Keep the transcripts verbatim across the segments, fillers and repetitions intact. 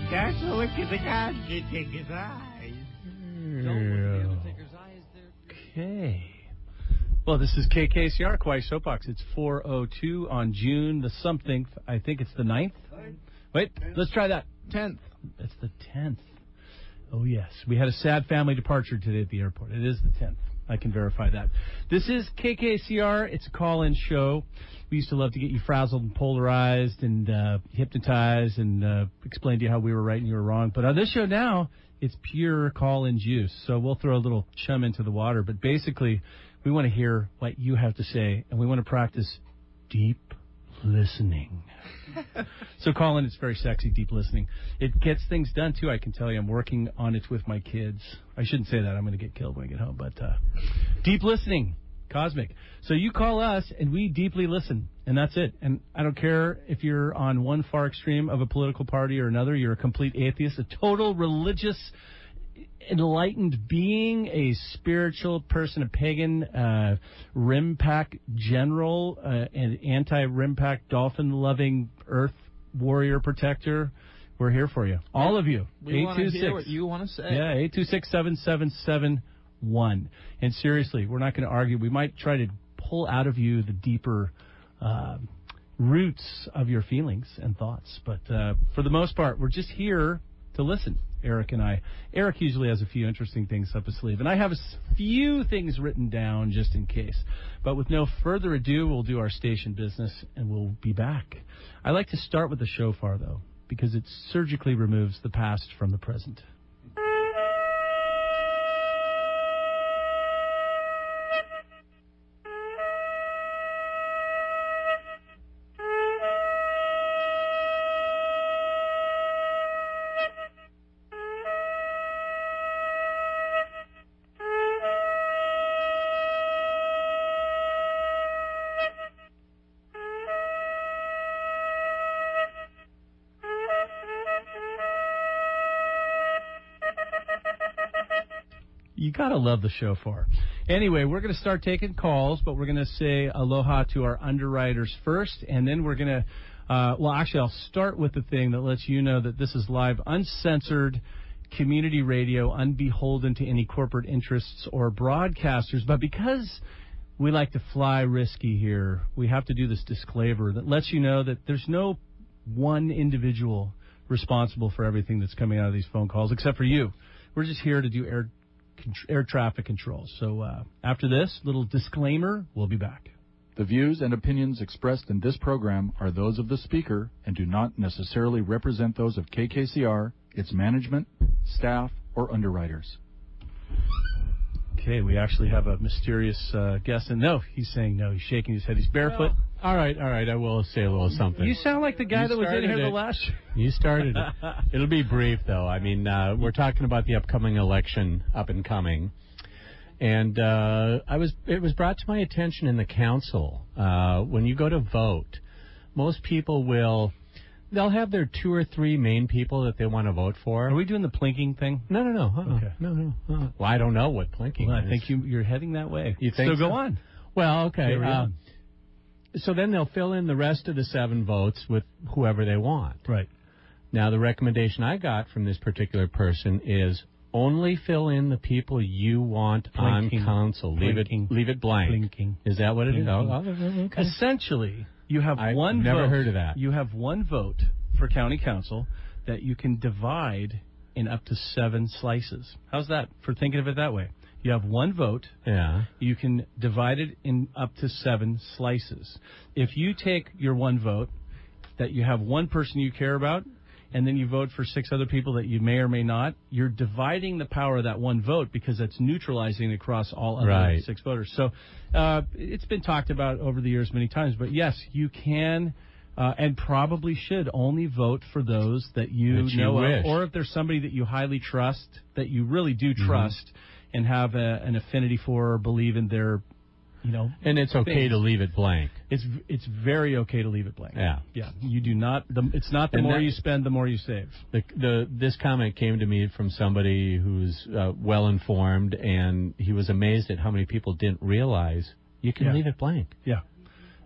castle, look at the Undertaker's eyes. Okay. Well, this is K K C R, Kauai Soapbox. It's four oh two on June the something. I think it's the ninth. Wait, let's try that. tenth. It's the tenth. Oh, yes. We had a sad family departure today at the airport. It is the tenth. I can verify that. This is K K C R. It's a call-in show. We used to love to get you frazzled and polarized and uh, hypnotized and uh, explain to you how we were right and you were wrong. But on this show now, it's pure call-in juice. So we'll throw a little chum into the water. But basically, we want to hear what you have to say, and we want to practice deep listening. So call in. It's very sexy, deep listening. It gets things done, too, I can tell you. I'm working on it with my kids. I shouldn't say that. I'm going to get killed when I get home. But uh, deep listening, cosmic. So you call us, and we deeply listen, and that's it. And I don't care if you're on one far extreme of a political party or another. You're a complete atheist, a total religious, enlightened being, a spiritual person, a pagan, uh, Rimpak general, uh, an anti-Rimpak dolphin-loving earth warrior protector. We're here for you. All of you. We want to hear what you want to say. Yeah, eight two six, seven seven seven one. And seriously, we're not going to argue. We might try to pull out of you the deeper uh, roots of your feelings and thoughts. But uh, for the most part, we're just here to listen. Eric and I. Eric usually has a few interesting things up his sleeve, and I have a few things written down just in case. But with no further ado, we'll do our station business, and we'll be back. I like to start with the shofar, though, because it surgically removes the past from the present. You got to love the shofar. Anyway, we're going to start taking calls, but we're going to say aloha to our underwriters first, and then we're going to, uh, well, actually, I'll start with the thing that lets you know that this is live, uncensored community radio, unbeholden to any corporate interests or broadcasters. But because we like to fly risky here, we have to do this disclaimer that lets you know that there's no one individual responsible for everything that's coming out of these phone calls, except for you. We're just here to do air air traffic control. So uh, after this little disclaimer, we'll be back. The views and opinions expressed in this program are those of the speaker and do not necessarily represent those of K K C R, its management, staff, or underwriters. Okay, we actually have a mysterious uh, guest. And no, he's saying no. He's shaking his head. He's barefoot. Well, all right, all right. I will say a little something. You sound like the guy you that was in here it. the last year. You started it. It'll be brief, though. I mean, uh, we're talking about the upcoming election up and coming. And uh, I was it was brought to my attention in the council, uh, when you go to vote, most people will... They'll have their two or three main people that they want to vote for. Are we doing the plinking thing? No, no, no. Uh-uh. Okay. No, no. Uh-uh. Well, I don't know what plinking well, is. I think you, you're heading that way. You think so? So go on. Well, okay. Uh, on. so then they'll fill in the rest of the seven votes with whoever they want. Right. Now, the recommendation I got from this particular person is only fill in the people you want Plinking. on council. Leave Plinking. it, leave it blank. Plinking. Is that what it is? Plinking. Oh, okay. Essentially, you have I've one never vote. heard of that. You have one vote for county council that you can divide in up to seven slices. How's that for thinking of it that way? You have one vote. Yeah. You can divide it in up to seven slices. If you take your one vote, that you have one person you care about, and then you vote for six other people that you may or may not, you're dividing the power of that one vote because that's neutralizing across all other right. six voters. So uh, it's been talked about over the years many times, but yes, you can uh, and probably should only vote for those that you that you know wish. of, or if there's somebody that you highly trust, that you really do trust, mm-hmm. and have a, an affinity for or believe in their, you know. And it's okay things. to leave it blank. It's it's very okay to leave it blank. Yeah. Yeah. You do not, the, it's not the And more that, you spend, the more you save. The, the This comment came to me from somebody who's uh, well-informed, and he was amazed at how many people didn't realize you can yeah. leave it blank. Yeah.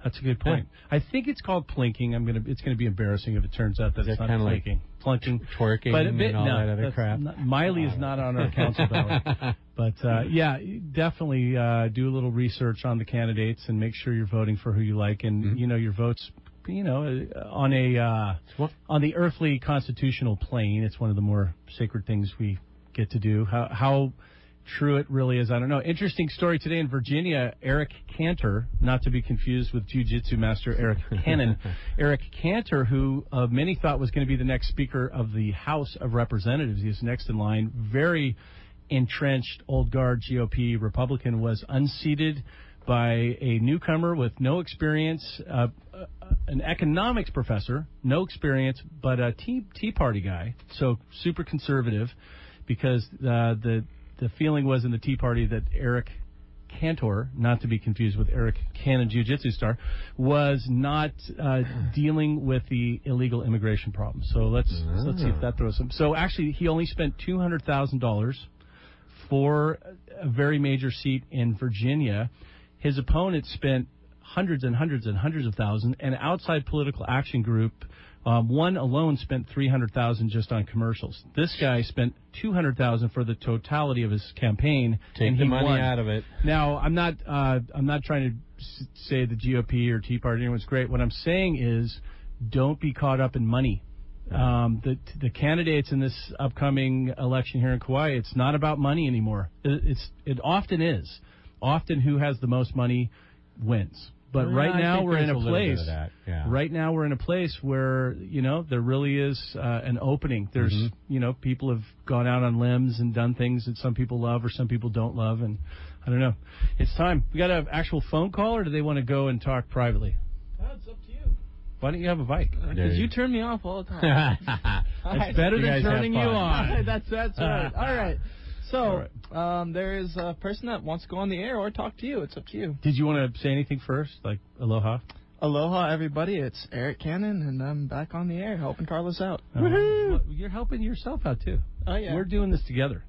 That's a good point. I think it's called plinking. I'm gonna. It's gonna be embarrassing if it turns out that Is it's it not kinda plinking. Like Plunking, twerking, but a bit, and all no, that other crap. Not, Miley is not on our council ballot. But uh, yeah, definitely uh, do a little research on the candidates and make sure you're voting for who you like, and Mm-hmm. you know your votes. You know, on a uh, on the earthly constitutional plane, it's one of the more sacred things we get to do. How how true it really is, I don't know. Interesting story today in Virginia. Eric Cantor, not to be confused with jiu-jitsu master Eric Cannon. Eric Cantor, who uh, many thought was going to be the next Speaker of the House of Representatives. He's next in line. Very entrenched, old guard G O P Republican, was unseated by a newcomer with no experience, uh, uh, an economics professor, no experience, but a Tea, tea Party guy, so super conservative, because uh, the the feeling was in the Tea Party that Eric Cantor, not to be confused with Eric Cannon, jiu-jitsu star, was not uh, dealing with the illegal immigration problem. So let's oh. let's see if that throws him. So actually, he only spent two hundred thousand dollars for a very major seat in Virginia. His opponent spent hundreds and hundreds and hundreds of thousands. An outside political action group, um, one alone, spent three hundred thousand dollars just on commercials. This guy spent two hundred thousand dollars for the totality of his campaign. Take and the he money won. out of it. Now, I'm not uh, I'm not trying to s- say the G O P or Tea Party anyone's great. What I'm saying is, don't be caught up in money. Um, the the candidates in this upcoming election here in Kauai, it's not about money anymore. It, it's it often is. Often, who has the most money wins. But Well, right I now think we're in there's a a little bit place. of that, yeah. Right now we're in a place where you know there really is uh, an opening. There's Mhm. you know people have gone out on limbs and done things that some people love or some people don't love, and I don't know. It's time. We got an actual phone call, or do they want to go and talk privately? That's up to you. Why don't you have a mic? Because you turn me off all the time. It's better You than guys have turning you fun. on. that's that's right. All right. So, All um, there is a person that wants to go on the air or talk to you. It's up to you. Did you want to say anything first, like aloha? Aloha, everybody. It's Eric Cannon, and I'm back on the air helping Carlos out. Uh, well, you're helping yourself out too. Oh, yeah. We're doing this together.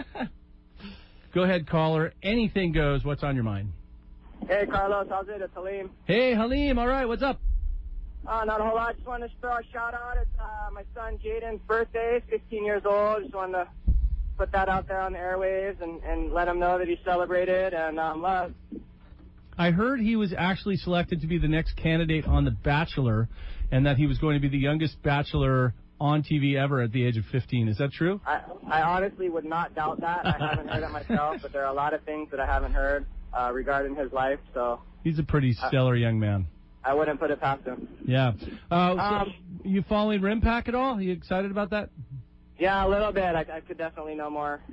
Go ahead, caller. Anything goes. What's on your mind? Hey, Carlos. How's it? It's Halim. Hey, Halim. All right. What's up? Uh, not a whole lot. Just wanted to throw a shout out. It's uh, my son Jaden's birthday, fifteen years old. Just wanted to put that out there on the airwaves and, and let him know that he celebrated and um, love. I heard he was actually selected to be the next candidate on The Bachelor, and that he was going to be the youngest bachelor on T V ever at the age of fifteen. Is that true? I, I honestly would not doubt that. I haven't heard it myself, but there are a lot of things that I haven't heard uh, regarding his life. So He's a pretty stellar young man. I wouldn't put it past him. Yeah. Uh, so Um, you following RimPac at all? Are you excited about that? Yeah, a little bit. I, I could definitely know more.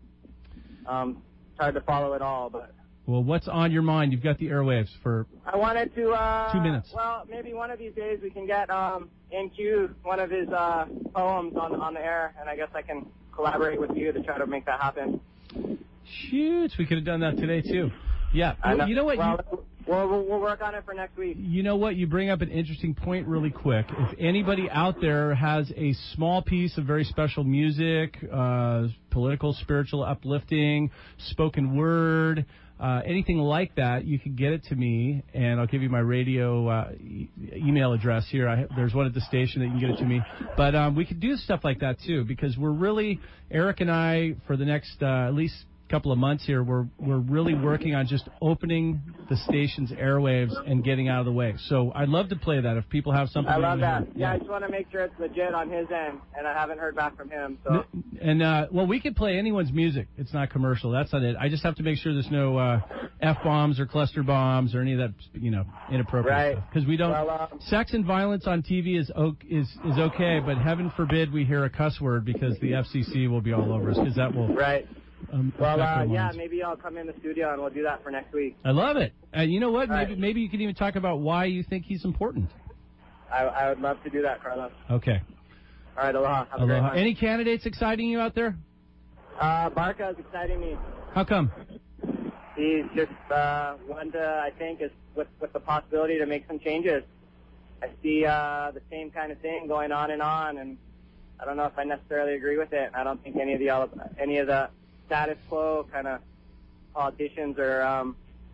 Um, it's hard to follow it all, but Well, what's on your mind? You've got the airwaves for I wanted to. Uh, Two minutes. Well, maybe one of these days we can get um, N Q one of his uh, poems on on the air, and I guess I can collaborate with you to try to make that happen. Shoots. We could have done that today too. Yeah. I know. You know what? Well, You, we'll, we'll we'll work on it for next week. you know what? You bring up an interesting point really quick. If anybody out there has a small piece of very special music, uh, political, spiritual, uplifting, spoken word, uh, anything like that, you can get it to me, and I'll give you my radio uh, e- email address here. I, there's one at the station that you can get it to me. But um, we could do stuff like that too, because we're really, Eric and I, for the next uh, at least couple of months here, we're we're really working on just opening the station's airwaves and getting out of the way. So I'd love to play that if people have something. I they love wanna that. hear. Yeah, I just want to make sure it's legit on his end, and I haven't heard back from him. So And uh, well, we could play anyone's music. It's not commercial. That's not it. I just have to make sure there's no uh, f bombs or cluster bombs or any of that, you know, inappropriate Right. stuff. Because we don't. Well, um, sex and violence on T V is o- is is okay, but heaven forbid we hear a cuss word, because the F C C will be all over us, because that will. right. Um, Well, affect uh, our yeah, minds. maybe I'll come in the studio and we'll do that for next week. I love it. And you know what? All Maybe right. maybe you can even talk about why you think he's important. I, I would love to do that, Carlos. Okay. All right, aloha. Have a great Aloha. one. Any candidates exciting you out there? Uh, Barca is exciting me. How come? He's just uh, one to, I think, is with, with the possibility to make some changes. I see uh, the same kind of thing going on and on, and I don't know if I necessarily agree with it. I don't think any of the any of the status quo kind of politicians are um,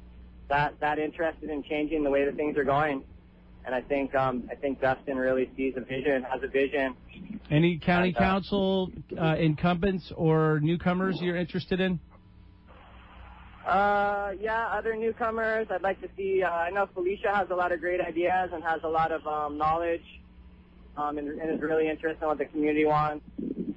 that that interested in changing the way that things are going. And I think um, I think Dustin really sees a vision, has a vision. Any county and, uh, council uh, incumbents or newcomers you're interested in? Uh, yeah, other newcomers. I'd like to see. Uh, I know Felicia has a lot of great ideas and has a lot of um, knowledge, um, and, and is really interested in what the community wants.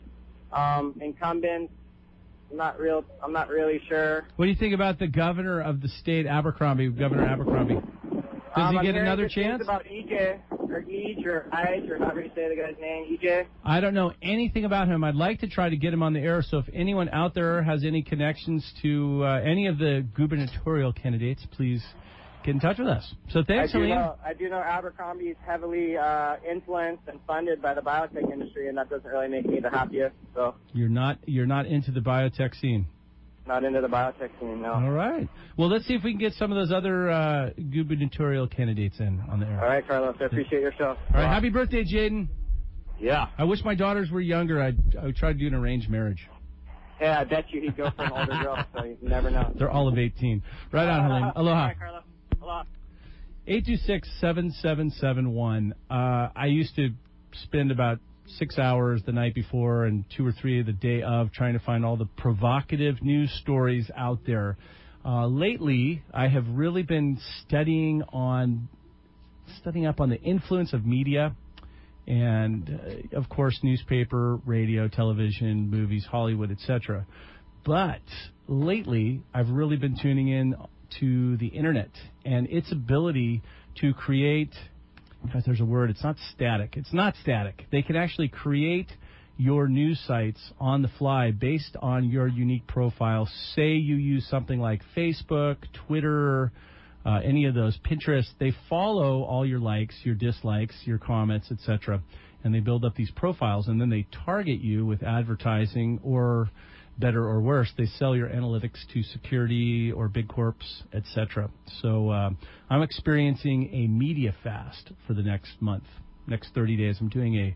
Um, incumbents, I'm not real. I'm not really sure. What do you think about the governor of the state, Abercrombie, Governor Abercrombie? Does um, he I'm get hearing another good things chance? About E J or Eej or Ige or however you say the guy's name, E J. I don't know anything about him. I'd like to try to get him on the air. So if anyone out there has any connections to uh, any of the gubernatorial candidates, please get in touch with us. So thanks, I do Helene. know, I do know Abercrombie is heavily uh, influenced and funded by the biotech industry, and that doesn't really make me the happiest. So You're not you're not into the biotech scene. not into the biotech scene, no. All right. Well, let's see if we can get some of those other uh, gubernatorial candidates in on the air. All right, Carlos. I appreciate your show. All right. Happy birthday, Jaden. Yeah. I wish my daughters were younger. I'd, I would try to do an arranged marriage. Yeah, I bet you he'd go for an older girl, so you never know. They're all of eighteen. Right on, Helene. Aloha. All right, Carlos. Aloha. eight two six, seven seven seven one. Uh, I used to spend about six hours the night before and two or three the day of trying to find all the provocative news stories out there. Uh, lately, I have really been studying on studying up on the influence of media and, uh, of course, newspaper, radio, television, movies, Hollywood, et cetera. But lately, I've really been tuning in to the Internet and its ability to create, in fact, there's a word, it's not static. It's not static. They can actually create your news sites on the fly based on your unique profile. Say you use something like Facebook, Twitter, uh, any of those, Pinterest. They follow all your likes, your dislikes, your comments, et cetera, and they build up these profiles, and then they target you with advertising, or better or worse, they sell your analytics to security or big corps, et cetera. So uh, I'm experiencing a media fast for the next month, next thirty days. I'm doing a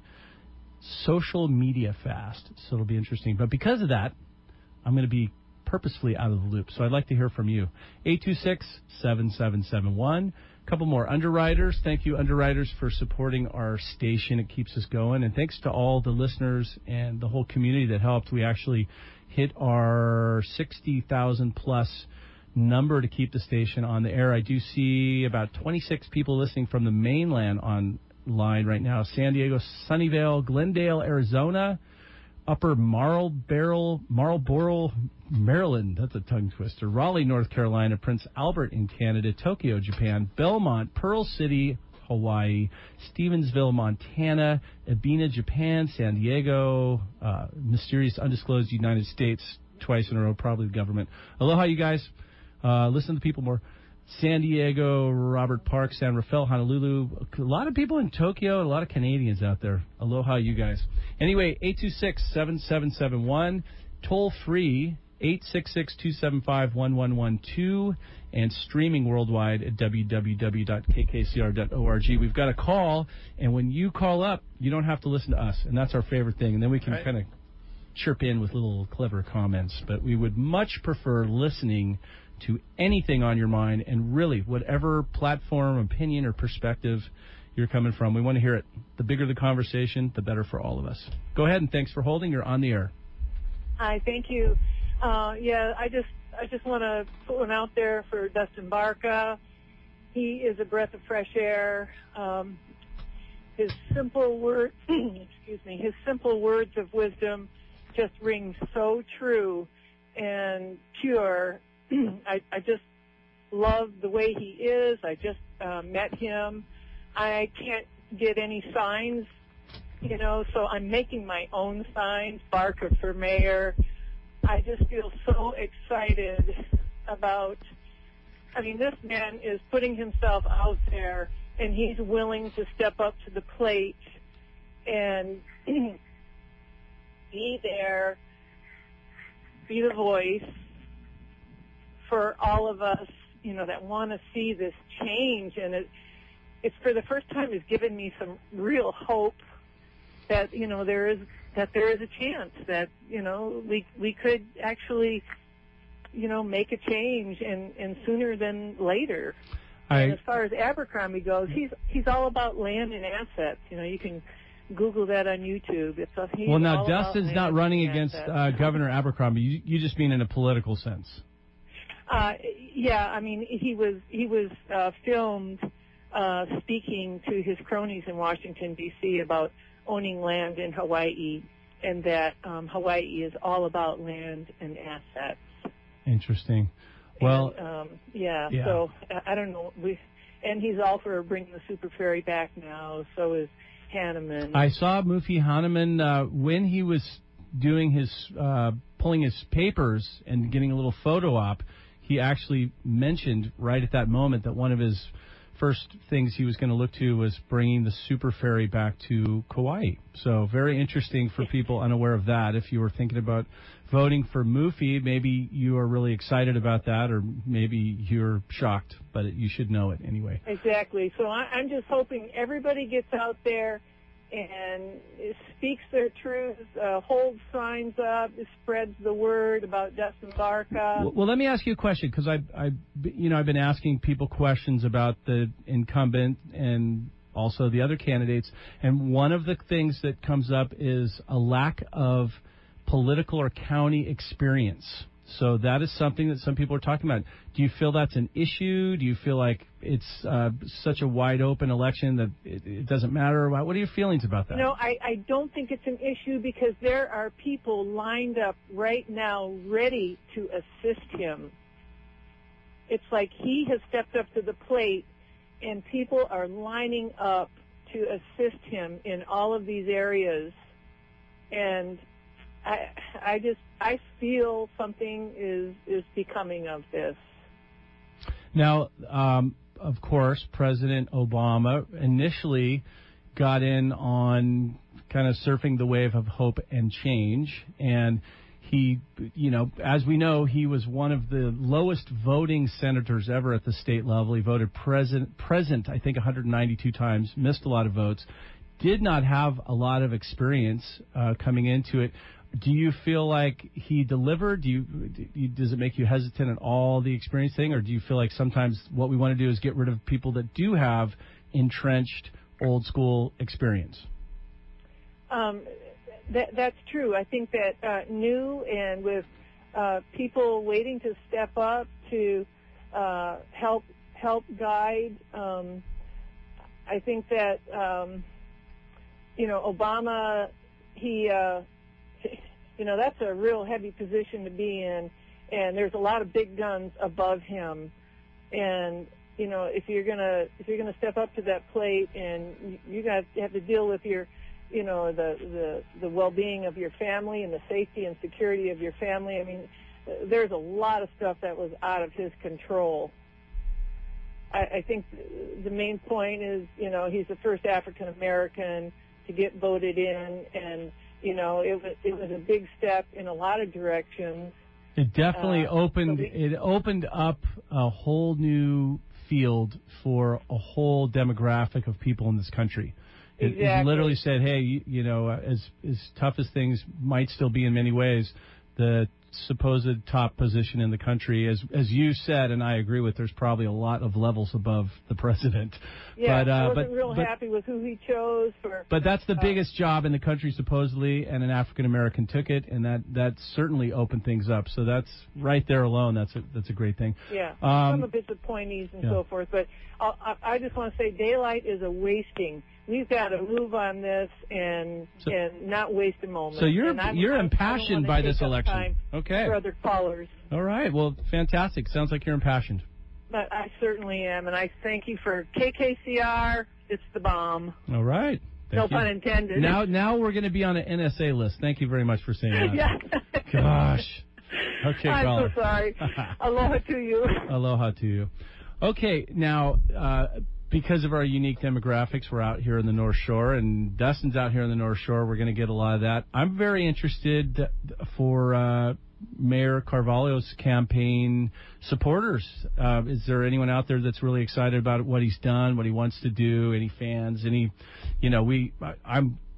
social media fast, so it'll be interesting. But because of that, I'm going to be purposefully out of the loop. So I'd like to hear from you. eight two six, seven seven seven one. A couple more underwriters. Thank you, underwriters, for supporting our station. It keeps us going. And thanks to all the listeners and the whole community that helped. We actually hit our sixty thousand plus number to keep the station on the air. I do see about twenty-six people listening from the mainland online right now. San Diego, Sunnyvale, Glendale, Arizona, Upper Marlboro, Marlboro, Maryland. That's a tongue twister. Raleigh, North Carolina, Prince Albert in Canada, Tokyo, Japan, Belmont, Pearl City, Hawaii, Stevensville, Montana, Ebina, Japan, San Diego, uh, mysterious undisclosed United States, twice in a row, probably the government. Aloha, you guys. Uh, listen to people more. San Diego, Robert Park, San Rafael, Honolulu. A lot of people in Tokyo and a lot of Canadians out there. Aloha, you guys. Anyway, eight two six, seven seven seven one, toll free, eight six six, two seven five, one one one two, and streaming worldwide at w w w dot k k c r dot org. We've got a call, and when you call up, you don't have to listen to us, and that's our favorite thing. And then we can right. kind of chirp in with little clever comments. But we would much prefer listening to anything on your mind, and really, whatever platform, opinion, or perspective you're coming from, we want to hear it. The bigger the conversation, the better for all of us. Go ahead, and thanks for holding. You're on the air. Hi, thank you. Uh, yeah, I just I just want to put one out there for Dustin Barca. He is a breath of fresh air. Um, his simple words, excuse me, his simple words of wisdom just ring so true and pure. I, I just love the way he is. I just uh, met him. I can't get any signs, you know, so I'm making my own signs, Barca for mayor. I just feel so excited about, I mean, this man is putting himself out there, and he's willing to step up to the plate and be there, be the voice for all of us, you know, that want to see this change. And it, it's for the first time has given me some real hope that, you know, there is that there is a chance that, you know, we we could actually you know, make a change, and, and sooner than later. I, and as far as Abercrombie goes, he's he's all about land and assets. You know, you can Google that on YouTube. It's a, he's well, now all Dustin's not running against uh, Governor Abercrombie. You, you just mean in a political sense. Uh, yeah, I mean, he was he was uh, filmed uh, speaking to his cronies in Washington, D C about owning land in Hawaii, and that um, Hawaii is all about land and assets. Interesting. Well, and, um, yeah, yeah. So I, I don't know. We, and he's all for bringing the super ferry back now. So is Hanneman. I saw Mufi Hanneman uh, when he was doing his uh, pulling his papers and getting a little photo op. He actually mentioned right at that moment that one of his first things he was going to look to was bringing the super ferry back to Kauai. So very interesting for people unaware of that. If you were thinking about voting for Mufi, maybe you are really excited about that, or maybe you're shocked, but you should know it anyway. Exactly. So I, I'm just hoping everybody gets out there and speaks their truth, uh, holds signs up, spreads the word about Dustin Barca. Well, well let me ask you a question, because I, I, you know, I've been asking people questions about the incumbent and also the other candidates, and one of the things that comes up is a lack of political or county experience. So that is something that some people are talking about. Do you feel that's an issue? Do you feel like it's uh, such a wide open election that it, it doesn't matter? What are your feelings about that? No, I, I don't think it's an issue, because there are people lined up right now ready to assist him. It's like he has stepped up to the plate, and people are lining up to assist him in all of these areas. And I, I just, I feel something is, is becoming of this. Now, um, of course, President Obama initially got in on kind of surfing the wave of hope and change, and he, you know, as we know, he was one of the lowest voting senators ever at the state level. He voted present, present, I think, one hundred ninety-two times, missed a lot of votes, did not have a lot of experience uh, coming into it. Do you feel like he delivered? Do you, do you does it make you hesitant at all, the experience thing, or do you feel like sometimes what we want to do is get rid of people that do have entrenched old school experience? Um, that, that's true. I think that uh, new and with uh, people waiting to step up to uh, help help guide. Um, I think that um, you know Obama, he. Uh, You know, that's a real heavy position to be in, and there's a lot of big guns above him. And you know, if you're gonna if you're gonna step up to that plate, and you got to have to deal with your, you know, the the the well-being of your family and the safety and security of your family. I mean, there's a lot of stuff that was out of his control. I, I think the main point is, you know, he's the first African American to get voted in, and you know, it was it was a big step in a lot of directions. It definitely uh, opened so we, it opened up a whole new field for a whole demographic of people in this country. It, exactly. it literally said, hey, you, you know, as as tough as things might still be in many ways, the supposed top position in the country, as as you said, and I agree with, there's probably a lot of levels above the president. Yeah, but, uh, I wasn't but, real but, happy with who he chose for. But that's the uh, biggest job in the country, supposedly, and an African American took it, and that that certainly opened things up. So that's right there alone. That's a that's a great thing. Yeah, um, some of it's appointees and yeah. so forth. But I, I just want to say, daylight is a wasting. We've got to move on this and so, and not waste a moment. So you're and you're I'm, impassioned by this election. Okay. For other callers. All right. Well, fantastic. Sounds like you're impassioned. But I certainly am, and I thank you for K K C R. It's the bomb. All right. Thank no you. pun intended. Now, now we're going to be on an N S A list. Thank you very much for saying that. Yeah. Gosh. Okay, I'm caller. so sorry. Aloha to you. Aloha to you. Okay, now, uh, because of our unique demographics, we're out here in the North Shore, and Dustin's out here in the North Shore. We're going to get a lot of that. I'm very interested for uh, Mayor Carvalho's campaign supporters. Uh, is there anyone out there that's really excited about what he's done, what he wants to do? Any fans? Any, you know, we. I, I'm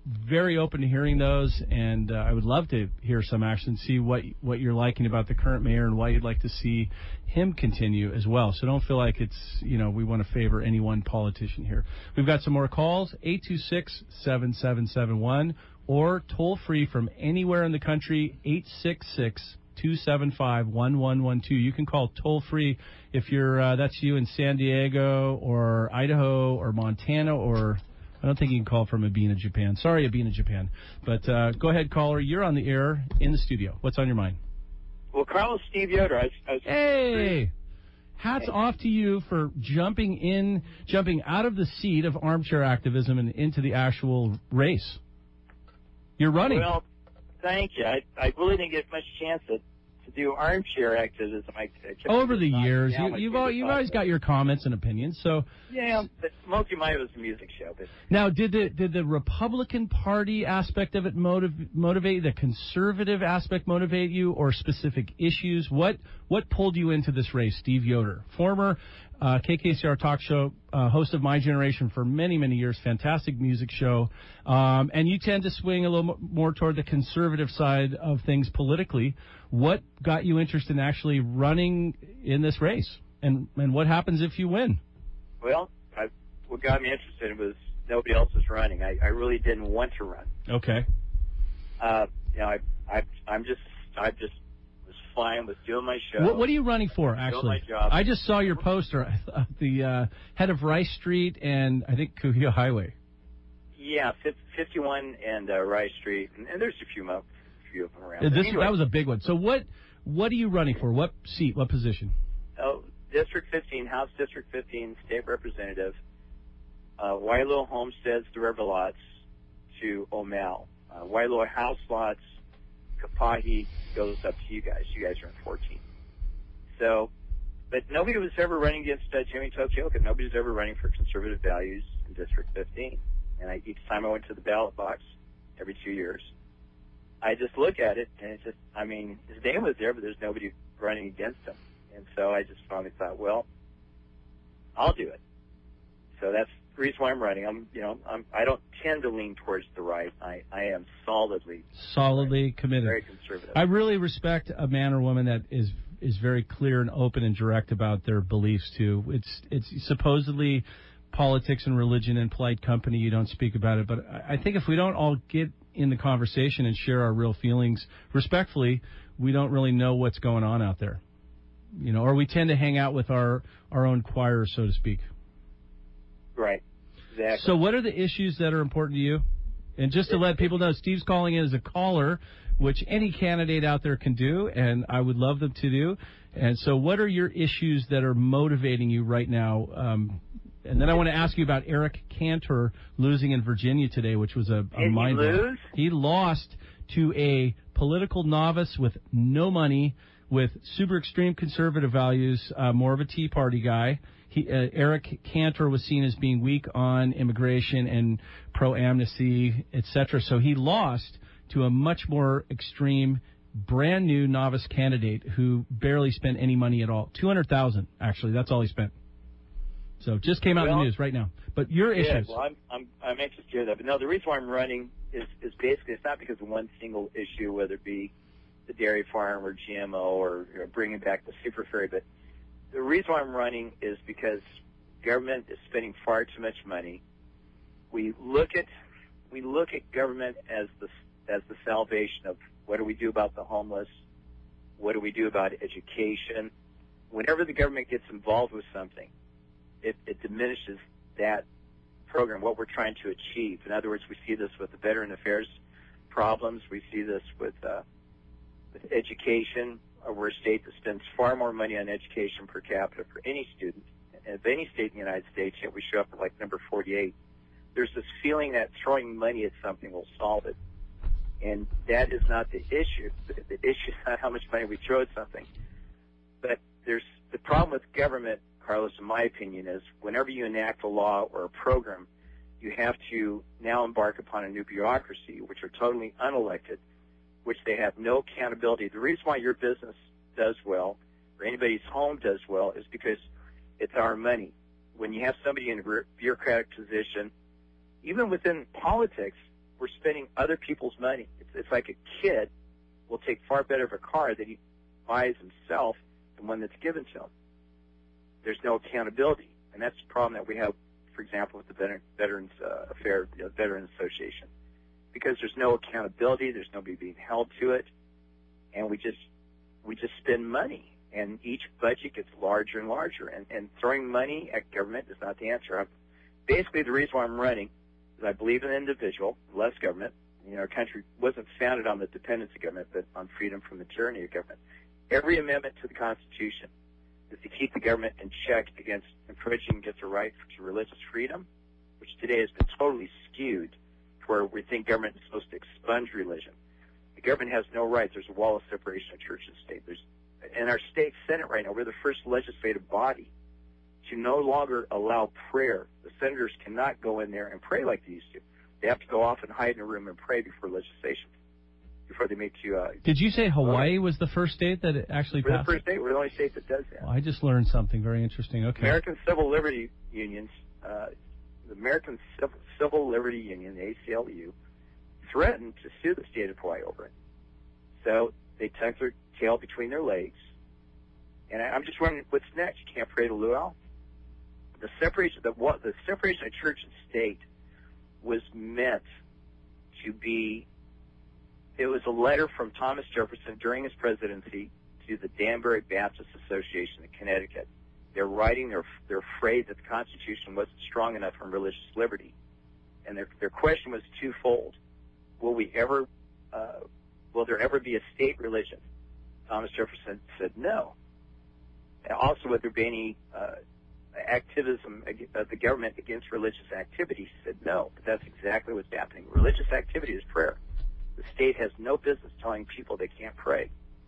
very open to hearing those, and uh, I would love to hear some action, see what what you're liking about the current mayor and why you'd like to see him continue as well. So don't feel like it's, you know, we want to favor any one politician here. We've got some more calls, eight two six, seven seven seven one, or toll free from anywhere in the country, eight six six, two seven five, one one one two. You can call toll free if you're uh, that's you in San Diego or Idaho or Montana, or I don't think you can call from Abina, Japan. Sorry, Abina, Japan. But uh, go ahead, caller. You're on the air in the studio. What's on your mind? Well, Carlos, Steve Yoder. I, I was hey, hats hey. off to you for jumping in, jumping out of the seat of armchair activism and into the actual race. You're running. Well, thank you. I, I really didn't get much chance to, to do armchair activism. I, I Over the years, you, you've all, you've always got your comments and opinions. So yeah, but mostly mine was a music show. But now, did the did the Republican Party aspect of it motiv- motivate you? The conservative aspect motivate you, or specific issues? What what pulled you into this race, Steve Yoder, former uh, K K C R talk show uh, host of My Generation for many many years, fantastic music show, um, and you tend to swing a little more toward the conservative side of things politically. What got you interested in actually running in this race, and and what happens if you win? Well, I, what got me interested was nobody else was running. I, I really didn't want to run. Okay. Uh, you know, I, I, I'm just, I just was fine with doing my show. What, what are you running for, actually? Doing my job. I just saw your poster, uh, the uh, head of Rice Street and I think Kuhio Highway. Yeah, fifty-one and uh, Rice Street, and, and there's a few more. Of them around. This, anyway, that was a big one. So what what are you running for? What seat? What position? Oh, District fifteen, House District fifteen, State Representative. Uh, Wailoa Homesteads, the River Lots to O'Mel. Uh, Wailoa House Lots, Kapahi goes up to you guys. You guys are in fourteen. So, but nobody was ever running against uh, Jimmy Tokioka. Nobody was ever running for conservative values in District fifteen. And I, each time I went to the ballot box, every two years, I just look at it, and it's just, I mean, his name was there, but there's nobody running against him. And so I just finally thought, well, I'll do it. So that's the reason why I'm running. I'm, you know, I'm, I don't tend to lean towards the right. I, I am solidly, solidly right, committed, very conservative. I really respect a man or woman that is is very clear and open and direct about their beliefs too. It's it's supposedly politics and religion and polite company. You don't speak about it, but I, I think if we don't all get in the conversation and share our real feelings respectfully, we don't really know what's going on out there, you know, or we tend to hang out with our, our own choir, so to speak. Right. Exactly. So what are the issues that are important to you? And just to let people know, Steve's calling in as a caller, which any candidate out there can do, and I would love them to do. And so what are your issues that are motivating you right now? Um, And then I want to ask you about Eric Cantor losing in Virginia today, which was a, a mind blow. He lost to a political novice with no money, with super extreme conservative values, uh, more of a Tea Party guy. He, uh, Eric Cantor was seen as being weak on immigration and pro-amnesty, et cetera. So he lost to a much more extreme, brand new novice candidate who barely spent any money at all. two hundred thousand dollars, actually. That's all he spent. So just came out well, in the news right now. But your yeah, issues. Well, I'm, I'm, I'm anxious to hear that. But no, the reason why I'm running is, is basically, it's not because of one single issue, whether it be the dairy farm or G M O or you know, bringing back the super ferry. But the reason why I'm running is because government is spending far too much money. We look at, we look at government as the, as the salvation of what do we do about the homeless? What do we do about education? Whenever the government gets involved with something, It, it diminishes that program, what we're trying to achieve. In other words, we see this with the Veteran Affairs problems. We see this with, uh, with education. We're a state that spends far more money on education per capita for any student of any state in the United States, yet we show up at like number forty-eight. There's this feeling that throwing money at something will solve it. And that is not the issue. The, the issue is not how much money we throw at something. But there's the problem with government, Carlos, in my opinion, is whenever you enact a law or a program, you have to now embark upon a new bureaucracy, which are totally unelected, which they have no accountability. The reason why your business does well, or anybody's home does well, is because it's our money. When you have somebody in a bureaucratic position, even within politics, we're spending other people's money. It's, it's like a kid will take far better of a car that he buys himself than one that's given to him. There's no accountability, and that's the problem that we have, for example, with the Veteran, Veterans uh, Affair, you know, Veterans Association, because there's no accountability, there's nobody being held to it, and we just we just spend money, and each budget gets larger and larger, and, and throwing money at government is not the answer. I'm, basically, the reason why I'm running is I believe in the individual, less government. You know, our country wasn't founded on the dependence of government, but on freedom from the tyranny of government. Every amendment to the Constitution is to keep the government in check against infringing against the right to religious freedom, which today has been totally skewed to where we think government is supposed to expunge religion. The government has no rights. There's a wall of separation of church and state. There's, in our state Senate right now, we're the first legislative body to no longer allow prayer. The senators cannot go in there and pray like they used to. They have to go off and hide in a room and pray before legislation, before they make you. Uh, Did you say Hawaii was the first state that it actually we're passed? the first state. We're the only state that does that. Well, I just learned something very interesting. Okay. American Civil Liberty Unions, uh, the American Civil, Civil Liberty Union, the A C L U, threatened to sue the state of Hawaii over it. So they tucked their tail between their legs. And I, I'm just wondering what's next. You can't pray to luau. The separation, the, what, the separation of church and state was meant to be. It was a letter from Thomas Jefferson during his presidency to the Danbury Baptist Association in Connecticut. They're writing. They're they're afraid that the Constitution wasn't strong enough on religious liberty, and their their question was twofold: Will we ever, uh, will there ever be a state religion? Thomas Jefferson said no. And also, would there be any uh, activism of the government against religious activity? He said no. But that's exactly what's happening. Religious activity is prayer. The state has no business telling people they can't pray.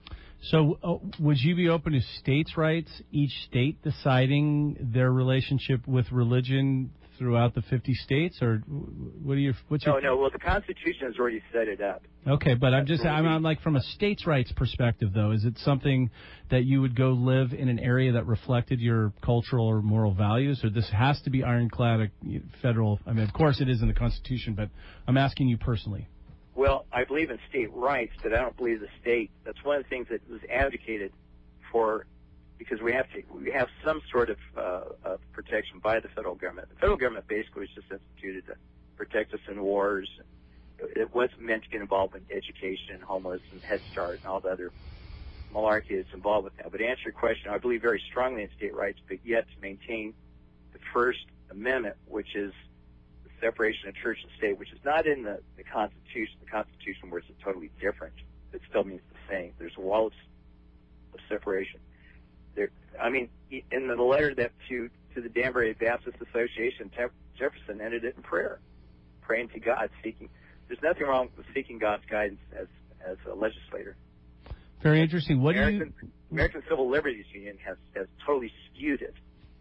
So uh, would you be open to states' rights, each state deciding their relationship with religion throughout the fifty states, or what do you? What's no, your... no. Well, the Constitution has already set it up. Okay, but I'm That's just I'm, I'm like from a states' rights perspective, though. Is it something that you would go live in an area that reflected your cultural or moral values, or this has to be ironclad uh, federal? I mean, of course it is in the Constitution, but I'm asking you personally. Well, I believe in state rights, but I don't believe the state. That's one of the things that was advocated for, because we have to we have some sort of, uh, of protection by the federal government. The federal government basically was just instituted to protect us in wars. It wasn't meant to get involved in education and homeless and Head Start and all the other malarkey that's involved with that. But to answer your question, I believe very strongly in state rights, but yet to maintain the First Amendment, which is separation of church and state, which is not in the, the Constitution. The Constitution words it totally different. It still means the same. There's a wall of, of separation. There, I mean, in the letter that to to the Danbury Baptist Association, Jefferson ended it in prayer, praying to God, seeking. There's nothing wrong with seeking God's guidance as as a legislator. Very interesting. What American, do you? American Civil Liberties Union has has totally skewed it.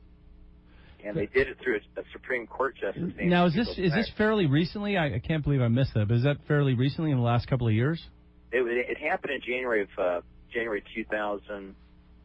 And they did it through a, a Supreme Court justice. Now, is this is this fairly recently? I, I can't believe I missed that. But is that fairly recently in the last couple of years? It, it happened in January of uh, January two thousand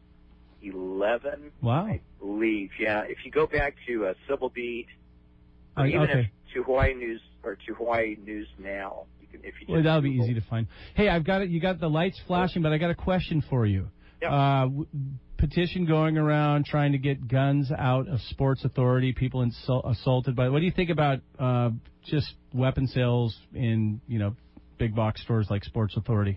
eleven. Wow. I believe. Yeah. If you go back to uh, Civil Beat, or Uh, even okay. if to Hawaii News or to Hawaii News Now, you can, if you just Well, that would be Google. easy to find. Hey, I've got it. You got the lights flashing, but I got a question for you. Yeah. Uh, w- petition going around trying to get guns out of Sports Authority. People insult, assaulted by. What do you think about uh, just weapon sales in you know big box stores like Sports Authority?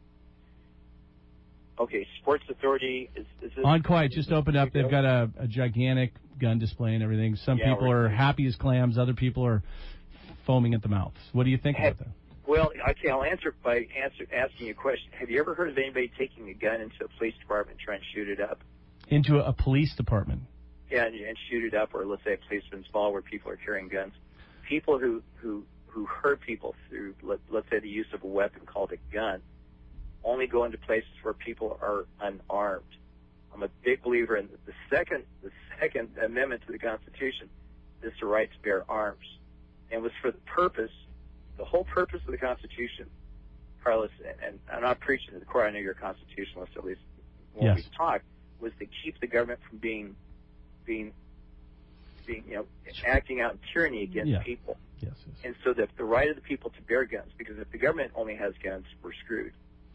Okay, Sports Authority is, is this, On Quiet just opened up. They've got a, a gigantic gun display and everything. Some Yeah, people we're- are happy as clams. Other people are foaming at the mouth. What do you think Have- about that? Well, okay, I'll answer by answer, asking you a question. Have you ever heard of anybody taking a gun into a police department and trying to shoot it up? Into a, a police department. Yeah, and, and shoot it up, or let's say a policeman's ball where people are carrying guns. People who who who hurt people through, let, let's say, the use of a weapon called a gun, only go into places where people are unarmed. I'm a big believer in the second the second amendment to the Constitution is the right to bear arms, and was for the purpose, the whole purpose of the Constitution, Carlos, and, and I'm not preaching to the choir. I know you're a constitutionalist, at least when Yes. we talk, was to keep the government from being being being you know acting out in tyranny against Yeah. people. Yes, yes. And so that the right of the people to bear guns, because if the government only has guns, we're screwed.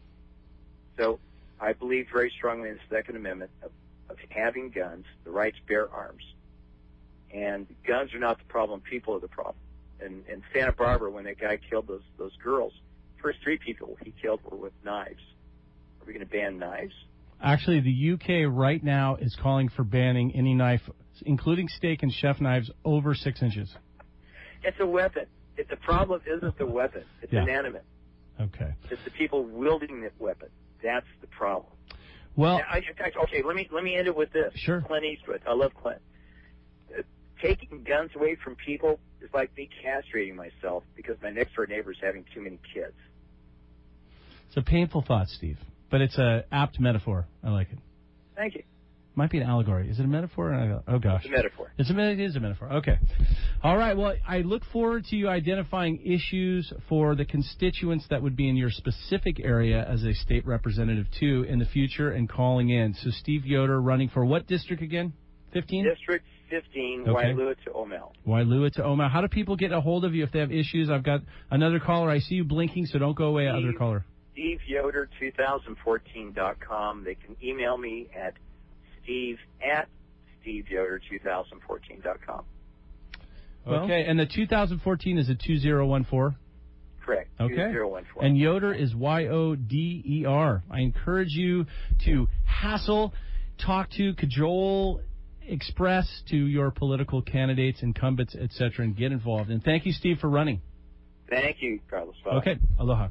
So I believe very strongly in the Second Amendment of, of having guns, the right to bear arms. And guns are not the problem, people are the problem. And in Santa Barbara, when that guy killed those those girls, first three people he killed were with knives. Are we going to ban knives? Actually, the U K right now is calling for banning any knife, including steak and chef knives, over six inches. It's a weapon. It, the problem isn't the weapon. It's Yeah. inanimate. Okay. It's the people wielding the weapon. That's the problem. Well, I, I, okay, let me let me end it with this. Sure. Clint Eastwood. I love Clint. Uh, taking guns away from people is like me castrating myself because my next door neighbor is having too many kids. it's a painful thought, Steve, but it's a apt metaphor. I like it. Thank you. Might be an allegory. Is it a metaphor? Oh, gosh. It's a metaphor. It's a, it is a metaphor. Okay. All right. Well, I look forward to you identifying issues for the constituents that would be in your specific area as a state representative, too, in the future and calling in. So Steve Yoder running for what district again? fifteen? District fifteen, Okay. Wailua to O'Malley. Wailua to Omaha. How do people get a hold of you if they have issues? I've got another caller. I see you blinking, so don't go away. Steve, Other caller. Steve Yoder twenty fourteen dot com. They can email me at steve at steve yoder twenty fourteen dot com. Okay, and the two thousand fourteen is a two zero one four? Correct. Okay. two zero one four. And Yoder is Y O D E R. I encourage you to hassle, talk to, cajole, express to your political candidates, incumbents, et cetera, and get involved. And thank you, Steve, for running. Thank you, Carlos. Bye. Okay. Aloha.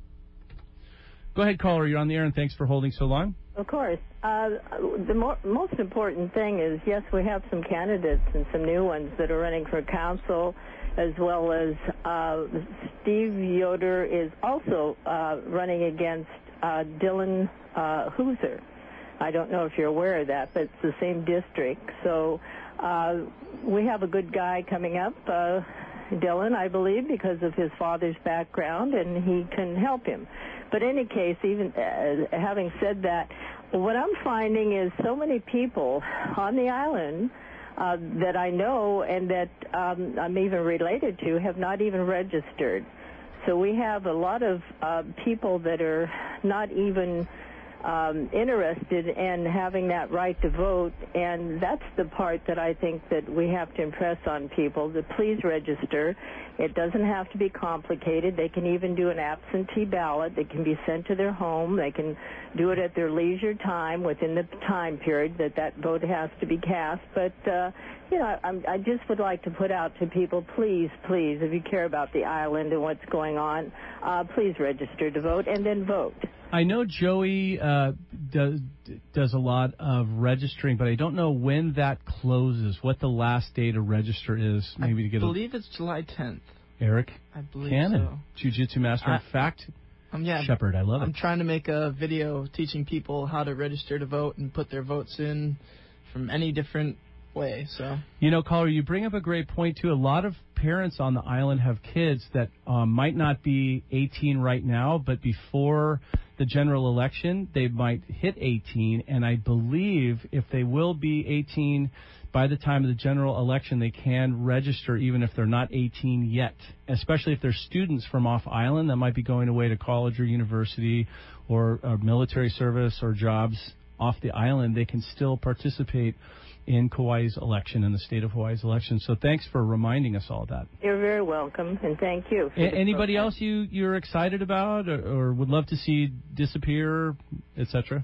Go ahead, caller. You're on the air, and thanks for holding so long. Of course. Uh, the mo- most important thing is, yes, we have some candidates and some new ones that are running for council, as well as uh, Steve Yoder is also uh, running against uh, Dylan uh, Hooser. I don't know if you're aware of that, but it's the same district. So uh, we have a good guy coming up, uh, Dylan, I believe, because of his father's background, and he can help him. But in any case, even uh, having said that, what I'm finding is so many people on the island uh, that I know and that um, I'm even related to have not even registered. So we have a lot of uh, people that are not even um, interested in having that right to vote, and that's the part that I think that we have to impress on people, that please register. It doesn't have to be complicated. They can even do an absentee ballot. They can be sent to their home. They can do it at their leisure time within the time period that that vote has to be cast. But, uh, you know, I, I just would like to put out to people, please, please, if you care about the island and what's going on, uh, please register to vote and then vote. I know Joey uh, does does a lot of registering, but I don't know when that closes, what the last day to register is. Maybe to get I believe a... it's July tenth. Eric I believe Cannon, so. Jiu-Jitsu master. I, in fact, um, yeah, Shepherd, I love I'm it. I'm trying to make a video teaching people how to register to vote and put their votes in from any different way. So, you know, caller, you bring up a great point too. A lot of parents on the island have kids that um, might not be eighteen right now, but before the general election, they might hit eighteen, and I believe if they will be eighteen by the time of the general election, they can register even if they're not eighteen yet, especially if they're students from off island that might be going away to college or university or uh, military service or jobs off the island. They can still participate in Kauai's election, in the state of Hawaii's election. So thanks for reminding us all that. You're very welcome, and thank you. A- anybody program. else you, you're excited about or, or would love to see disappear, et cetera?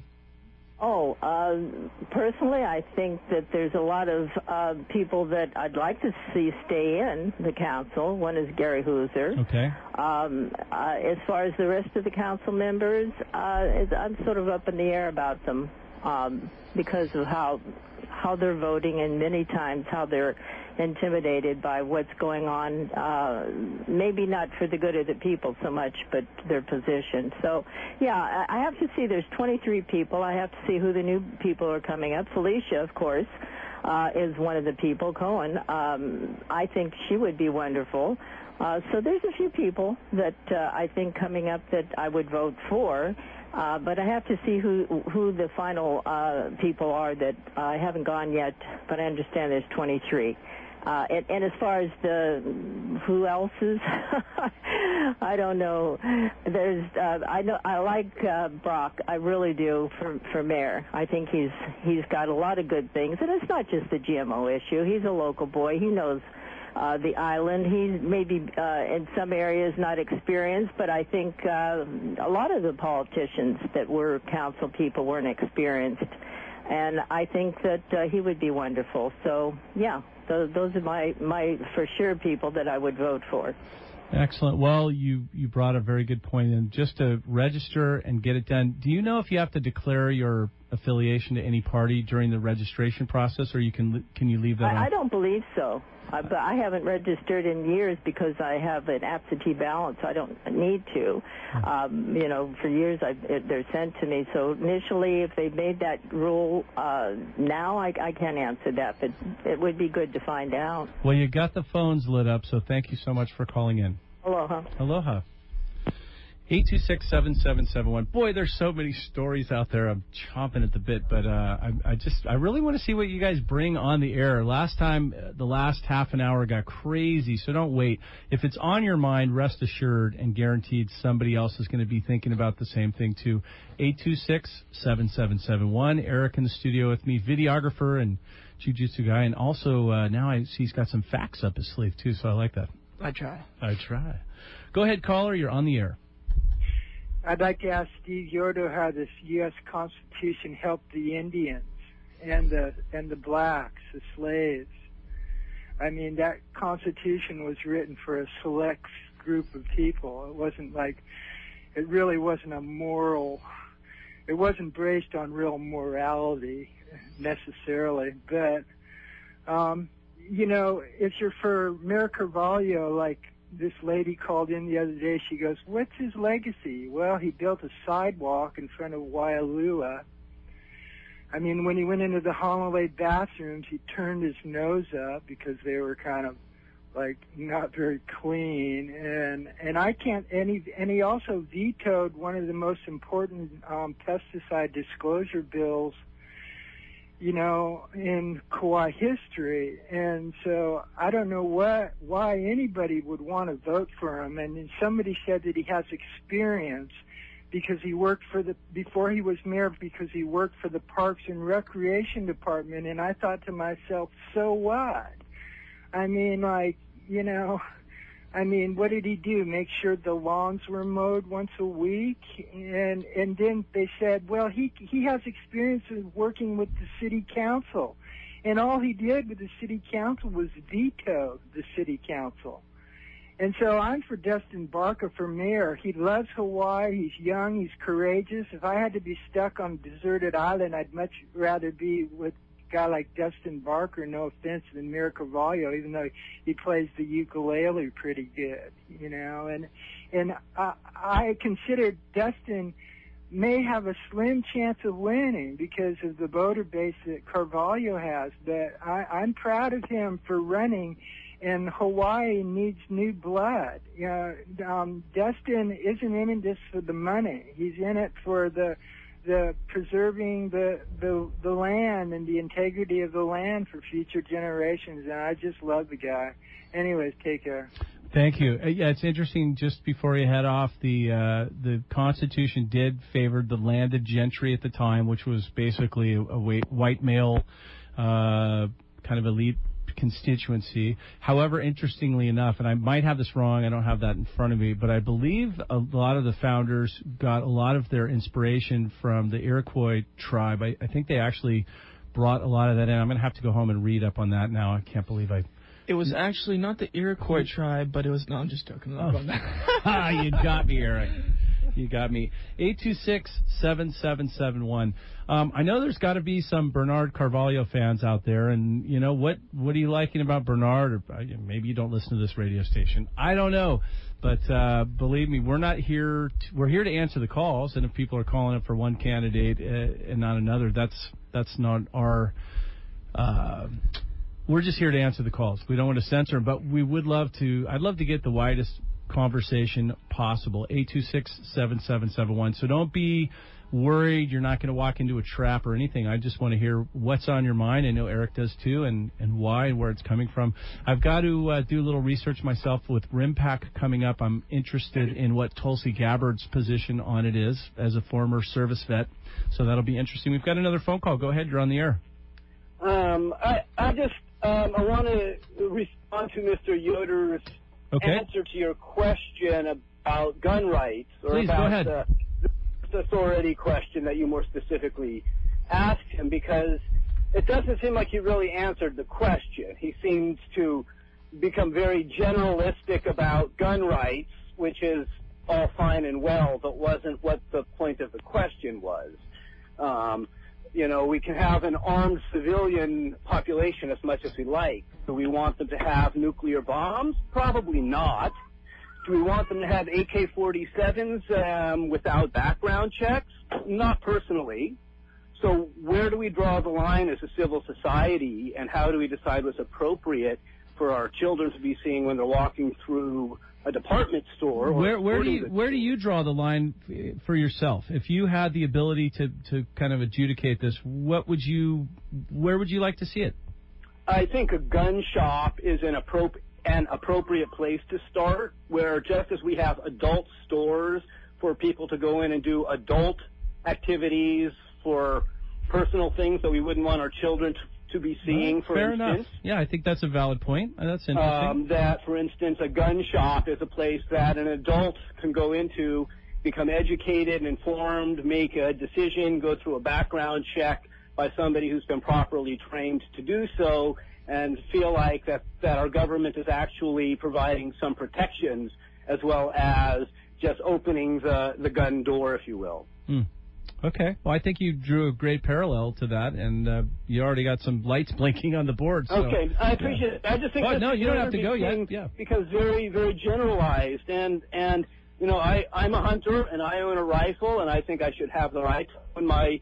Oh, uh, personally, I think that there's a lot of uh, people that I'd like to see stay in the council. One is Gary Hooser. Okay. Um, uh, as far as the rest of the council members, uh, I'm sort of up in the air about them um, because of how how they're voting, and many times how they're intimidated by what's going on, uh, maybe not for the good of the people so much, but their position. So, yeah, I have to see there's twenty-three people. I have to see who the new people are coming up. Felicia, of course, uh, is one of the people. Cohen, um, I think she would be wonderful. Uh, so there's a few people that uh, I think coming up that I would vote for. Uh, but I have to see who who the final uh, people are that uh, I haven't gone yet, but I understand there's twenty-three. Uh, and, and as far as the who else is, I don't know. There's uh, I know I like uh, Brock. I really do for for mayor. I think he's he's got a lot of good things, and it's not just the G M O issue. He's a local boy. He knows uh, the island. He's maybe uh, in some areas not experienced, but I think uh, a lot of the politicians that were council people weren't experienced. And I think that uh, he would be wonderful. So, yeah, those, those are my, my for sure people that I would vote for. Excellent. Well, you, you brought a very good point in. Just to register and get it done, do you know if you have to declare your affiliation to any party during the registration process, or you can can you leave that I, on? I don't believe so. I, but I haven't registered in years because I have an absentee ballot, so I don't need to. Um, you know, for years I, it, they're sent to me. So initially, if they made that rule uh, now, I, I can't answer that, but it would be good to find out. Well, you got the phones lit up, so thank you so much for calling in. Aloha. Aloha. eight two six, seven seven seven one. Boy, there's so many stories out there. I'm chomping at the bit, but uh, I, I just I really want to see what you guys bring on the air. Last time, uh, the last half an hour got crazy, so don't wait. If it's on your mind, rest assured and guaranteed somebody else is going to be thinking about the same thing too. eight two six, seven seven seven one. Eric in the studio with me, videographer and jiu-jitsu guy, and also uh, now I see he's got some facts up his sleeve too, so I like that. I try. I try. Go ahead, caller. You're on the air. I'd like to ask Steve Yoder how this U S Constitution helped the Indians and the and the blacks, the slaves. I mean, that Constitution was written for a select group of people. It wasn't like, it really wasn't a moral, it wasn't based on real morality necessarily. But, um, you know, if you're for Mayor Carvalho, like, this lady called in the other day. She goes, what's his legacy? Well, he built a sidewalk in front of Waialua. I mean, when he went into the Honolulu bathrooms, he turned his nose up because they were kind of, like, not very clean. And and I can't, and he, and he also vetoed one of the most important um, pesticide disclosure bills, you know, in Kauai history. And so I don't know what, why anybody would want to vote for him. And then somebody said that he has experience because he worked for the, before he was mayor, because he worked for the Parks and Recreation Department. And I thought to myself, so what? I mean, like, you know, I mean, what did he do? Make sure the lawns were mowed once a week? And and then they said, well, he he has experience in working with the city council. And all he did with the city council was veto the city council. And so I'm for Dustin Barker for mayor. He loves Hawaii. He's young. He's courageous. If I had to be stuck on a deserted island, I'd much rather be with guy like Dustin Barker, no offense, than Mayor Carvalho, even though he plays the ukulele pretty good, you know. And and I, I consider Dustin may have a slim chance of winning because of the voter base that Carvalho has, but I, I'm proud of him for running, and Hawaii needs new blood. You know, um, Dustin isn't in this for the money. He's in it for the the preserving the, the the land and the integrity of the land for future generations, and I just love the guy. Anyways, take care. Thank you. Uh, yeah, it's interesting. Just before you head off, the uh, the Constitution did favor the landed gentry at the time, which was basically a, a white male uh, kind of elite constituency. However, interestingly enough, and I might have this wrong, I don't have that in front of me, but I believe a lot of the founders got a lot of their inspiration from the Iroquois tribe. I, I think they actually brought a lot of that in. I'm going to have to go home and read up on that now. I can't believe I... It was actually not the Iroquois tribe, but it was... No, I'm just joking. Oh. Ah, you got me, Eric. You got me. eight two six, seven seven seven one. Um, I know there's got to be some Bernard Carvalho fans out there, and, you know, what what are you liking about Bernard? Or uh, maybe you don't listen to this radio station. I don't know. But uh, believe me, we're not here. To, we're here to answer the calls, and if people are calling up for one candidate uh, and not another, that's that's not our... Uh, we're just here to answer the calls. We don't want to censor them, but we would love to... I'd love to get the widest conversation possible. eight two six, seven seven seven one. So don't be worried. You're not going to walk into a trap or anything. I just want to hear what's on your mind. I know Eric does too, and, and why and where it's coming from. I've got to uh, do a little research myself with RIMPAC coming up. I'm interested in what Tulsi Gabbard's position on it is as a former service vet. So that'll be interesting. We've got another phone call. Go ahead. You're on the air. Um, I, I just um, I want to respond to Mister Yoder's okay. answer to your question about gun rights, or Please, about go ahead. the, the authority question that you more specifically asked him, because it doesn't seem like he really answered the question. He seems to become very generalistic about gun rights, which is all fine and well, but wasn't what the point of the question was. Um, you know, we can have an armed civilian population as much as we like. Do we want them to have nuclear bombs? Probably not. Do we want them to have A K forty-sevens um, without background checks? Not personally. So where do we draw the line as a civil society, and how do we decide what's appropriate for our children to be seeing when they're walking through a department store? Or where where do you where do you draw the line for yourself? If you had the ability to, to kind of adjudicate this, what would you where would you like to see it? I think a gun shop is an appropriate an appropriate place to start, where just as we have adult stores for people to go in and do adult activities for personal things that we wouldn't want our children to, to be seeing, well, for fair instance. enough. Yeah, I think that's a valid point. That's interesting. Um, that, for instance, a gun shop is a place that an adult can go into, become educated and informed, make a decision, go through a background check by somebody who's been properly trained to do so, and feel like that, that our government is actually providing some protections as well as just opening the, the gun door, if you will. Hmm. Okay. Well, I think you drew a great parallel to that, and uh, you already got some lights blinking on the board. So, okay. I appreciate yeah. it. I just think oh, that's no, you don't have to go yet. Yeah. Because very, very generalized. And, and you know, I, I'm a hunter, and I own a rifle, and I think I should have the right to own my,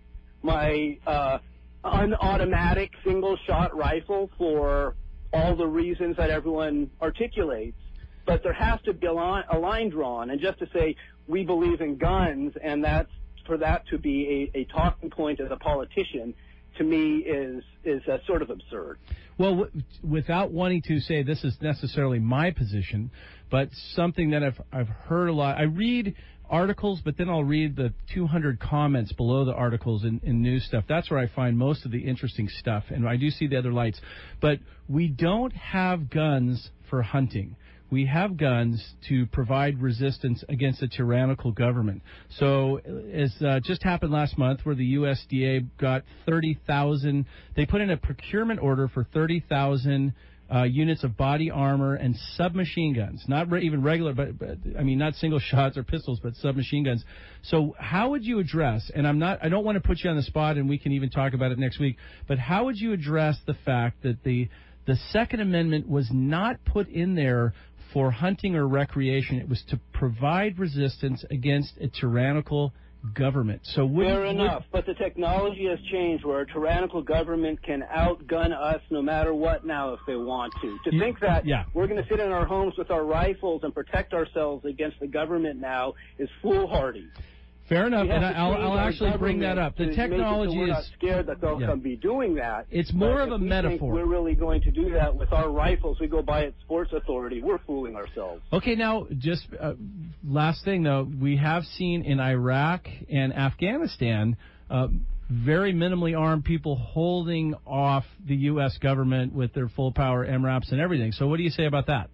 my uh, unautomatic single-shot rifle for all the reasons that everyone articulates. But there has to be a line, a line drawn. And just to say we believe in guns, and that's for that to be a, a talking point as a politician, to me is is uh, sort of absurd. Well, w- without wanting to say this is necessarily my position, but something that I've I've heard a lot. I read articles, but then I'll read the two hundred comments below the articles in, in news stuff. That's where I find most of the interesting stuff, and I do see the other lights. But we don't have guns for hunting. We have guns to provide resistance against a tyrannical government. So, as uh, just happened last month, where the U S D A got thirty thousand, they put in a procurement order for thirty thousand uh, units of body armor and submachine guns. Not re- even regular, but, but I mean, not single shots or pistols, but submachine guns. So, how would you address? And I'm not, I don't want to put you on the spot, and we can even talk about it next week. But how would you address the fact that the the Second Amendment was not put in there for hunting or recreation? It was to provide resistance against a tyrannical government. So would, Fair would, enough, but the technology has changed where a tyrannical government can outgun us no matter what now if they want to. To you, think that yeah. we're going to sit in our homes with our rifles and protect ourselves against the government now is foolhardy. Fair enough, and I'll, I'll actually bring that up. The technology so we're is not scared that they'll yeah. come be doing that. It's more of a we metaphor. Think we're really going to do that with our rifles. We go by at Sports Authority. We're fooling ourselves. Okay, now just uh, last thing though, we have seen in Iraq and Afghanistan uh, very minimally armed people holding off the U S government with their full power M RAPs and everything. So what do you say about that?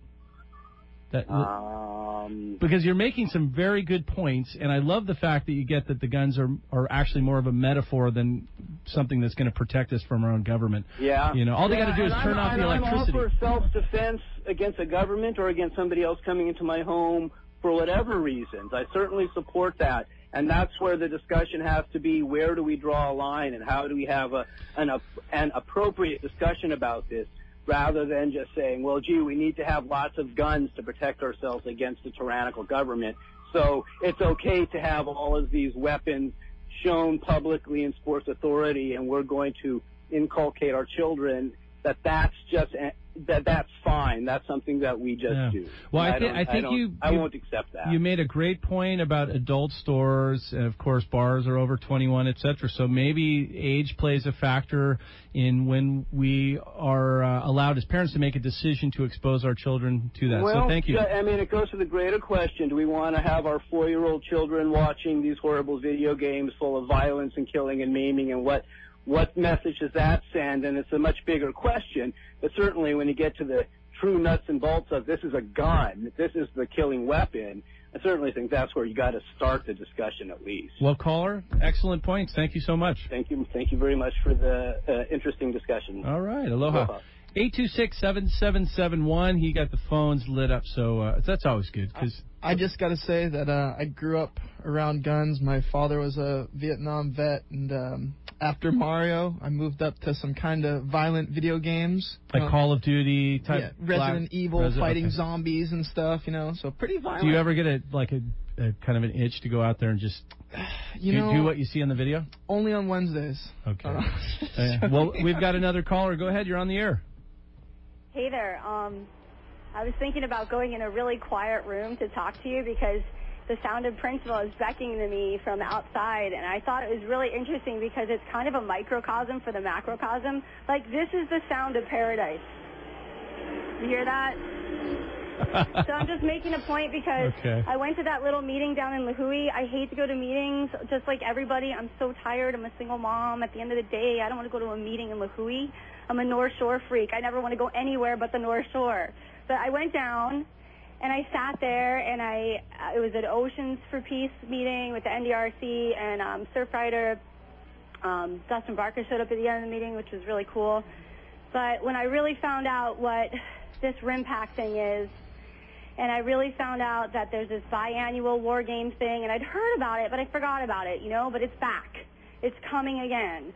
That. Um, Because you're making some very good points, and I love the fact that you get that the guns are are actually more of a metaphor than something that's going to protect us from our own government. Yeah. You know, all they yeah, got to do is I'm, turn off the electricity. I'm all for self-defense against a government or against somebody else coming into my home for whatever reasons. I certainly support that, and that's where the discussion has to be: where do we draw a line, and how do we have a an, an appropriate discussion about this, rather than just saying, well, gee, we need to have lots of guns to protect ourselves against a tyrannical government. So it's okay to have all of these weapons shown publicly in Sports Authority, and we're going to inculcate our children that that's just that that's fine. That's something that we just Yeah. do. Well, And I, th- don't- I think don't- you, I you won't accept that. You made a great point about adult stores, and of course, bars are over twenty-one, et cetera. So maybe age plays a factor in when we are uh, allowed as parents to make a decision to expose our children to that. Well, so thank you. yeah, I mean, it goes to the greater question: do we want to have our four-year-old children watching these horrible video games full of violence and killing and maiming, and what what message does that send? And it's a much bigger question. But certainly, when you get to the true nuts and bolts of this is a gun, this is the killing weapon, I certainly think that's where you got to start the discussion at least. Well, caller, excellent points. Thank you so much. Thank you, thank you very much for the uh, interesting discussion. All right, aloha. Aloha. eight two six, seven seven seven one. He got the phones lit up, so uh, that's always good. Cause I just got to say that uh, I grew up around guns. My father was a Vietnam vet, and um, after Mario, I moved up to some kind of violent video games. like Um, Call of Duty type. yeah, Resident black- Evil, Resi- fighting okay. zombies and stuff, you know, so pretty violent. Do you ever get a like a, a kind of an itch to go out there and just You do, know, do what you see on the video? only on Wednesdays. Okay. Uh, Uh, well, we've got another caller. Go ahead. You're on the air. Hey there. Um, I was thinking about going in a really quiet room to talk to you because the sounded principal is beckoning to me from outside, and I thought it was really interesting because it's kind of a microcosm for the macrocosm. Like, this is the sound of paradise. You hear that? So I'm just making a point because Okay. I went to that little meeting down in Lahui. I hate to go to meetings, just like everybody. I'm so tired. I'm a single mom. At the end of the day, I don't want to go to a meeting in Lahui. I'm a North Shore freak. I never want to go anywhere but the North Shore. But I went down, and I sat there, and I it was an Oceans for Peace meeting with the N D R C, and um, Surfrider um, Dustin Barker showed up at the end of the meeting, which was really cool. But when I really found out what this RIMPAC thing is, and I really found out that there's this biannual war game thing, and I'd heard about it, but I forgot about it, you know, but it's back. It's coming again.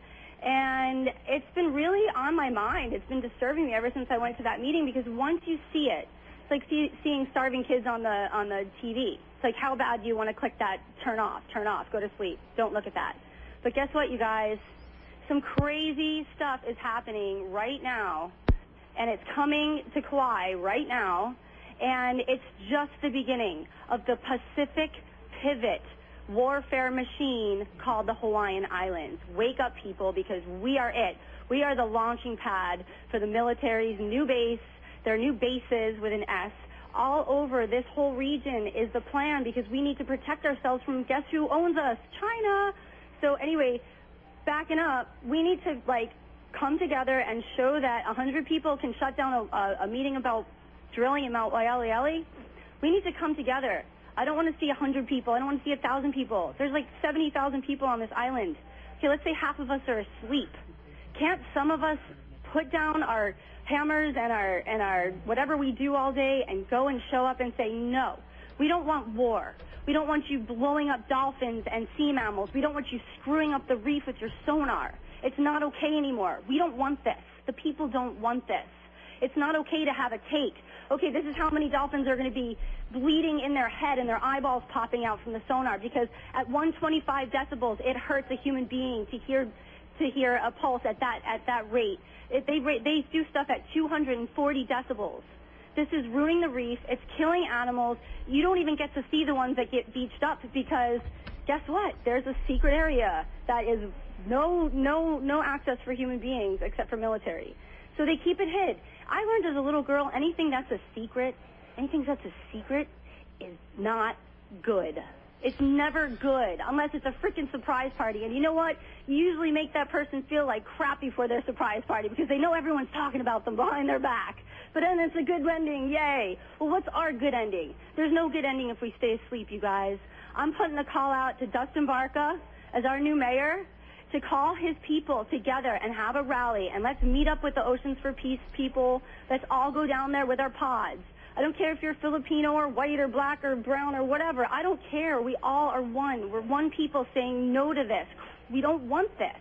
And it's been really on my mind. It's been disturbing me ever since I went to that meeting because once you see it, it's like see, seeing starving kids on the on the T V. It's like, how bad do you want to click that, turn off, turn off, go to sleep, don't look at that. But guess what, you guys? Some crazy stuff is happening right now, and it's coming to Kauai right now, and it's just the beginning of the Pacific pivot warfare machine called the Hawaiian Islands. Wake up, people, because we are it. We are the launching pad for the military's new base, their new bases with an S. All over this whole region is the plan because we need to protect ourselves from, guess who owns us? China. So anyway, backing up, we need to, like, come together and show that one hundred people can shut down a, a, a meeting about drilling in Mount Waialeale. We need to come together. I don't want to see one hundred people. I don't want to see one thousand people. There's like seventy thousand people on this island. Okay, let's say half of us are asleep. Can't some of us put down our hammers and our and our whatever we do all day and go and show up and say, no, we don't want war. We don't want you blowing up dolphins and sea mammals. We don't want you screwing up the reef with your sonar. It's not okay anymore. We don't want this. The people don't want this. It's not okay to have a take. Okay, this is how many dolphins are going to be bleeding in their head and their eyeballs popping out from the sonar because at one twenty-five decibels, it hurts a human being to hear to hear a pulse at that at that rate. If they they do stuff at two hundred forty decibels. This is ruining the reef. It's killing animals. You don't even get to see the ones that get beached up because guess what? There's a secret area that is no no no access for human beings except for military. So they keep it hid. I learned as a little girl, anything that's a secret, anything that's a secret is not good. It's never good unless it's a freaking surprise party. And you know what? You usually make that person feel like crap before their surprise party because they know everyone's talking about them behind their back. But then it's a good ending. Yay. Well, what's our good ending? There's no good ending if we stay asleep, you guys. I'm putting a call out to Dustin Barca as our new mayor to call his people together and have a rally, and let's meet up with the Oceans for Peace people. Let's all go down there with our pods. I don't care if you're Filipino or white or black or brown or whatever. I don't care. We all are one. We're one people saying no to this. We don't want this.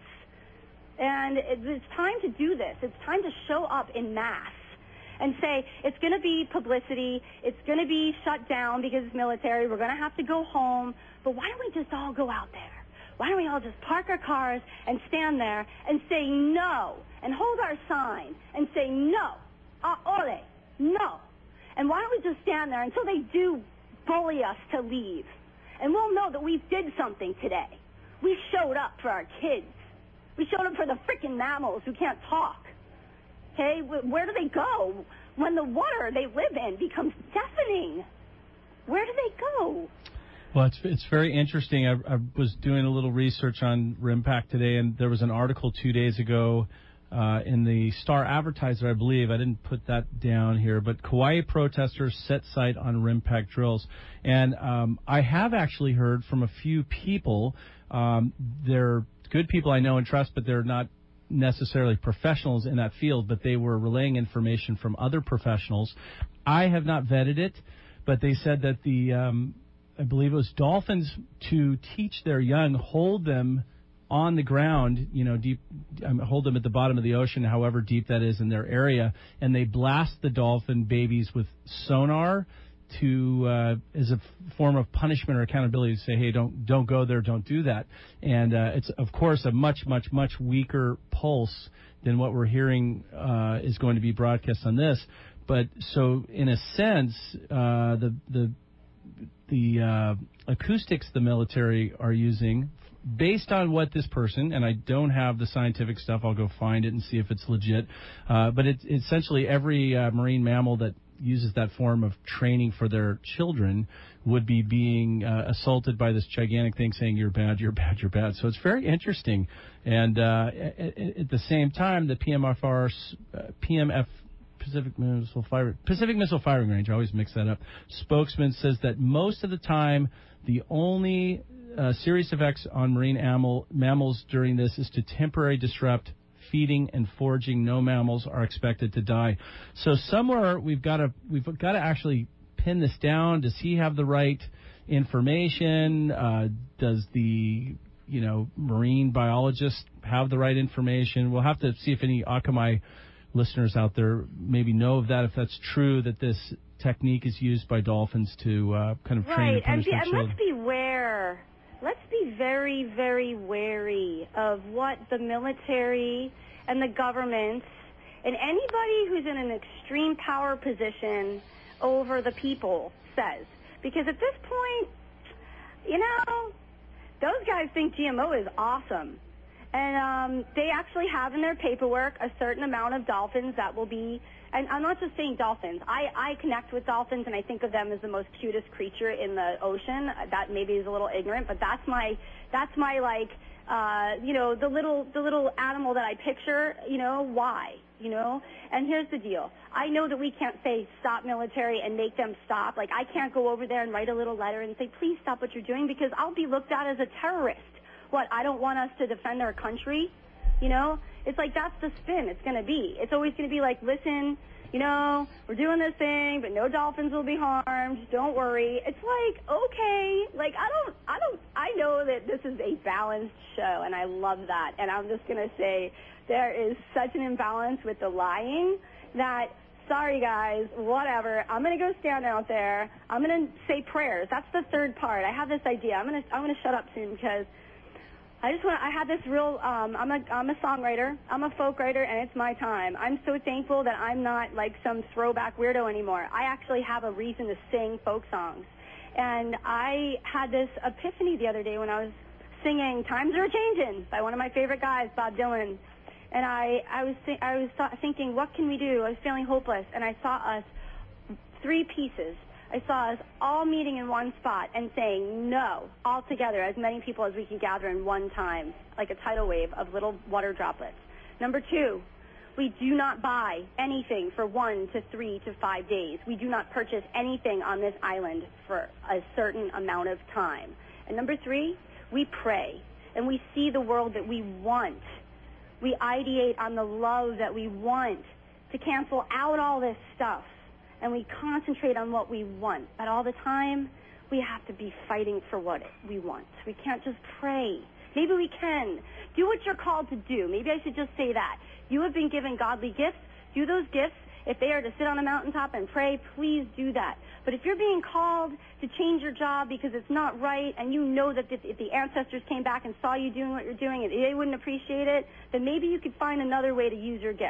And it's time to do this. It's time to show up in mass and say it's going to be publicity. It's going to be shut down because it's military. We're going to have to go home. But why don't we just all go out there? Why don't we all just park our cars and stand there and say no and hold our sign and say no Uh, ole. No. And why don't we just stand there until they do bully us to leave? And we'll know that we did something today. We showed up for our kids. We showed up for the freaking mammals who can't talk. Okay? Where do they go when the water they live in becomes deafening? Where do they go? Well, it's it's very interesting. I, I was doing a little research on RIMPAC today, and there was an article two days ago uh, in the Star Advertiser, I believe. I didn't put that down here, but Kauai protesters set sight on RIMPAC drills. And um, I have actually heard from a few people. Um, they're good people I know and trust, but they're not necessarily professionals in that field, but they were relaying information from other professionals. I have not vetted it, but they said that the... Um, I believe it was dolphins, to teach their young, hold them on the ground, you know, deep, um, hold them at the bottom of the ocean, however deep that is in their area, and they blast the dolphin babies with sonar to uh, as a f- form of punishment or accountability to say, hey, don't don't go there, don't do that. And uh, it's of course a much much much weaker pulse than what we're hearing uh, is going to be broadcast on this. But so in a sense, uh, the the the uh, acoustics the military are using, based on what this person, and I don't have the scientific stuff, I'll go find it and see if it's legit, uh, but it's essentially every uh, marine mammal that uses that form of training for their children would be being uh, assaulted by this gigantic thing saying, you're bad, you're bad, you're bad. So it's very interesting. And uh, at, at the same time, the P M F R, uh, P M F Pacific Missile Fire, Pacific Missile Firing Range, I always mix that up, spokesman says that most of the time the only uh, serious effects on marine animal, mammals during this is to temporarily disrupt feeding and foraging. No mammals are expected to die. So somewhere we've got to we've got to actually pin this down. Does he have the right information? Uh, does the you know marine biologist have the right information? We'll have to see if any Akamai listeners out there maybe know of that, if that's true, that this technique is used by dolphins to uh, kind of train right. and punish and, their and children. let's be aware. Let's be very, very wary of what the military and the government and anybody who's in an extreme power position over the people says. Because at this point, you know, those guys think G M O is awesome. And um, they actually have in their paperwork a certain amount of dolphins that will be, and I'm not just saying dolphins. I, I connect with dolphins, and I think of them as the most cutest creature in the ocean. That maybe is a little ignorant, but that's my, that's my like, uh, you know, the little, the little animal that I picture. You know, why? You know, and here's the deal. I know that we can't say stop military and make them stop. Like, I can't go over there and write a little letter and say, please stop what you're doing, because I'll be looked at as a terrorist. What, I don't want us to defend our country? You know, it's like that's the spin it's going to be. It's always going to be like, listen, you know, we're doing this thing, but no dolphins will be harmed. Don't worry. It's like, okay, like I don't, I don't, I know that this is a balanced show, and I love that. And I'm just going to say there is such an imbalance with the lying that, sorry guys, whatever. I'm going to go stand out there. I'm going to say prayers. That's the third part. I have this idea. I'm going to, I'm going to shut up soon because I just want. I had this real. Um, I'm a. I'm a songwriter. I'm a folk writer, and it's my time. I'm so thankful that I'm not like some throwback weirdo anymore. I actually have a reason to sing folk songs, and I had this epiphany the other day when I was singing "Times Are Changing" by one of my favorite guys, Bob Dylan, and I. I was. Th- I was th- thinking, what can we do? I was feeling hopeless, and I saw us three pieces. I saw us all meeting in one spot and saying no, all together, as many people as we can gather in one time, like a tidal wave of little water droplets. Number two, we do not buy anything for one to three to five days. We do not purchase anything on this island for a certain amount of time. And number three, we pray, and we see the world that we want. We ideate on the love that we want to cancel out all this stuff. And we concentrate on what we want. But all the time, we have to be fighting for what we want. We can't just pray. Maybe we can. Do what you're called to do. Maybe I should just say that. You have been given godly gifts. Do those gifts. If they are to sit on a mountaintop and pray, please do that. But if you're being called to change your job because it's not right, and you know that if the ancestors came back and saw you doing what you're doing and they wouldn't appreciate it, then maybe you could find another way to use your gifts.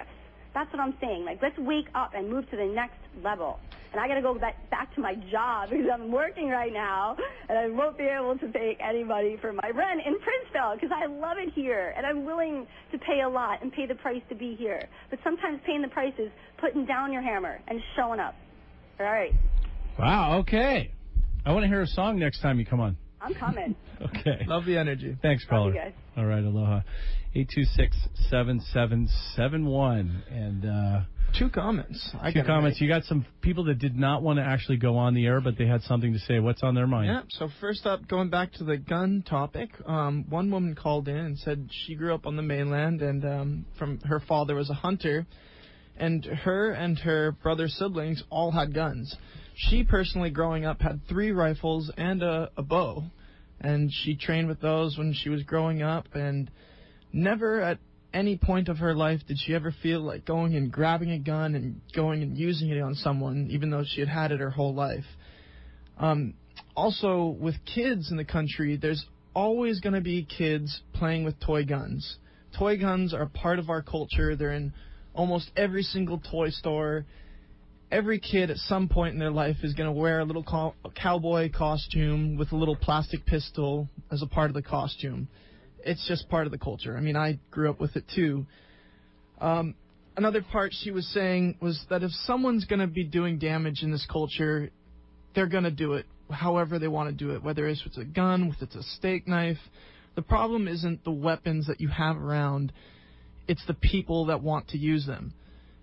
That's what I'm saying. Like, let's wake up and move to the next level. And I got to go back, back to my job because I'm working right now, and I won't be able to pay anybody for my rent in Princeville because I love it here, and I'm willing to pay a lot and pay the price to be here. But sometimes paying the price is putting down your hammer and showing up. All right. Wow, okay. I want to hear a song next time you come on. I'm coming. Okay. Love the energy. Thanks, caller. Love you guys. All right, aloha. eight two six, seven seven seven one. And uh, two comments. I two comments. Make. You got some people that did not want to actually go on the air, but they had something to say. What's on their mind? Yeah, so first up, going back to the gun topic, um, one woman called in and said she grew up on the mainland, and um, from her father was a hunter, and her and her brother siblings all had guns. She personally, growing up, had three rifles and a, a bow, and she trained with those when she was growing up, and never at any point of her life did she ever feel like going and grabbing a gun and going and using it on someone, even though she had had it her whole life. Um, also, with kids in the country, there's always going to be kids playing with toy guns. Toy guns are part of our culture. They're in almost every single toy store. Every kid at some point in their life is going to wear a little co- cowboy costume with a little plastic pistol as a part of the costume. It's just part of the culture. I mean, I grew up with it too. Um, another part she was saying was that if someone's going to be doing damage in this culture, they're going to do it however they want to do it, whether it's with a gun, whether it's a steak knife. The problem isn't the weapons that you have around. It's the people that want to use them.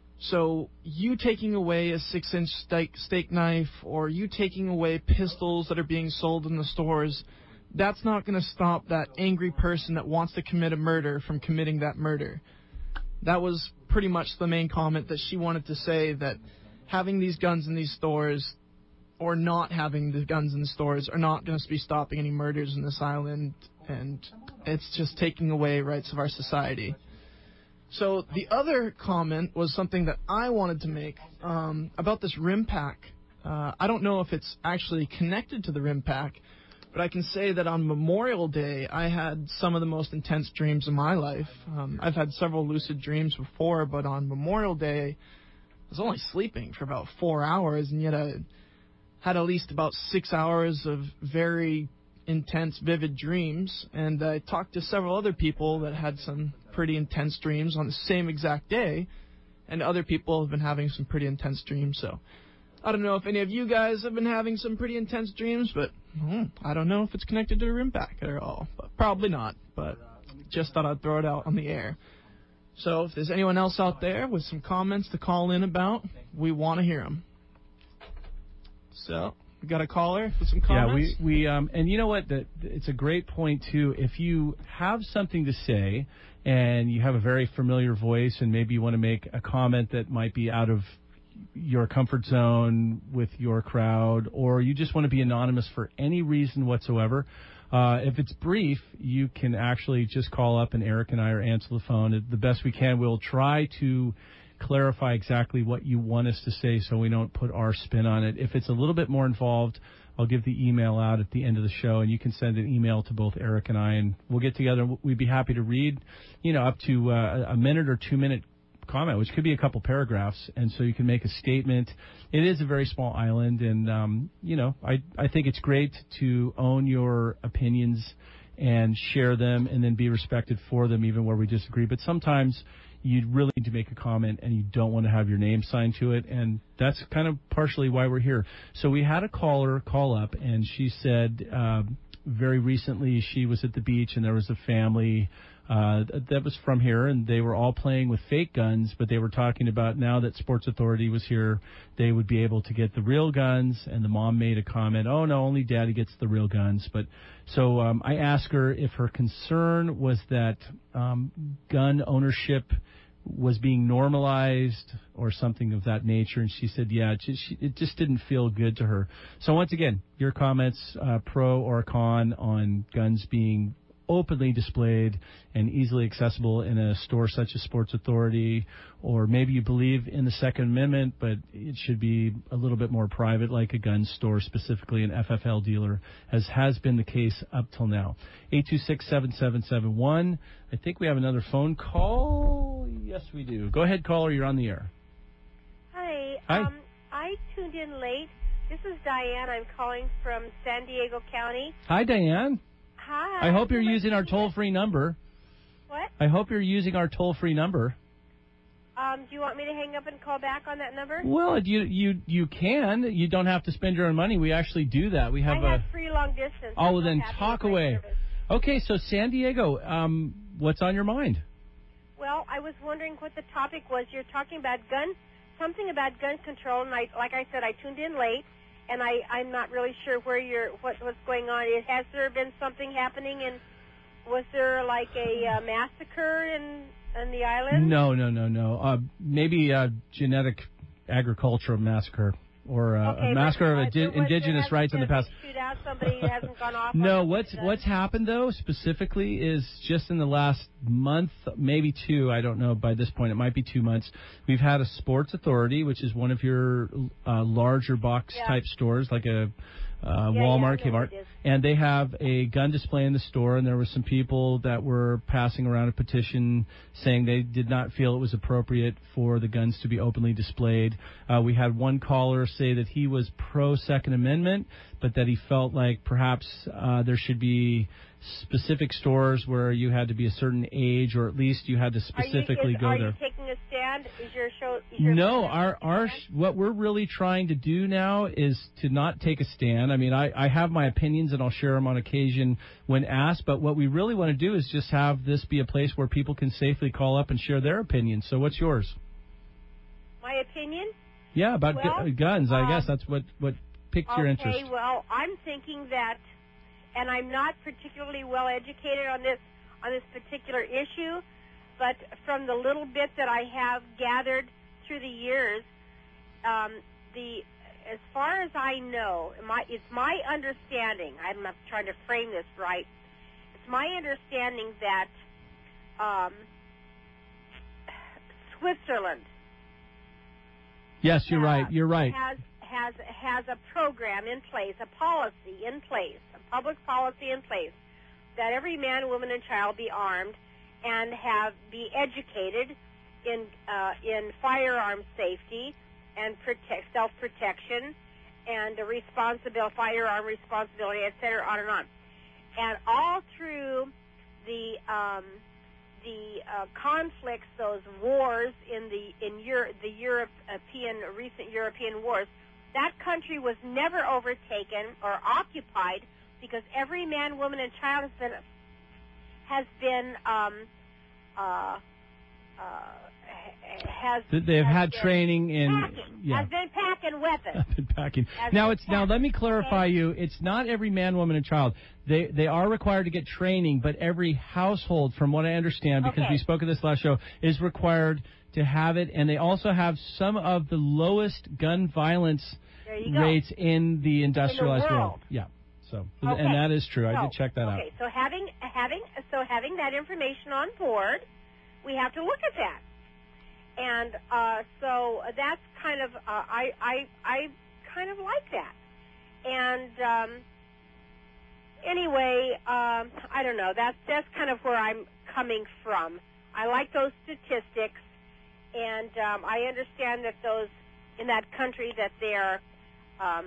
So you taking away a six-inch steak, steak knife or you taking away pistols that are being sold in the stores, that's not going to stop that angry person that wants to commit a murder from committing that murder. That was pretty much the main comment that she wanted to say, that having these guns in these stores or not having the guns in the stores are not going to be stopping any murders in this island, and it's just taking away rights of our society. So the other comment was something that I wanted to make um, about this RIM pack. Uh, I don't know if it's actually connected to the RIM pack, but I can say that on Memorial Day, I had some of the most intense dreams of my life. Um, I've had several lucid dreams before, but on Memorial Day, I was only sleeping for about four hours, and yet I had at least about six hours of very intense, vivid dreams. And I talked to several other people that had some pretty intense dreams on the same exact day, and other people have been having some pretty intense dreams. So I don't know if any of you guys have been having some pretty intense dreams, but hmm, I don't know if it's connected to the RIM pack at all. But probably not, but just thought I'd throw it out on the air. So if there's anyone else out there with some comments to call in about, we want to hear them. So we got a caller with some comments? Yeah, we, we um, and you know what? The, it's a great point, too. If you have something to say and you have a very familiar voice and maybe you want to make a comment that might be out of your comfort zone with your crowd, or you just want to be anonymous for any reason whatsoever, uh, if it's brief, you can actually just call up and Eric and I are answer the phone. The best we can, we'll try to clarify exactly what you want us to say so we don't put our spin on it. If it's a little bit more involved, I'll give the email out at the end of the show, and you can send an email to both Eric and I, and we'll get together. We'd be happy to read, you know, up to uh, a minute or two-minute comment, which could be a couple paragraphs, and so you can make a statement. It is a very small island, and, um, you know, I, I think it's great to own your opinions and share them and then be respected for them even where we disagree. But sometimes you really need to make a comment and you don't want to have your name signed to it, and that's kind of partially why we're here. So we had a caller call up, and she said uh, very recently she was at the beach and there was a family uh, that was from here, and they were all playing with fake guns, but they were talking about now that Sports Authority was here, they would be able to get the real guns, and the mom made a comment, oh, no, only Daddy gets the real guns. But so um, I asked her if her concern was that um, gun ownership was being normalized or something of that nature, and she said, yeah, it just, it just didn't feel good to her. So once again, your comments, uh, pro or con, on guns being openly displayed and easily accessible in a store such as Sports Authority, or maybe you believe in the Second Amendment, but it should be a little bit more private, like a gun store, specifically an F F L dealer, as has been the case up till now. eight two six, seven seven seven one. I think we have another phone call. Yes, we do. Go ahead, caller. You're on the air. Hi. Hi. Um, I tuned in late. This is Diane. I'm calling from San Diego County. Hi, Diane. Hi. I hope you're Who am I using our speaking with? toll-free number. What? I hope you're using our toll-free number. Um, do you want me to hang up and call back on that number? Well, you you you can. You don't have to spend your own money. We actually do that. We have I a. have free long distance. Oh, well, I'm then happy talk with my away. service. Okay, so San Diego, um, what's on your mind? Well, I was wondering what the topic was. You're talking about gun, something about gun control, and I, like I said, I tuned in late, and I, I'm not really sure where you're, what, what's going on. Is, has there been something happening, and was there like a uh, massacre in, in the island? No, no, no, no. Uh, maybe a genetic agricultural massacre or uh, Okay, a massacre but, of uh, indi- there was- indigenous there rights in the hasn't past. been a Shoot out somebody who hasn't gone off. No, on what's the gun? what's happened though specifically is just in the last month, maybe two. I don't know. By this point, it might be two months. We've had a Sports Authority, which is one of your uh, larger box Yeah. type stores, like a uh, Yeah, Walmart, yeah, I know Kmart, what it is. and they have a gun display in the store. And there were some people that were passing around a petition saying they did not feel it was appropriate for the guns to be openly displayed. Uh, we had one caller say that he was pro Second Amendment, but that he felt like perhaps uh, there should be specific stores where you had to be a certain age, or at least you had to specifically are you, is, go are there. you taking a stand? Is your show? Is your No, program our taking a our stand? sh- what we're really trying to do now is to not take a stand. I mean, I, I have my opinions and I'll share them on occasion when asked, but what we really want to do is just have this be a place where people can safely call up and share their opinions. So what's yours? My opinion? Yeah, about gu- Well, guns. I um, guess that's what what piqued your interest. Okay, well, I'm thinking that, and I'm not particularly well educated on this on this particular issue, but from the little bit that I have gathered through the years, um, the as far as I know, my it's my understanding. I'm not trying to frame this right. It's my understanding that um, Switzerland. Yes, you're uh, right. You're right. Has has has a program in place, a policy in place, a public policy in place that every man, woman, and child be armed and have be educated in uh, in firearm safety and protect self protection and the responsibility, firearm responsibility, et cetera, on and on. And all through the um, the uh, conflicts, those wars in the in Europe, the European recent European wars, that country was never overtaken or occupied because every man, woman, and child has been has been um, uh, uh, has They've has had been training in packing, yeah. has been packing weapons. Been packing. Has Now been it's now let me clarify you. It's not every man, woman, and child. They they are required to get training, but every household, from what I understand, because Okay. we spoke of this last show, is required to have it, and they also have some of the lowest gun violence There you go. rates in the industrialized world. Yeah. So Okay. and that is true. I So, did check that out. Okay, so having having so having that information on board, we have to look at that, and uh, so that's kind of uh, I I I kind of like that, and um, anyway, um, I don't know. That's that's kind of where I'm coming from. I like those statistics, and um, I understand that those in that country that they're um,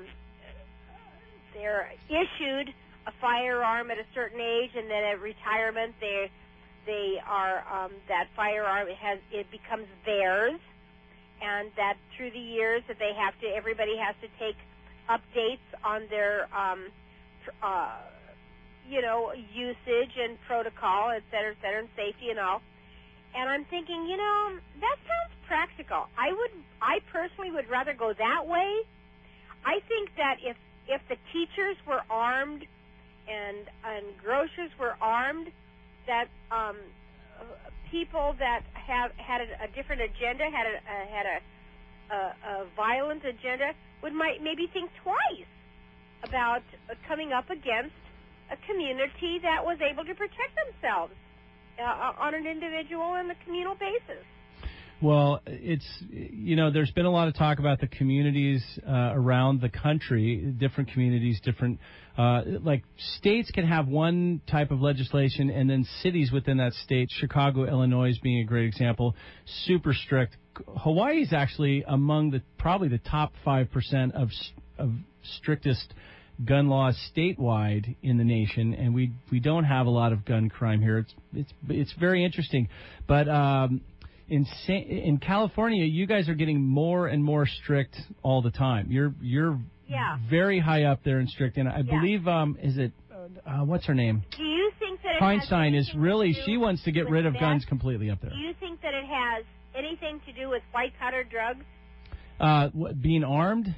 they're issued a firearm at a certain age, and then at retirement, they they are um, that firearm has it becomes theirs, and that through the years that they have to everybody has to take updates on their um, tr- uh, you know usage and protocol, et cetera, et cetera, and safety and all. And I'm thinking, you know, that sounds practical. I would, I personally would rather go that way. I think that if if the teachers were armed and and grocers were armed, that um, people that have had a, a different agenda, had a, a had a, a, a violent agenda, would might maybe think twice about uh, coming up against a community that was able to protect themselves uh, on an individual and a communal basis. Well, it's, you know, there's been a lot of talk about the communities uh, around the country, different communities, different, uh, like states can have one type of legislation and then cities within that state, Chicago, Illinois being a great example, super strict. Hawaii is actually among the, probably the top five percent of, of strictest gun laws statewide in the nation, and we we don't have a lot of gun crime here. It's it's it's very interesting, but um, in in California, you guys are getting more and more strict all the time. You're you're yeah. very high up there in strict, and I yeah. believe um is it uh, what's her name? Do you think that it Feinstein has is really to she wants to get rid of that? guns completely up there. Do you think that it has anything to do with white powder drugs? Uh, what, being armed.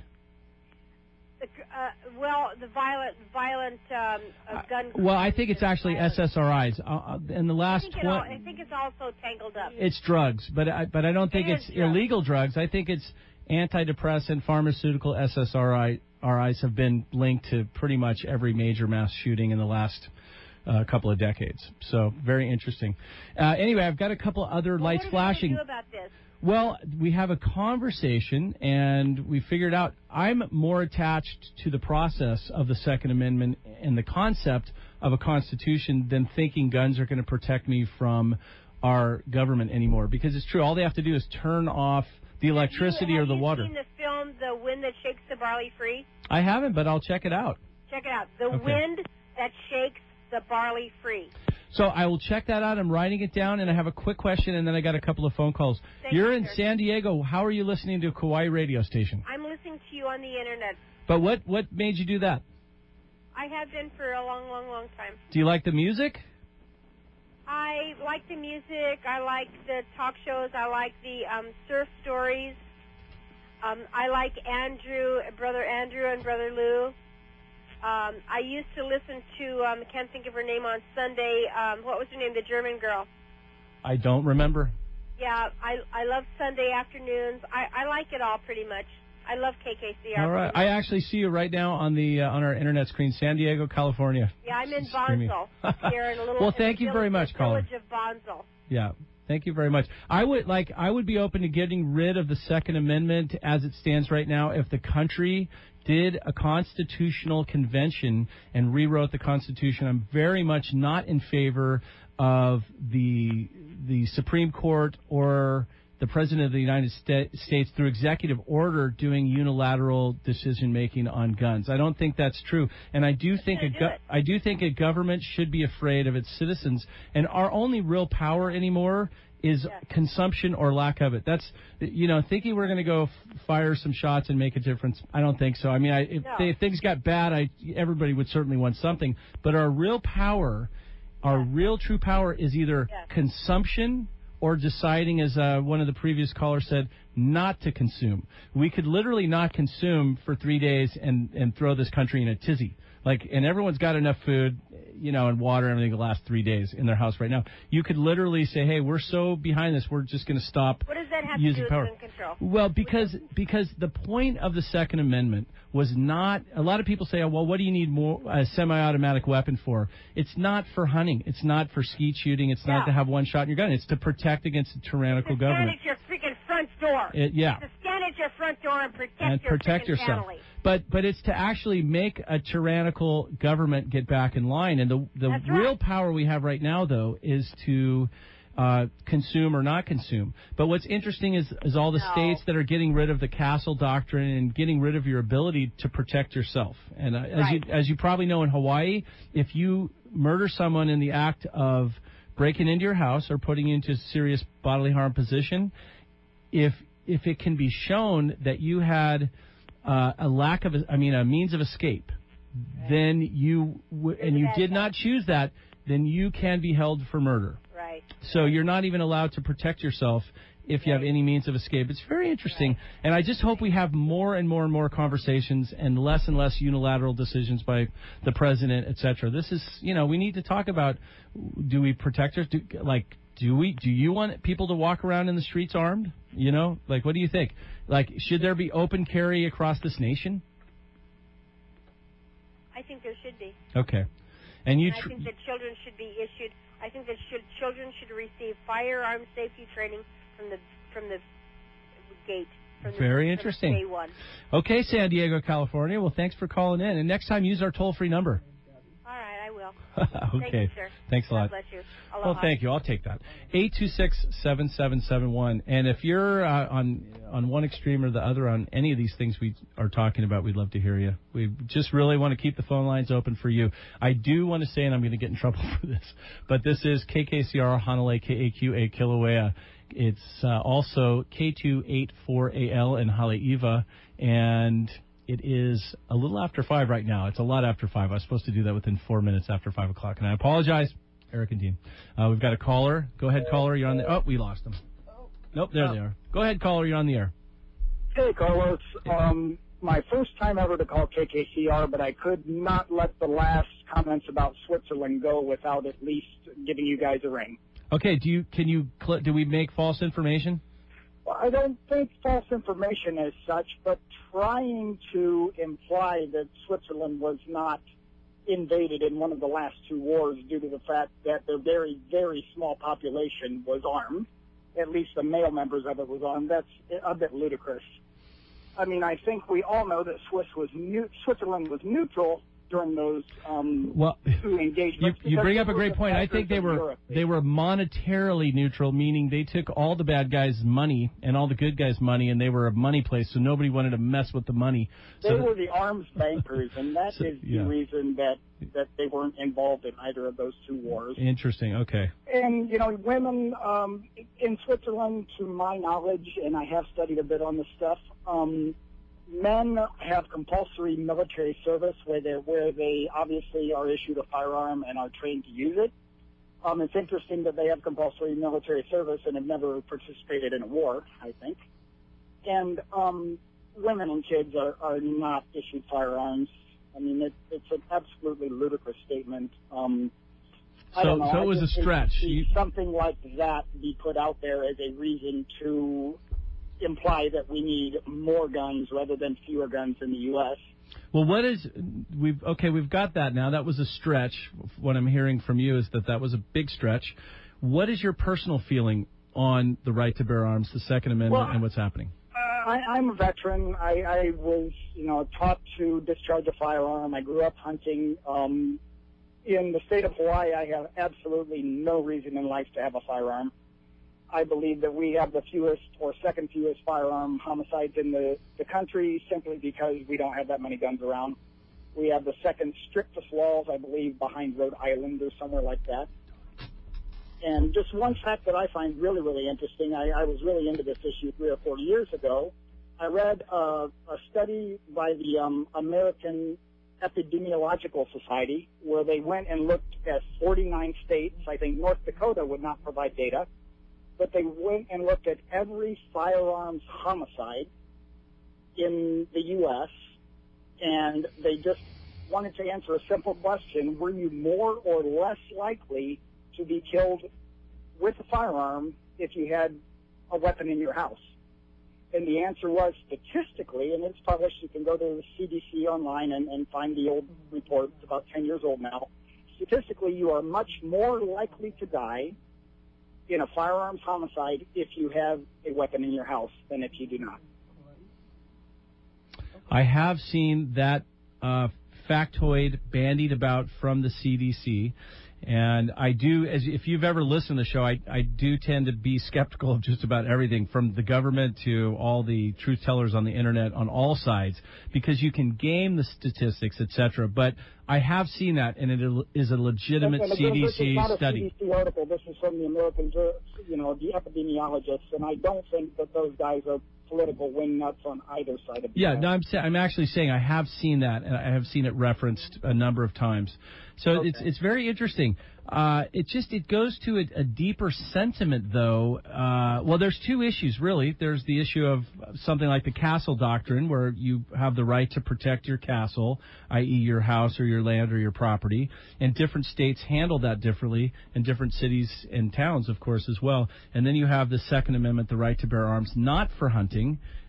Uh, well, the violent, violent um, uh, gun. Well, I think it's actually S S R Is. Uh, in the last I think, it twenty, all, I think it's also tangled up. it's drugs, but I, but I don't think It it's is drugs. illegal drugs. I think it's antidepressant, pharmaceutical S S R Is have been linked to pretty much every major mass shooting in the last uh, couple of decades. So very interesting. Uh, anyway, I've got a couple other well, lights what flashing. What do about this? Well, we have a conversation, and we figured out I'm more attached to the process of the Second Amendment and the concept of a constitution than thinking guns are going to protect me from our government anymore. Because it's true, all they have to do is turn off the electricity have you, or the water. Have you seen the film The Wind That Shakes the Barley Free? I haven't, but I'll check it out. Check it out. The Okay. Wind That Shakes the Barley Free. So I will check that out. I'm writing it down, and I have a quick question, and then I got a couple of phone calls. Thank You're you, in sir. San Diego. How are you listening to a Kauai radio station? I'm listening to you on the internet. But what, what made you do that? I have been for a long, long, long time. Do you like the music? I like the music. I like the talk shows. I like the um, surf stories. Um, I like Andrew, Brother Andrew and Brother Lou. Um, I used to listen to, um, I can't think of her name on Sunday. Um, what was her name? The German girl. I don't remember. Yeah, I I love Sunday afternoons. I, I like it all pretty much. I love K K C R. All right. I actually see you right now on the uh, on our internet screen, San Diego, California. Yeah, I'm in Screaming. Bonsall. Here in a little Well, in thank the you very village- much, caller. Village of Bonsall. Yeah. Thank you very much. I would like I would be open to getting rid of the Second Amendment as it stands right now if the country did a constitutional convention and rewrote the Constitution. I'm very much not in favor of the the Supreme Court or the President of the United Sta- States through executive order doing unilateral decision making on guns. I don't think that's true, and I do think a go- I do think a government should be afraid of its citizens. And our only real power anymore is consumption or lack of it. That's, you know, thinking we're going to go f- fire some shots and make a difference. I don't think so. I mean, I, if, No. they, if things got bad, I everybody would certainly want something. But our real power, our real true power, is either consumption or deciding, as uh, one of the previous callers said, not to consume. We could literally not consume for three days and, and throw this country in a tizzy. Like, and everyone's got enough food, you know, and water and everything to last three days in their house right now. You could literally say, hey, we're so behind this, we're just going to stop What does that have using to do power. with gun control? Well, because because the point of the Second Amendment was not. A lot of people say, oh, well, what do you need more a semi-automatic weapon for? It's not for hunting. It's not for skeet shooting. It's not to have one shot in your gun. It's to protect against a tyrannical Stand government. at your freaking front door. It- yeah. To stand at your front door and protect And your protect freaking yourself. family. But but it's to actually make a tyrannical government get back in line. And the the That's real right. power we have right now, though, is to uh, consume or not consume. But what's interesting is is all the No. states that are getting rid of the castle doctrine and getting rid of your ability to protect yourself. And uh, as Right. you as you probably know, in Hawaii, if you murder someone in the act of breaking into your house or putting you into a serious bodily harm position, if if it can be shown that you had uh, a lack of, I mean, a means of escape, then you w- and you did not choose that, then you can be held for murder. Right. So you're not even allowed to protect yourself if you have any means of escape. It's very interesting, and I just hope we have more and more and more conversations and less and less unilateral decisions by the president, et cetera. This is, you know, we need to talk about: do we protect us? Do, like, do we? Do you want people to walk around in the streets armed? You know, like, what do you think? Like, should there be open carry across this nation? I think there should be. Okay, and you. And I Tr- think that children should be issued. I think that should, children should receive firearm safety training from the from the gate. From Very the, interesting. From day one. Okay, San Diego, California. Well, thanks for calling in. And next time, use our toll-free number. All right, I will. Okay. Thank you, sir. Thanks a lot. God bless you. Well, Aloha. thank you. I'll take that. eight two six, seven seven seven one. And if you're uh, on on one extreme or the other on any of these things we are talking about, we'd love to hear you. We just really want to keep the phone lines open for you. I do want to say, and I'm going to get in trouble for this, but this is K K C R Hanalei K A Q A Kilauea. It's uh, also K two eighty-four A L in Haleiwa, and it is a little after five right now. It's a lot after five. I was supposed to do that within four minutes after five o'clock, and I apologize, Eric and Dean. Uh, we've got a caller. Go ahead, caller. You're on the. Oh, we lost them. Nope, there they are. Go ahead, caller. You're on the air. Hey, Carlos. Um, my first time ever to call K K C R, but I could not let the last comments about Switzerland go without at least giving you guys a ring. Okay. Do you can you cl- do we make false information? Well, I don't think false information as such, but trying to imply that Switzerland was not invaded in one of the last two wars due to the fact that their very, very small population was armed, at least the male members of it was armed, that's a bit ludicrous. I mean, I think we all know that Swiss was new, Switzerland was neutral during those um, well, two engagements. You, you bring up a great the point. I think they were Europe. they were monetarily neutral, meaning they took all the bad guys' money and all the good guys' money, and they were a money place, so nobody wanted to mess with the money. They so were the arms bankers, and that so, is yeah. the reason that, that they weren't involved in either of those two wars. Interesting. Okay. And, you know, women um, in Switzerland, to my knowledge, and I have studied a bit on this stuff, um, men have compulsory military service where they where they obviously are issued a firearm and are trained to use it. Um, it's interesting that they have compulsory military service and have never participated in a war, I think. And um, women and kids are, are not issued firearms. I mean, it, it's an absolutely ludicrous statement. Um, I so, don't know. so it I was a just stretch. see You... something like that be put out there as a reason to imply that we need more guns rather than fewer guns in the U S. Well, what is we've okay? We've got that now. That was a stretch. What I'm hearing from you is that that was a big stretch. What is your personal feeling on the right to bear arms, the Second Amendment, Well, and what's happening? Uh, I, I'm a veteran. I, I was, you know, taught to discharge a firearm. I grew up hunting. Um, in the state of Hawaii, I have absolutely no reason in life to have a firearm. I believe that we have the fewest or second fewest firearm homicides in the, the country simply because we don't have that many guns around. We have the second strictest laws, I believe, behind Rhode Island or somewhere like that. And just one fact that I find really, really interesting, I, I was really into this issue three or four years ago. I read uh, a study by the um, American Epidemiological Society where they went and looked at forty-nine states. I think North Dakota would not provide data. But they went and looked at every firearms homicide in the U S, and they just wanted to answer a simple question. Were you more or less likely to be killed with a firearm if you had a weapon in your house? And the answer was statistically, and it's published, you can go to the C D C online and, and find the old report. It's about ten years old now. Statistically, you are much more likely to die in a firearms homicide if you have a weapon in your house than if you do not. I have seen that uh, factoid bandied about from the C D C, and I do, as if you've ever listened to the show, I, I do tend to be skeptical of just about everything, from the government to all the truth tellers on the internet on all sides, because you can game the statistics, et cetera. But I have seen that, and it is a legitimate and, and C D C this is not study. A C D C article. This is from the American, you know, the epidemiologists, and I don't think that those guys are political wing nuts on either side of the Yeah, aisle. no, I'm sa- I'm actually saying I have seen that, and I have seen it referenced a number of times. So Okay. it's it's very interesting. Uh, it just it goes to a, a deeper sentiment, though. Uh, well, there's two issues really. There's the issue of something like the castle doctrine, where you have the right to protect your castle, that is, your house or your land or your property, and different states handle that differently, and different cities and towns, of course, as well. And then you have the Second Amendment, the right to bear arms, not for hunting.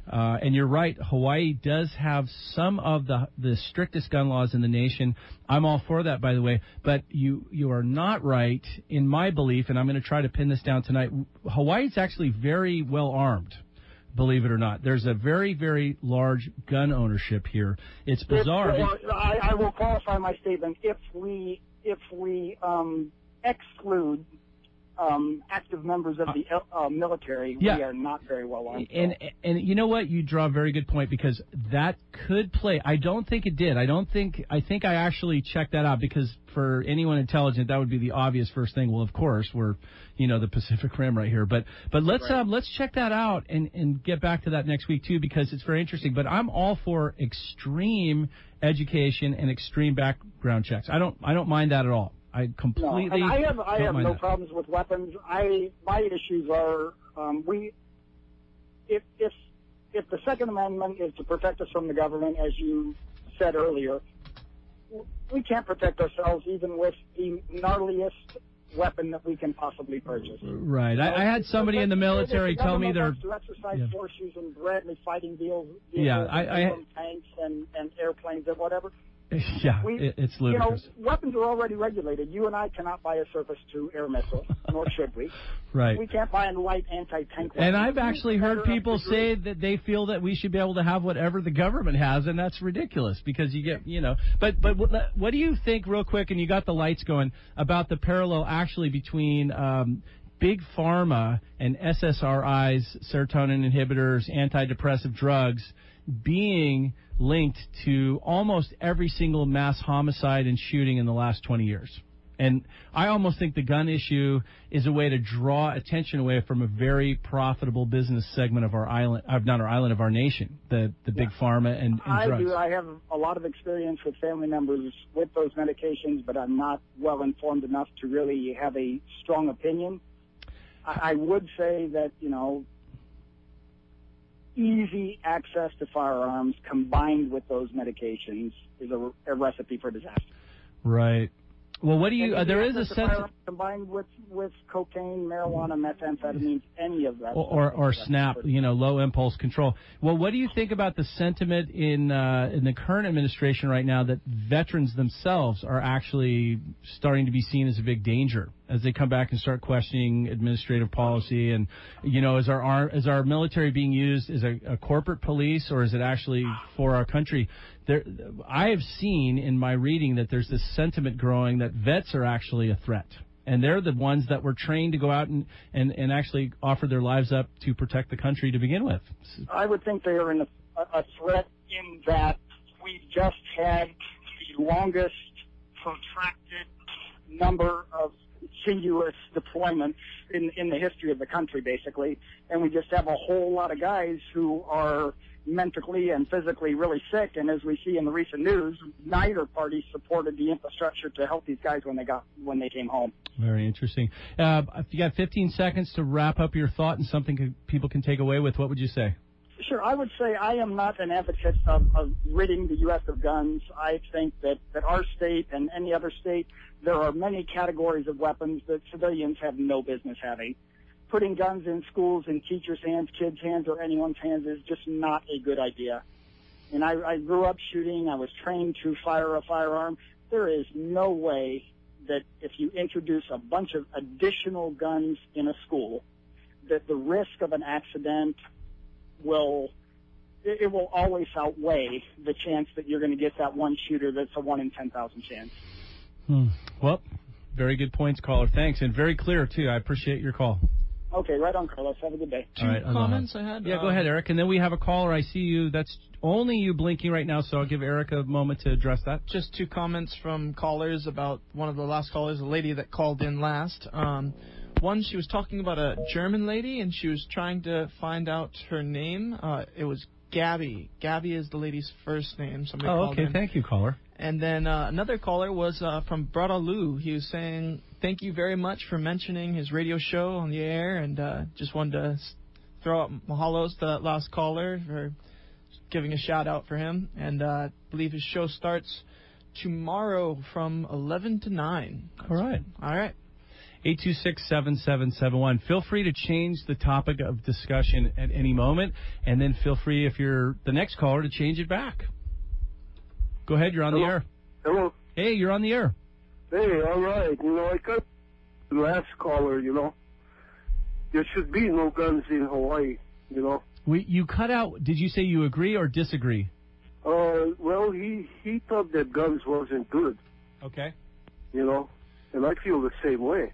Uh, and you're right, Hawaii does have some of the the strictest gun laws in the nation. I'm all for that, by the way. But you you are not right in my belief, and I'm going to try to pin this down tonight. Hawaii's actually very well armed, believe it or not. There's a very, very large gun ownership here. It's bizarre. If, well, I, I will qualify my statement. If we if we um, exclude Um, active members of the uh, military, yeah. we are not very well armed. And and you know what? You draw a very good point, because that could play. I don't think it did. I don't think. I think I actually checked that out, because for anyone intelligent, that would be the obvious first thing. Well, of course, we're you know the Pacific Rim right here. But but let's right. um, let's check that out and and get back to that next week too, because it's very interesting. But I'm all for extreme education and extreme background checks. I don't I don't mind that at all. I completely. No, and I have I have no that. problems with weapons. I my issues are um, we if if if the Second Amendment is to protect us from the government, as you said earlier, we can't protect ourselves even with the gnarliest weapon that we can possibly purchase. Right. I, I had somebody in the military the tell me they're to exercise yeah. force using Bradley fighting deals. Yeah, I, I tanks and, and airplanes and whatever. Yeah, we, it, it's ludicrous. You know, weapons are already regulated. You and I cannot buy a surface-to-air missile, nor should we. Right. We can't buy a light anti-tank weapon. And I've actually heard people say that they feel that we should be able to have whatever the government has, and that's ridiculous, because you get, you know. But but what do you think, real quick, and you got the lights going, about the parallel actually between um, Big Pharma and S S R Is, serotonin inhibitors, antidepressive drugs, being linked to almost every single mass homicide and shooting in the last twenty years. And I almost think the gun issue is a way to draw attention away from a very profitable business segment of our island, uh, not our island, of our nation, the the big yeah. pharma and, and I drugs. do. I have a lot of experience with family members with those medications, but I'm not well informed enough to really have a strong opinion. I, I would say that, you know, easy access to firearms combined with those medications is a, a recipe for disaster. Right. Well, what do you? Uh, there is a sense of, combined with with cocaine, marijuana, methamphetamines, any of that, or or, or SNAP, you know, low impulse control. Well, what do you think about the sentiment in uh, in the current administration right now that veterans themselves are actually starting to be seen as a big danger as they come back and start questioning administrative policy? And you know, is our is our military being used as a, a corporate police, or is it actually for our country? There, I have seen in my reading that there's this sentiment growing that vets are actually a threat. And they're the ones that were trained to go out and, and, and actually offer their lives up to protect the country to begin with. I would think they are in a, a threat in that we just had the longest protracted number of continuous deployments in, in the history of the country, basically. And we just have a whole lot of guys who are mentally and physically really sick, and as we see in the recent news, neither party supported the infrastructure to help these guys when they got when they came home. Very interesting. Uh, if you got fifteen seconds to wrap up your thought and something could, people can take away with, what would you say? Sure, I would say I am not an advocate of, of ridding the U S of guns. I think that, that our state and any other state, there are many categories of weapons that civilians have no business having. Putting guns in schools, in teachers' hands, kids' hands, or anyone's hands is just not a good idea. And I, I grew up shooting. I was trained to fire a firearm. There is no way that if you introduce a bunch of additional guns in a school, that the risk of an accident will, it, it will always outweigh the chance that you're going to get that one shooter that's a one in ten thousand chance. Hmm. Well, very good points, caller. Thanks. And very clear, too. I appreciate your call. Okay, right on, Carlos. Have a good day. Two All right, comments I had. Yeah, uh, go ahead, Eric. And then we have a caller. I see you. That's only you blinking right now, so I'll give Eric a moment to address that. Just two comments from callers about one of the last callers, a lady that called in last. Um, one, she was talking about a German lady, and she was trying to find out her name. Uh, it was Gabby. Gabby is the lady's first name. Somebody oh, called okay. in. Thank you, caller. And then uh, another caller was uh, from Brother Lou. He was saying, thank you very much for mentioning his radio show on the air, and uh, just wanted to throw out mahalos to that last caller for giving a shout-out for him. And uh, I believe his show starts tomorrow from eleven to nine. All right. All right. eight two six, seven seven seven one. Feel free to change the topic of discussion at any moment, and then feel free, if you're the next caller, to change it back. Go ahead, you're on Hello. the air. Hello. Hey, you're on the air. Hey, all right. You know, I cut the last caller, you know. There should be no guns in Hawaii, you know. We, you cut out, did you say you agree or disagree? Uh, well, he, he thought that guns wasn't good, Okay. you know, and I feel the same way.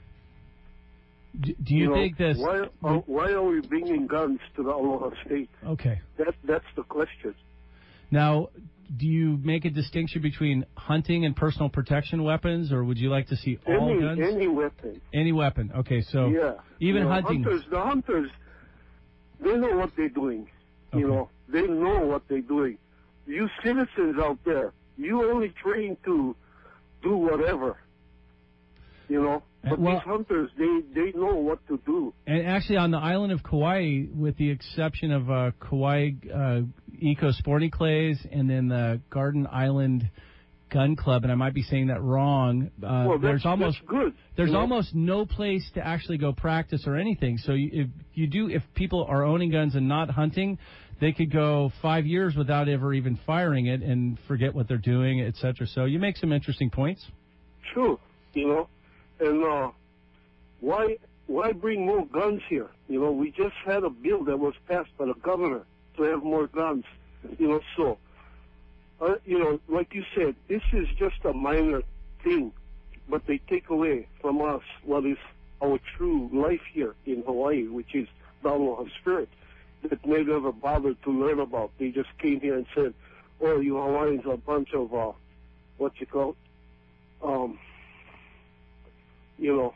D- do you, know, think this... Why, uh, why are we bringing guns to the Aloha State? Okay. That, that's the question. Now, do you make a distinction between hunting and personal protection weapons, or would you like to see all Any, guns? any weapon. Any weapon. Okay, so yeah. even you know, hunting... Hunters, the hunters, they know what they're doing. You Okay. know, they know what they're doing. You citizens out there, you only trained to do whatever. You know, but well- these hunters, they, they know what to do. And actually, on the island of Kauai, with the exception of uh, Kauai uh, Eco Sporting Clays and then the Garden Island Gun Club, and I might be saying that wrong, uh, well, that's, there's almost that's good. there's you know? almost no place to actually go practice or anything. So you, if you do, if people are owning guns and not hunting, they could go five years without ever even firing it and forget what they're doing, et cetera. So you make some interesting points. True, you know, and uh, why why bring more guns here? You know, we just had a bill that was passed by the governor to have more guns. You know, so uh, you know, like you said, this is just a minor thing, but they take away from us what is our true life here in Hawaii, which is the Aloha spirit that they never bothered to learn about. They just came here and said, "Oh, you Hawaiians are a bunch of uh, what you call." Um, you know,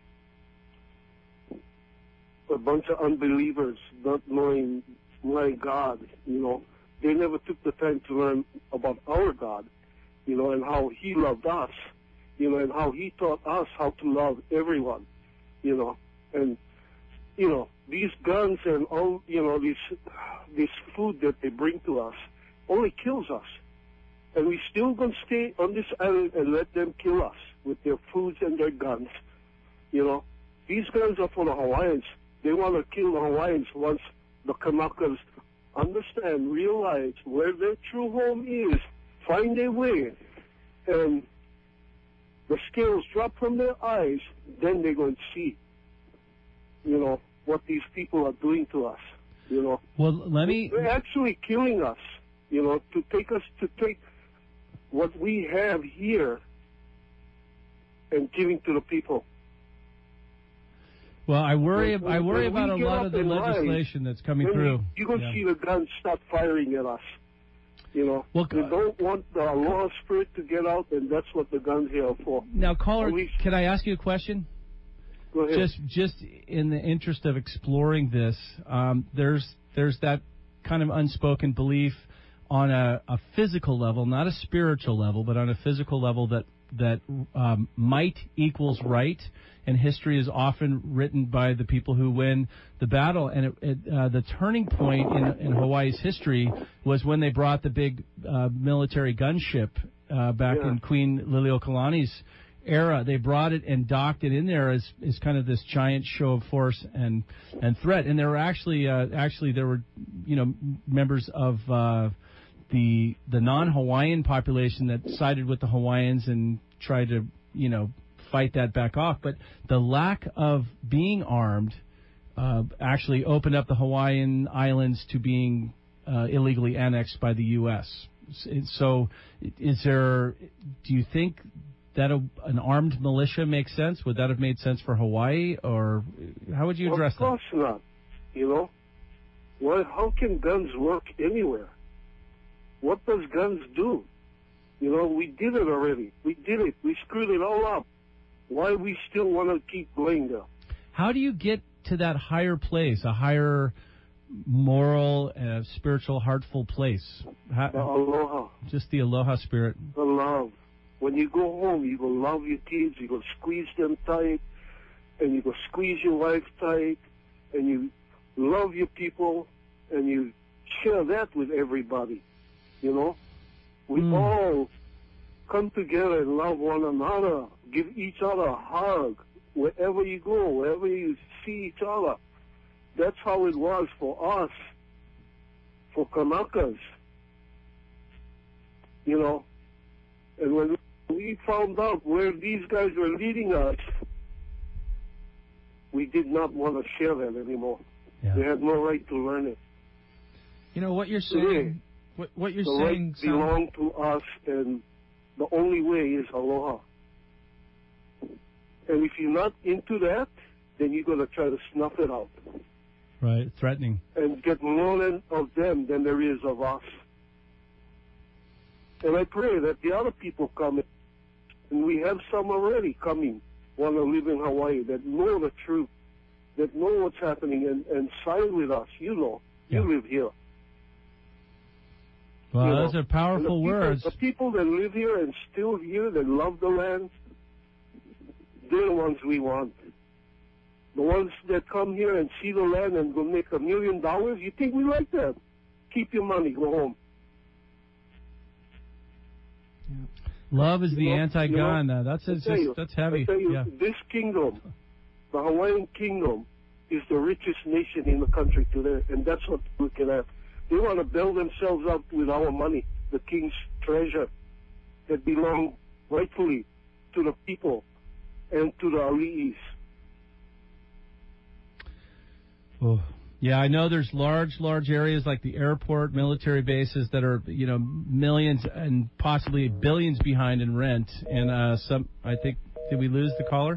a bunch of unbelievers not knowing my God, you know. They never took the time to learn about our God, you know, and how He loved us, you know, and how He taught us how to love everyone, you know. And, you know, these guns and all, you know, this, this food that they bring to us only kills us. And we still going to stay on this island and let them kill us with their foods and their guns. You know, these guns are for the Hawaiians. They want to kill the Hawaiians once the Kanakas understand, realize where their true home is, find their way, and the scales drop from their eyes, then they're going to see, you know, what these people are doing to us, you know. Well, let me... They're actually killing us, you know, to take us, to take what we have here and giving to the people. Well, I worry. When- I worry when about a we get lot up of the in line, legislation that's coming then through. you- You're going to Yeah. see the guns start firing at us. You know, Well, we don't want the Aloha spirit to get out, and that's what the guns here are for. Now, caller, At least- can I ask you a question? Go ahead. Just, just in the interest of exploring this, um, there's, there's that kind of unspoken belief on a, a physical level, not a spiritual level, but on a physical level that that um, might equals right, and history is often written by the people who win the battle. And it, it, uh, the turning point in, in Hawaii's history was when they brought the big uh, military gunship uh, back Yeah. in Queen Liliuokalani's era. They brought it and docked it in there as, as kind of this giant show of force and and threat. And there were actually uh, actually there were you know members of uh, the the non-Hawaiian population that sided with the Hawaiians and tried to you know fight that back off. But the lack of being armed uh, actually opened up the Hawaiian Islands to being uh, illegally annexed by the U S So, is there? Do you think that a, an armed militia makes sense? Would that have made sense for Hawaii, or how would you address Of course that? not. You know, well, how can guns work anywhere? What does guns do? You know, we did it already. We did it. We screwed it all up. Why we still want to keep going there? How do you get to that higher place, a higher moral, uh, spiritual, heartful place? How, The aloha, just the aloha spirit. the love. When you go home, you go love your kids, you go squeeze them tight, and you go squeeze your wife tight, and you love your people, and you share that with everybody. You know, we Mm. all come together and love one another, give each other a hug, wherever you go, wherever you see each other. That's how it was for us, for Kanakas. You know, and when we found out where these guys were leading us, we did not want to share that anymore. Yeah. They had no right to learn it. You know what you're saying. What, what you're the saying right belong to us, and the only way is aloha. And if you're not into that, then you're going to try to snuff it out Right, threatening. and get more of them than there is of us. And I pray that the other people come in, and we have some already coming, want to live in Hawaii, that know the truth, that know what's happening, and, and side with us. You know, Yeah. you live here. Well, You those know, are powerful and the words. People, the people that live here and still here, that love the land, they're the ones we want. The ones that come here and see the land and go make a million dollars, you think we like that? Keep your money, go home. Love is You the know, anti-gun. you know, uh, that's I it's tell just, you, that's heavy. I tell you, Yeah. this kingdom, the Hawaiian kingdom, is the richest nation in the country today, and that's what we're looking at. They want to build themselves up with our money, the king's treasure, that belong rightfully to the people and to the ali'is. Oh. Yeah, I know there's large, large areas like the airport, military bases that are, you know, millions and possibly billions behind in rent. And uh, some, I think, did we lose the caller?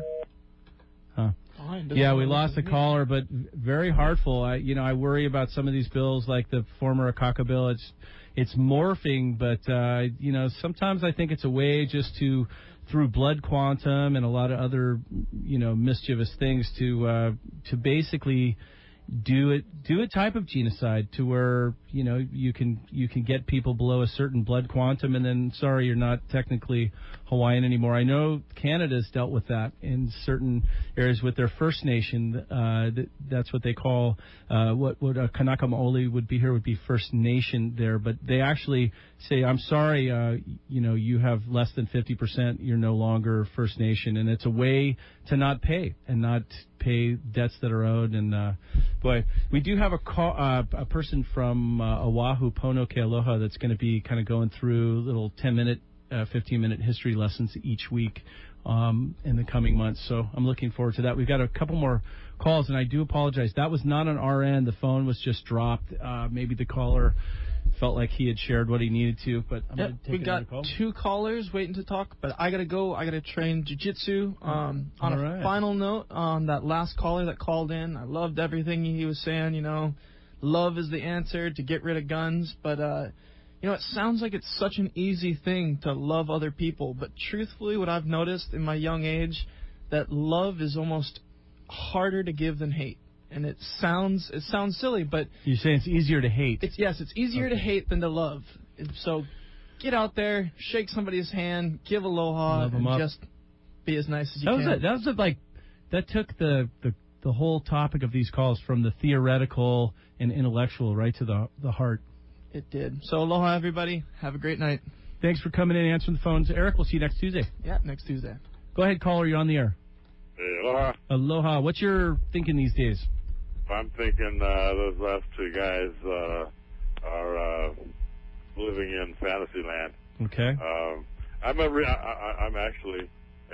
Huh. Yeah, we lost the caller, but very heartful. I, you know, I worry about some of these bills, like the former Akaka bill. It's, it's morphing, but uh, you know, sometimes I think it's a way just to, through blood quantum and a lot of other, you know, mischievous things, to uh, to basically do it do a type of genocide to where, you know, you can you can get people below a certain blood quantum, and then sorry, you're not technically Hawaiian anymore. I know Canada's dealt with that in certain areas with their First Nation. Uh, that, that's what they call uh, what what a Kanaka Maoli would be here would be First Nation there, but they actually say, I'm sorry, uh, you know, you have less than fifty percent. You're no longer First Nation, and it's a way to not pay and not pay debts that are owed. And uh, boy, we do have a call, uh, a person from uh, Oahu, Pono Ke Aloha, that's going to be kind of going through little ten minute, uh, fifteen minute history lessons each week um, in the coming months. So I'm looking forward to that. We've got a couple more calls, and I do apologize. That was not on our end. The phone was just dropped. Uh, maybe the caller felt like he had shared what he needed to, but I'm Yep, going to take we another got call. two callers waiting to talk, but I gotta go. I gotta train jiu-jitsu. Um, on All a right. final note, on that last caller that called in, I loved everything he was saying. You know, love is the answer to get rid of guns, but uh, you know, it sounds like it's such an easy thing to love other people. But truthfully, what I've noticed in my young age, that love is almost harder to give than hate. And it sounds it sounds silly, but You're saying it's easier to hate. it's yes, it's easier to hate than to love. And so get out there, shake somebody's hand, give aloha, Love 'em and up. just be as nice as you That was can. it. That was it, like that took the, the the whole topic of these calls from the theoretical and intellectual right to the the heart. It did. So aloha, everybody. Have a great night. Thanks for coming in and answering the phones, Eric. We'll see you next Tuesday. Yeah, next Tuesday. Go ahead, caller. You're on the air. Hey, aloha. Aloha. What's your thinking these days? I'm thinking uh, those last two guys uh, are uh, living in fantasy land. Okay. Um, I'm a re- I, I, I'm actually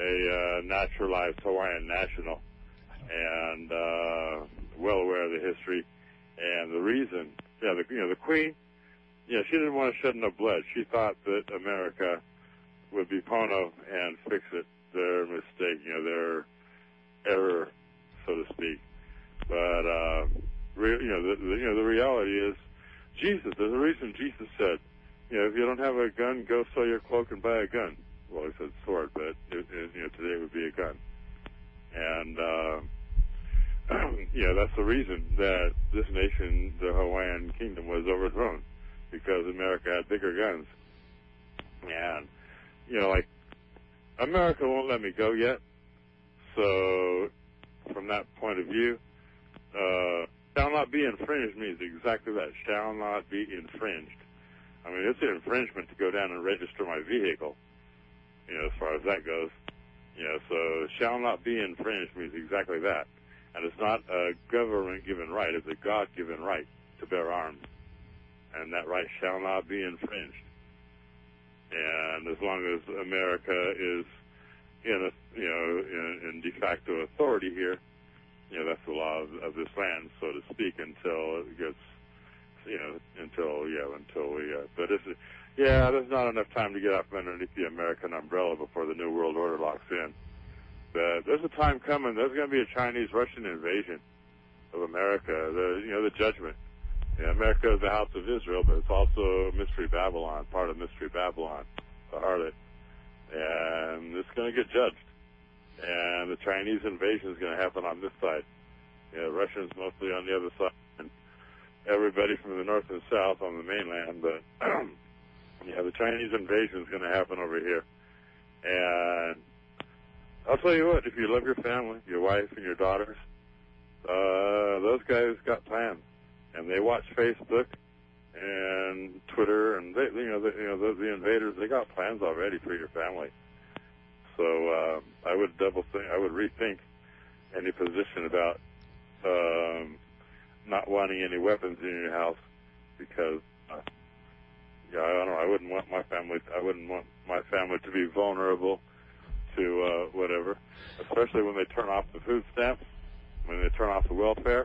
a uh, naturalized Hawaiian national, and uh, well aware of the history and the reason. Yeah, the, you know, the Queen. Yeah, she didn't want to shed no blood. She thought that America would be Pono and fix it. Their mistake, you know, their error, so to speak. But uh, re- you know, the, the, you know, the reality is, Jesus. There's a reason Jesus said, you know, if you don't have a gun, go sell your cloak and buy a gun. Well, he said sword, but it, it, you know, today it would be a gun. And uh, you know, that's the reason that this nation, the Hawaiian Kingdom, was overthrown, because America had bigger guns. And you know, like, America won't let me go yet. So, from that point of view, uh, shall not be infringed means exactly that. Shall not be infringed. I mean, it's an infringement to go down and register my vehicle, you know, as far as that goes. You know, so shall not be infringed means exactly that. And it's not a government-given right. It's a God-given right to bear arms. And that right shall not be infringed. And as long as America is in a, you know, in, in de facto authority here, you know, that's the law of, of this land, so to speak, until it gets, you know, until, yeah, until we, uh, but it's, yeah, there's not enough time to get up underneath the American umbrella before the New World Order locks in. But there's a time coming, there's going to be a Chinese-Russian invasion of America, the, you know, the judgment. Yeah, America is the house of Israel, but it's also Mystery Babylon, part of Mystery Babylon, the harlot. And it's going to get judged. And the Chinese invasion is going to happen on this side. You know, Russians mostly on the other side, and everybody from the north and south on the mainland. But yeah, the Chinese invasion is going to happen over here. And I'll tell you what, if you love your family, your wife and your daughters, uh, those guys got plans. And they watch Facebook and Twitter, and they, you know, the, you know, the, the invaders. They got plans already for your family. So uh, I would double think. I would rethink any position about um, not wanting any weapons in your house, because uh, yeah, I don't know. I wouldn't want my family. I wouldn't want my family to be vulnerable to uh, whatever, especially when they turn off the food stamps, when they turn off the welfare.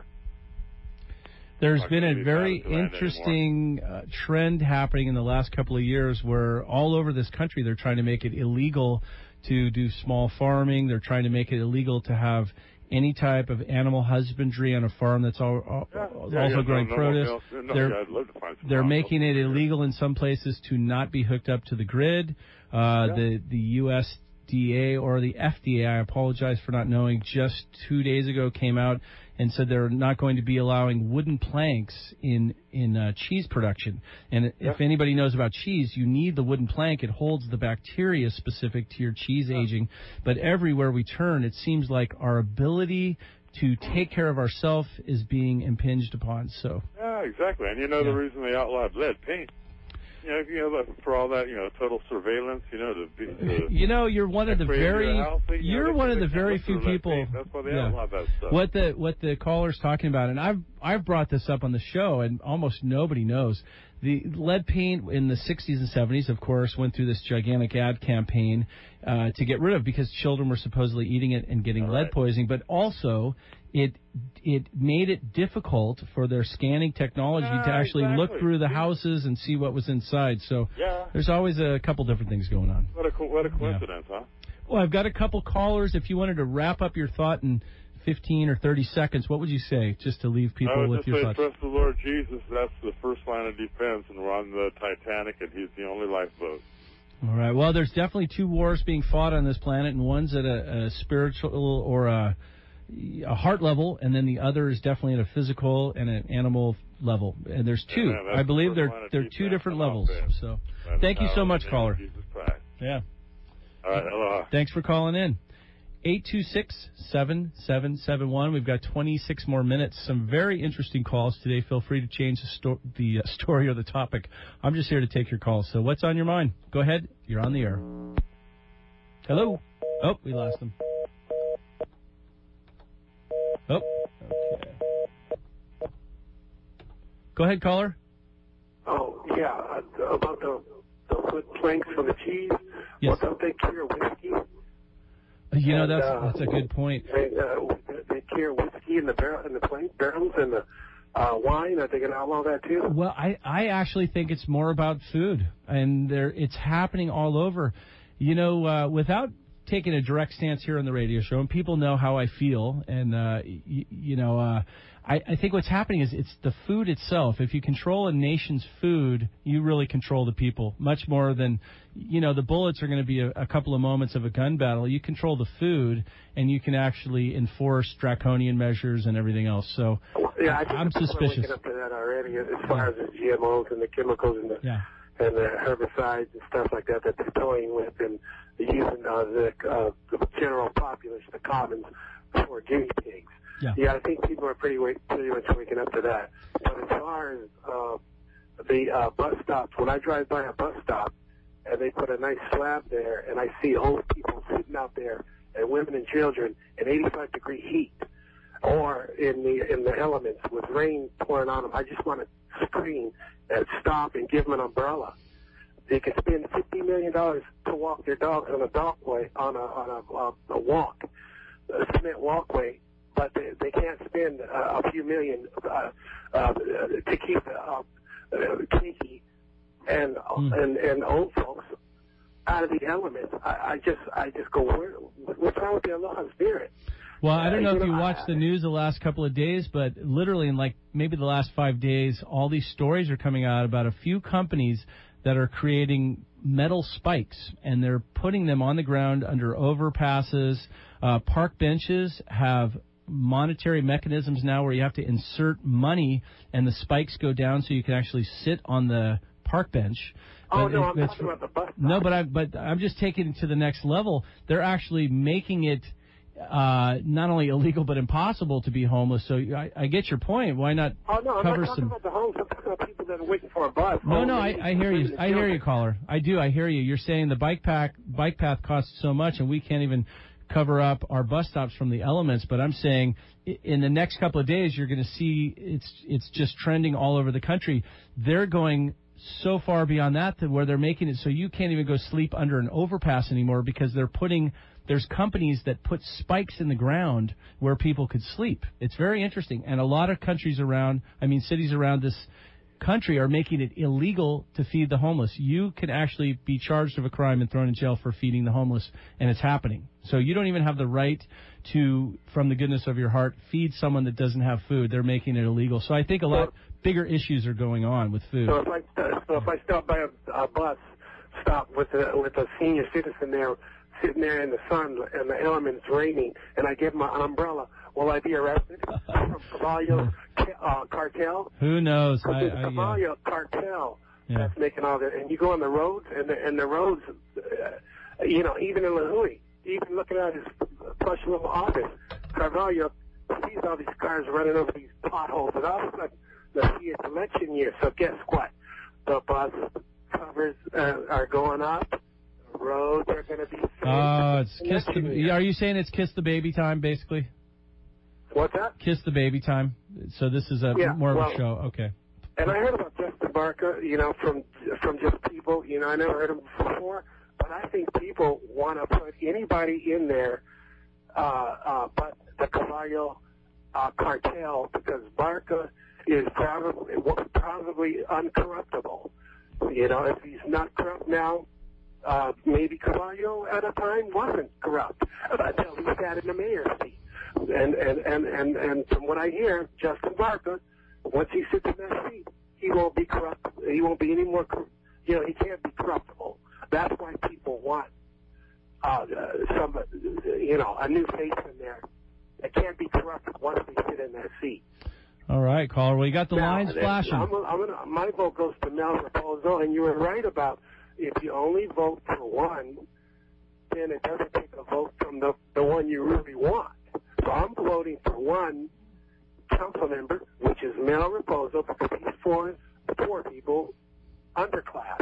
There's been a very interesting uh, trend happening in the last couple of years where all over this country they're trying to make it illegal to do small farming. They're trying to make it illegal to have any type of animal husbandry on a farm that's all, all, yeah, also yeah, yeah, growing no, no, produce. No, no, they're yeah, I'd love to find some they're making it here. illegal in some places to not be hooked up to the grid. Uh, yeah. The the U S D A or the F D A, I apologize for not knowing, just two days ago came out and said they're not going to be allowing wooden planks in in uh, cheese production. And yeah. if anybody knows about cheese, you need the wooden plank. It holds the bacteria specific to your cheese yeah. aging. But everywhere we turn, it seems like our ability to take care of ourselves is being impinged upon. So yeah, exactly. And you know yeah. the reason they outlawed lead paint. You know, you know, for all that, you know, total surveillance, you know, to be, to you know, you're one of the very, house, you you're know, one of the can't very few people. Paint. That's why they yeah. outlawed that stuff. What the what the caller's talking about, and I've I've brought this up on the show, and almost nobody knows. The lead paint in the sixties and seventies, of course, went through this gigantic ad campaign uh, to get rid of because children were supposedly eating it and getting all lead right. poisoning, but also it it made it difficult for their scanning technology yeah, to actually exactly. look through the houses and see what was inside. So yeah. there's always a couple different things going on. What a co- what a coincidence, yeah. huh? Well, I've got a couple callers. If you wanted to wrap up your thought in fifteen or thirty seconds, what would you say, just to leave people I would with just your say, thoughts? trust the Lord Jesus. That's the first line of defense, and we're on the Titanic, and He's the only lifeboat. All right. Well, there's definitely two wars being fought on this planet, and one's at a, a spiritual or a, a heart level, and then the other is definitely at a physical and an animal level. And there's two. Yeah, I believe the they're they're two different levels. So, that's thank you so much, caller. Jesus Christ. Yeah. All right. Aloha. Thanks for calling in. eight two six, seven seven seven one. We've got twenty-six more minutes. Some very interesting calls today. Feel free to change the, sto- the uh, story or the topic. I'm just here to take your calls. So what's on your mind? Go ahead. You're on the air. Hello? Oh, we lost them. Oh, okay. Go ahead, caller. Oh, yeah, uh, about the, the wood planks for the cheese. Yes. What don't they cure whiskey? You know, And, that's uh, that's a good point. They, uh, they cure whiskey in the barrel, in the plank barrels and the uh, wine. Are they going to outlaw that too? Well, I, I actually think it's more about food, and there it's happening all over. You know, uh, without taking a direct stance here on the radio show, and people know how I feel, and uh, y- you know, uh, I, I think what's happening is it's the food itself. If you control a nation's food, you really control the people much more than, you know, the bullets are going to be a, a couple of moments of a gun battle. You control the food, and you can actually enforce draconian measures and everything else. So Yeah, I I, think I'm people suspicious. are waking up to that already as far as the G M Os and the chemicals and the Yeah. and the herbicides and stuff like that that they're toying with and they're using uh, the, uh, the general populace, the commons, for guinea pigs. Yeah. yeah, I think people are pretty wa- pretty much waking up to that. But as far as uh, the uh, bus stops, when I drive by a bus stop and they put a nice slab there and I see old people sitting out there and women and children in eighty-five degree heat, or in the in the elements with rain pouring on them. I just want to scream and stop and give them an umbrella. They could spend fifty million dollars to walk their dogs on a dogway, on a on a, a, a walk, a cement walkway, but they, they can't spend uh, a few million uh, uh, to keep uh, uh, Kiki and mm. and and old folks out of the elements. I, I just I just go, where, what's wrong with the aloha spirit? Well, I don't know uh, if you you know, watched the news the last couple of days, but literally in like maybe the last five days, all these stories are coming out about a few companies that are creating metal spikes, and they're putting them on the ground under overpasses. Uh, park benches have monetary mechanisms now where you have to insert money, and the spikes go down so you can actually sit on the park bench. Oh, But no, it- I'm it's- talking about the bus. No, but I but I'm just taking it to the next level. They're actually making it uh, not only illegal but impossible to be homeless. So I, I get your point. Why not Oh, no, I'm cover not talking some? about the homes. I'm talking about people that are waiting for a bus. No, Oh, no, they I, I need hear women you. and I hear children. you, caller. I do. I hear you. You're saying the bike pack bike path costs so much, and we can't even cover up our bus stops from the elements. But I'm saying i- in the next couple of days, you're going to see it's it's just trending all over the country. They're going so far beyond that to where they're making it so you can't even go sleep under an overpass anymore because they're putting there's companies that put spikes in the ground where people could sleep. It's very interesting, and a lot of countries around, I mean cities around this country are making it illegal to feed the homeless. You can actually be charged of a crime and thrown in jail for feeding the homeless, and it's happening. So you don't even have the right to, from the goodness of your heart, feed someone that doesn't have food. They're making it illegal. So I think a lot bigger issues are going on with food. So if I so if I stop by a, a bus stop with a with a senior citizen there sitting there in the sun and the elements raining, and I give him an umbrella, will I be arrested from Caballo uh, cartel? Who knows? I, It's I, Caballo yeah. cartel Yeah. that's making all that. And you go on the roads, and the, and the roads, uh, you know, even in Lahui, even looking at his plush little office, Carvalho sees all these cars running over these potholes, and all of a sudden, the see it's election year. So guess what? The bus covers uh, are going up. The roads are going to be. Oh, it's kiss election the. year. Are you saying it's kiss the baby time, basically? What's that? Kiss the baby time. So this is a Yeah, more of well- a show. Okay. And I heard about Justin Barca, you know, from from just people. You know, I never heard him before, but I think people want to put anybody in there, uh, uh, but the Caballo uh, cartel, because Barca is probably probably uncorruptible. You know, if he's not corrupt now, uh, maybe Caballo at a time wasn't corrupt until he sat in the mayor's seat. And and and and and from what I hear, Justin Barca, once he sits in that seat, he won't be corrupt. He won't be any more. cor- You know, he can't be corruptible. That's why people want uh, uh, some, uh, you know, a new face in there that can't be corrupt once they sit in that seat. All right, caller. Well, you got the Now, lines then, flashing. I'm, I'm gonna, my vote goes to Mel Raposo, and you were right about if you only vote for one, then it doesn't take a vote from the the one you really want. So I'm voting for one council member, which is Mel Raposo, because he's for the poor people, underclass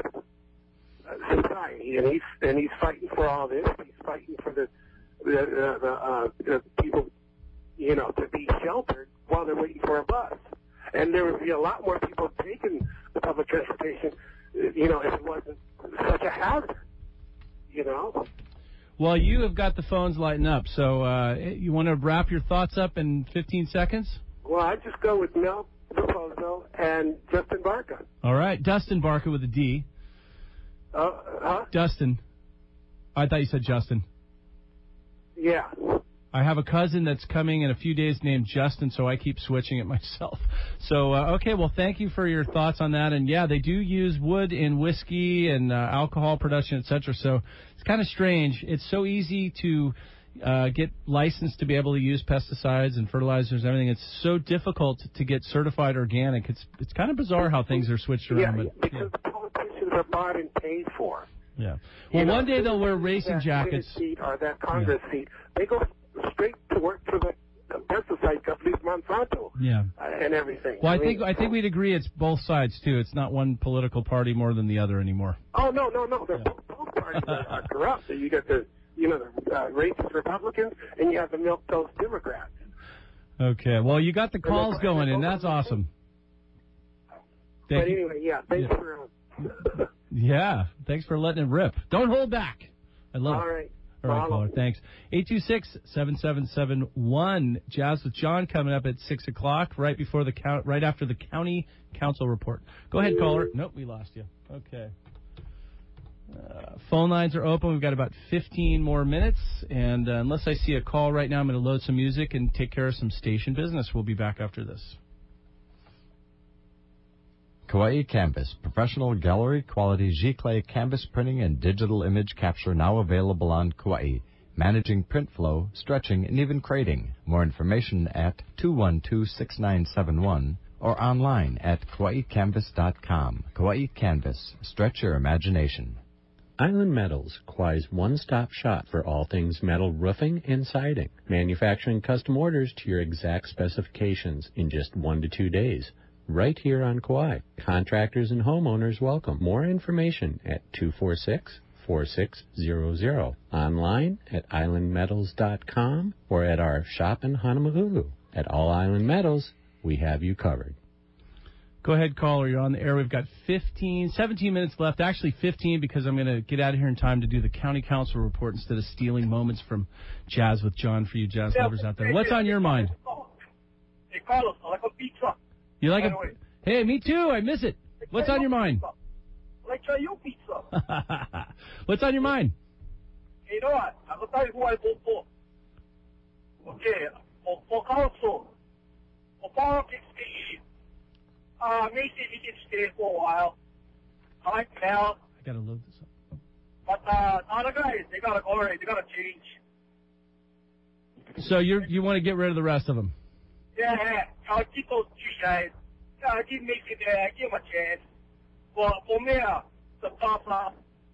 uh, society, and he's and he's fighting for all this. He's fighting for the the, uh, the, uh, the people, you know, to be sheltered while they're waiting for a bus. And there would be a lot more people taking the public transportation, uh, you know, if it wasn't such a hazard, you know. Well, you have got the phones lighting up. So uh, you want to wrap your thoughts up in fifteen seconds? Well, I just go with Mel Raposo and Justin Barca. All right. Dustin Barker with a D. Uh, huh? Dustin. I thought you said Justin. Yeah. I have a cousin that's coming in a few days named Justin, so I keep switching it myself. So, uh, okay, well, thank you for your thoughts on that. And, yeah, they do use wood in whiskey and uh, alcohol production, et cetera. So it's kind of strange. It's so easy to uh, get licensed to be able to use pesticides and fertilizers and everything. It's so difficult to get certified organic. It's it's kind of bizarre how things are switched around. Yeah, but, because the politicians are bought and paid for. yeah. Well, You know, one day they'll wear racing that jackets. Senate seat or that Congress seat, they go straight to work for the the pesticide companies, Monsanto, Yeah. uh, and everything. Well, I mean, think I think we'd agree it's both sides too. It's not one political party more than the other anymore. Oh no, no, no! They're both, both parties are, are corrupt. You got the you know, the uh, racist Republicans, and you have the milquetoast Democrats. Okay. Well, you got the calls going, and that's awesome. Thank but you. anyway, yeah, thanks Yeah. for... Yeah. Thanks for letting it rip. Don't hold back. I love All it. right. All right, Follow. caller. Thanks. eight two six, seven seven seven, one. Jazz with John coming up at six o'clock, right before the count, right after the county council report. Go ahead, caller. Nope, we lost you. Okay. Uh, phone lines are open. We've got about fifteen more minutes. And uh, unless I see a call right now, I'm going to load some music and take care of some station business. We'll be back after this. Kauai Canvas, professional gallery quality Giclée canvas printing and digital image capture now available on Kauai. Managing print flow, stretching, and even crating. More information at two one two, six nine seven one or online at kauai canvas dot com. Kauai Canvas. Stretch your imagination. Island Metals, Kauai's one-stop shop for all things metal roofing and siding. Manufacturing custom orders to your exact specifications in just one to two days. Right here on Kauai. Contractors and homeowners welcome. More information at two four six, four six zero zero. Online at island metals dot com or at our shop in Honolulu. At All Island Metals, we have you covered. Go ahead, caller. You're on the air. We've got fifteen, seventeen minutes left. Actually, fifteen because I'm going to get out of here in time to do the county council report instead of stealing moments from Jazz with John for you jazz lovers out there. What's on your mind? Hey, Carlos, I like a pizza. You like By a... the way. Hey, me too. I miss it. What's on your mind? I like Chayo pizza. What's on your mind? Hey, you know what? I'm going to tell you who I vote for. Okay, for, for council, for politics, uh, Macy, he can stay for a while. I like Mel. I got to load this up. But uh, the other guys, they got to go already. They got to change. So you you want to get rid of the rest of them? Yeah, yeah. I'll keep those two guys. Yeah, I'll give Macy there. Give him a chance. But for me, uh, the top uh,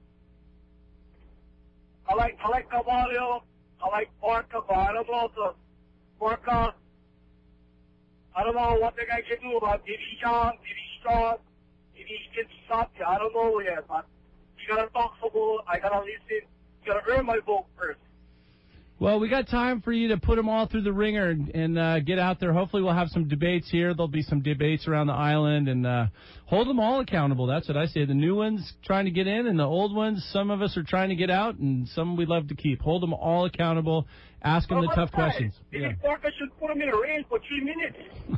I like I like Cavallo. I like Barca, but I don't know if the Barca. I don't know what the guy can do about if he's young, if he's strong, if he can stop you. I don't know yet, but you gotta talk football. I gotta listen. You gotta earn my vote first. Well, we got time for you to put them all through the ringer and, and uh, get out there. Hopefully we'll have some debates here. There'll be some debates around the island, and uh, hold them all accountable. That's what I say. The new ones trying to get in, and the old ones, some of us are trying to get out, and some we'd love to keep. Hold them all accountable. Ask them Oh, the my tough God. questions. Maybe Yeah. Barca should put him in a range for three minutes.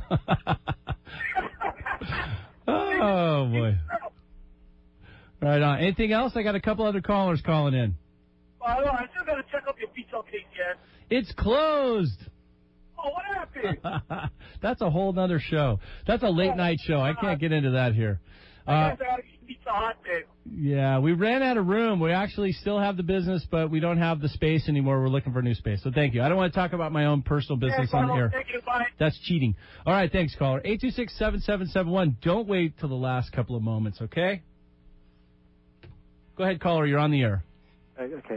Oh, boy. Right on. Anything else? I got a couple other callers calling in. I don't know. I still gotta check up your pizza place, yes. It's closed. Oh, what happened? That's a whole nother show. That's a late night show. I can't get into that here. Uh, I guess I gotta get pizza hot then. yeah, we ran out of room. We actually still have the business, but we don't have the space anymore. We're looking for new space. So thank you. I don't want to talk about my own personal business Yeah, on the Carlos, air. thank you. Bye. That's cheating. All right, thanks, caller. eight two six, seven seven seven one. Don't wait till the last couple of moments, okay? Go ahead, caller. You're on the air. Okay.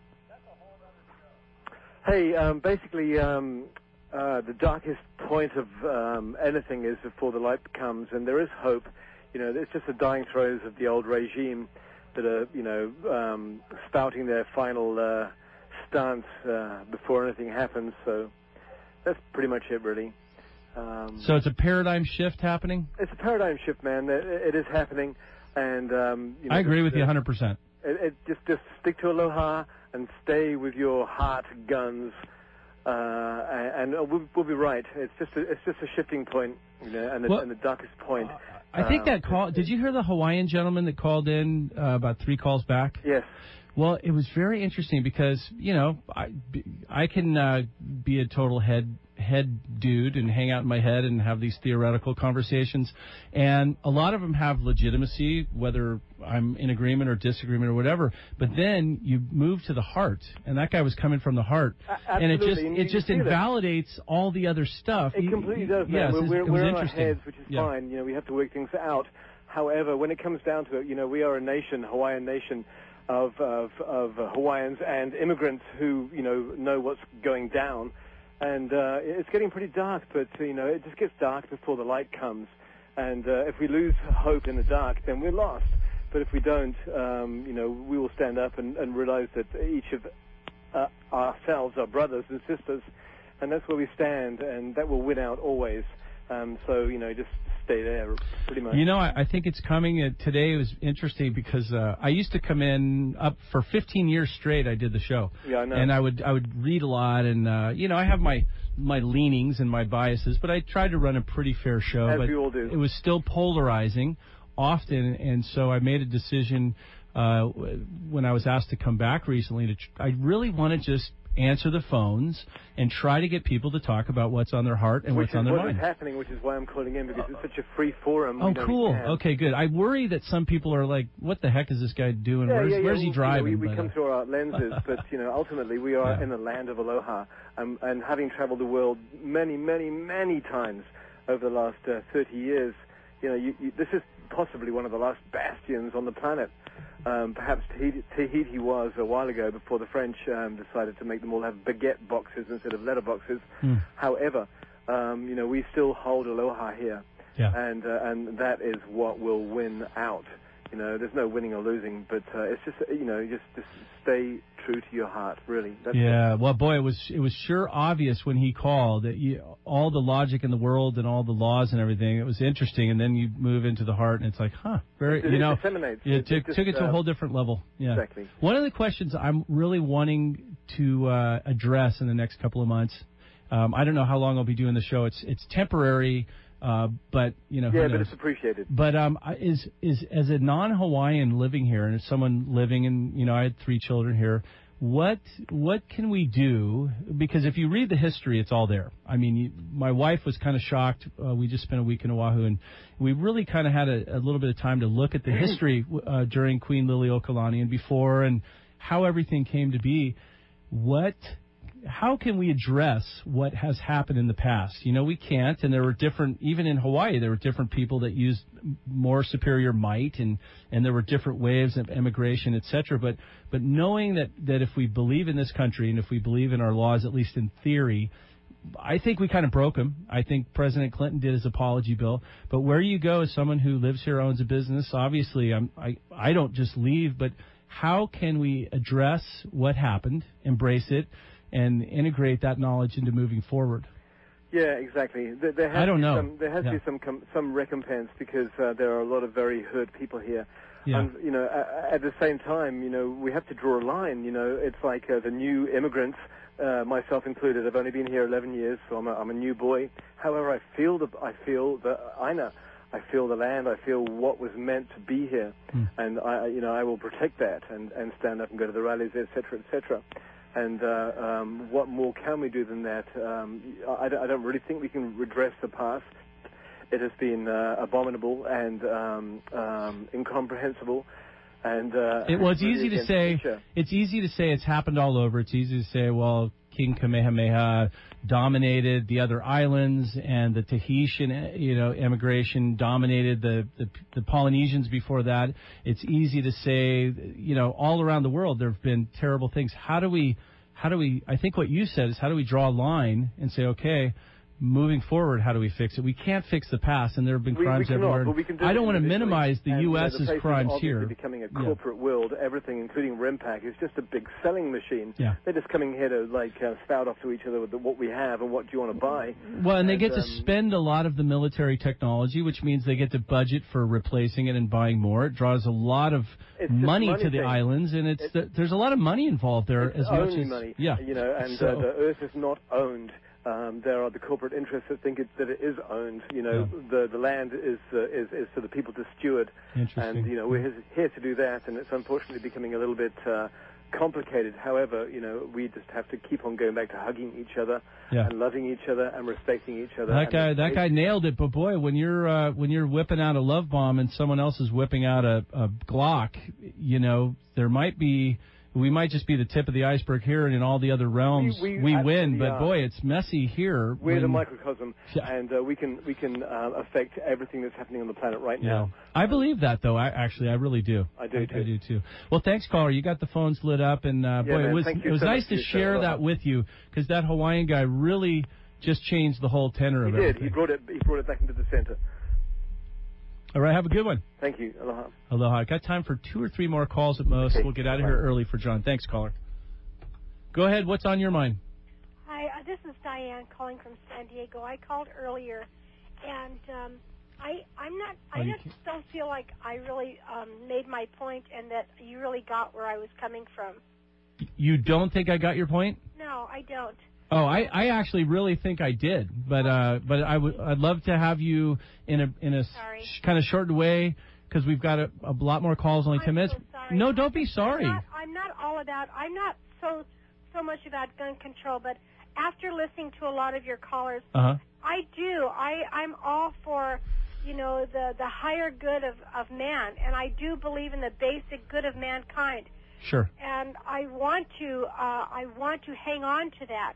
Hey, um, basically, um, uh, the darkest point of um, anything is before the light comes, and there is hope. You know, it's just the dying throes of the old regime that are, you know, um, spouting their final uh, stance uh, before anything happens. So that's pretty much it, really. Um, So it's a paradigm shift happening? it's a paradigm shift, man. It, it is happening, and um, you know, I agree just, with you uh, one hundred percent. It, it just just stick to Aloha and stay with your heart guns, uh, and, and we'll, we'll be right. It's just a, it's just a shifting point, you know, and, the, Well, and the darkest point. I think Um, that call. Did you hear the Hawaiian gentleman that called in uh, about three calls back? Yes. Well, it was very interesting because you know I, I can uh, be a total head head dude and hang out in my head and have these theoretical conversations, and a lot of them have legitimacy, whether I'm in agreement or disagreement or whatever. But then you move to the heart, and that guy was coming from the heart, A- and it just absolutely, and you it just can feel it. invalidates all the other stuff. It You- completely you- does, man. Yes, we're it's- we're, it was we're in our interesting. heads, which is Yeah. fine. You know, we have to work things out. However, when it comes down to it, you know, we are a nation, Hawaiian nation, of of, of uh, Hawaiians and immigrants who, you know, know what's going down. And uh, it's getting pretty dark, but, you know, it just gets dark before the light comes. And uh, if we lose hope in the dark, then we're lost. But if we don't, um, you know, we will stand up and, and realize that each of uh, ourselves, our brothers and sisters, and that's where we stand, and that will win out always. Um, so, you know, just stay there, pretty much. You know, I, I think it's coming. Uh, today was interesting because uh, I used to come in up for fifteen years straight. I did the show. Yeah, I know. And I would I would read a lot, and uh, you know, I have my my leanings and my biases, but I tried to run a pretty fair show. As but we all do. It was still polarizing often, and so I made a decision uh, when I was asked to come back recently. To tr- I really want to just answer the phones and try to get people to talk about what's on their heart and which what's on their what mind. Which is happening, which is why I'm calling in, because it's such a free forum. Oh, we don't cool. have. Okay, good. I worry that some people are like, what the heck is this guy doing? Yeah, where's yeah, yeah. where's he We- driving? You know, we, we But, come uh, through our lenses, but you know, ultimately we are Yeah. in the land of aloha, um, and having traveled the world many, many, many times over the last uh, thirty years, you know, you, you, this is possibly one of the last bastions on the planet. Um, perhaps Tahiti, Tahiti was a while ago before the French um, decided to make them all have baguette boxes instead of letter boxes. Hmm. However, um, you know, we still hold aloha here, Yeah. and uh, and that is what will win out. You know, there's no winning or losing, but uh, it's just, you know, just just stay true to your heart, really. That's yeah, well, boy, it was it was sure obvious when he called that you, all the logic in the world and all the laws and everything. It was interesting, and then you move into the heart, and it's like, huh, very, It- you it know, disseminates. yeah, It- took it just, took it to a uh, whole different level. Yeah, Exactly. One of the questions I'm really wanting to uh, address in the next couple of months. Um, I don't know how long I'll be doing the show. It's it's temporary, uh, but you know, who Yeah, but knows? it's appreciated. But um, I- is is as a non-Hawaiian living here, and as someone living in, you know, I had three children here. What what can we do? Because if you read the history, it's all there. I mean, you, my wife was kind of shocked. Uh, we just spent a week in Oahu, and we really kind of had a, a little bit of time to look at the history uh, during Queen Liliuokalani and before, and how everything came to be. What how can we address what has happened in the past? You know, we can't, and there were different, even in Hawaii, there were different people that used more superior might, and, and there were different waves of immigration, et cetera. But, but knowing that, that if we believe in this country and if we believe in our laws, at least in theory, I think we kind of broke them. I think President Clinton did his apology bill. But where you go as someone who lives here, owns a business, obviously I'm, I, I don't just leave, but how can we address what happened, embrace it, and integrate that knowledge into moving forward? Yeah, exactly. There, there has I don't to be know. Some, there has Yeah. to be some com- some recompense because uh, there are a lot of very hurt people here. Yeah. And you know, uh, at the same time, you know, we have to draw a line. You know, it's like uh, the new immigrants, uh, myself included. I've only been here eleven years, so I'm a, I'm a new boy. However, I feel the I feel the Aina. I feel the land. I feel what was meant to be here, Mm. and I, you know, I will protect that and, and stand up and go to the rallies, et cetera, et cetera. And uh, um, what more can we do than that? Um, I, I don't really think we can redress the past. It has been uh, abominable and um, um, incomprehensible. And uh, It was really easy to against say. nature. It's easy to say it's happened all over. It's easy to say, well, King Kamehameha dominated the other islands, and the Tahitian, you know, immigration dominated the, the the Polynesians before that. It's easy to say, you know, all around the world there have been terrible things. How do we, how do we? I think what you said is how do we draw a line and say, okay, moving forward, how do we fix it? We can't fix the past, and there have been We- we crimes cannot, everywhere. but we can do I it don't want to individually. minimize the And, you know, U the S's place is crimes obviously here. becoming a Yeah. corporate world. Everything, including REMPAC, is just a big selling machine. Yeah. They're just coming here to like uh, spout off to each other with the, what we have and what do you want to buy. Well, and they get to um, spend a lot of the military technology, which means they get to budget for replacing it and buying more. It draws a lot of It's just money money to the thing. islands, and it's It's- the, there's a lot of money involved there It's as much only as money. yeah. You know, and So- uh, the earth is not owned. Um, there are the corporate interests that think it, that it is owned. You know, the the land is, uh, is is for the people to steward. Interesting. And you know, we're here- here to do that, and it's unfortunately becoming a little bit uh, complicated. However, you know, we just have to keep on going back to hugging each other Yeah. and loving each other and respecting each other. That and guy, it- that guy nailed it. But boy, when you're uh, when you're whipping out a love bomb and someone else is whipping out a, a Glock, you know, there might be. We might just be the tip of the iceberg here, and in all the other realms We- we we, win. absolutely But are. boy, it's messy here. We're when- the microcosm, and uh, we can we can uh, affect everything that's happening on the planet right Yeah. now. I believe that, though. I actually, I really do. I do, I, too. do too. Well, thanks, caller. You got the phones lit up, and uh, Yeah, boy, man, it was thank you it was so nice much to for your show. share Aloha. that with you, because that Hawaiian guy really just changed the whole tenor He of did. everything. He brought it. He brought it back into the center. All right, have a good one. Thank you. Aloha. Aloha. Got time for two or three more calls at most. Okay. We'll get out of here early for John. Thanks, caller. Go ahead. What's on your mind? Hi, uh, this is Diane calling from San Diego. I called earlier, and um, I I'm not Oh, I you just can't- don't feel like I really um, made my point, and that you really got where I was coming from. You don't think I got your point? No, I don't. Oh, I, I actually really think I did, but uh, but I would I'd love to have you in a in a sh- kind of shortened way because we've got a, a lot more calls, only ten minutes. No, don't be sorry. I'm not, I'm not all about. I'm not so so much about gun control, but after listening to a lot of your callers, Uh huh. I do. I I'm all for, you know, the the higher good of of man, and I do believe in the basic good of mankind. Sure. And I want to uh, I want to hang on to that,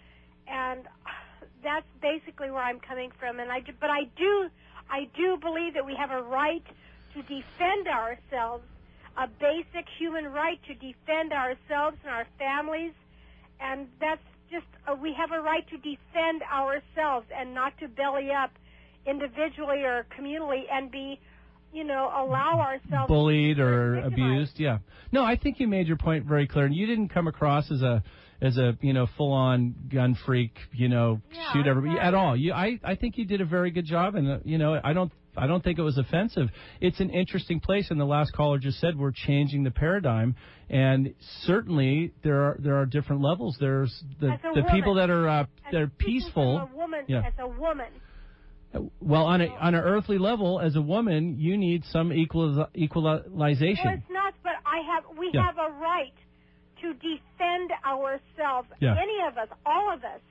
and that's basically where I'm coming from. And I do, but I do I do believe that we have a right to defend ourselves, a basic human right to defend ourselves and our families, and that's just uh, we have a right to defend ourselves and not to belly up individually or communally and be, you know, allow ourselves Bullied to be or victimized. abused, yeah. No, I think you made your point very clear, and you didn't come across as a as a you know full on gun freak, you know, Yeah, shoot everybody exactly. at all. You, I I think you did a very good job, and uh, you know, I don't. I don't think it was offensive. It's an interesting place, and the last caller just said we're changing the paradigm, and certainly there are there are different levels. There's the As a the woman, people that are uh, as that are speaking peaceful. from a woman, Yeah. as a woman. Well, on a on an earthly level, as a woman, you need some equal equalization. Well, it's not, but I have. We Yeah. have a right to defend ourselves. Yeah. Any of us, all of us,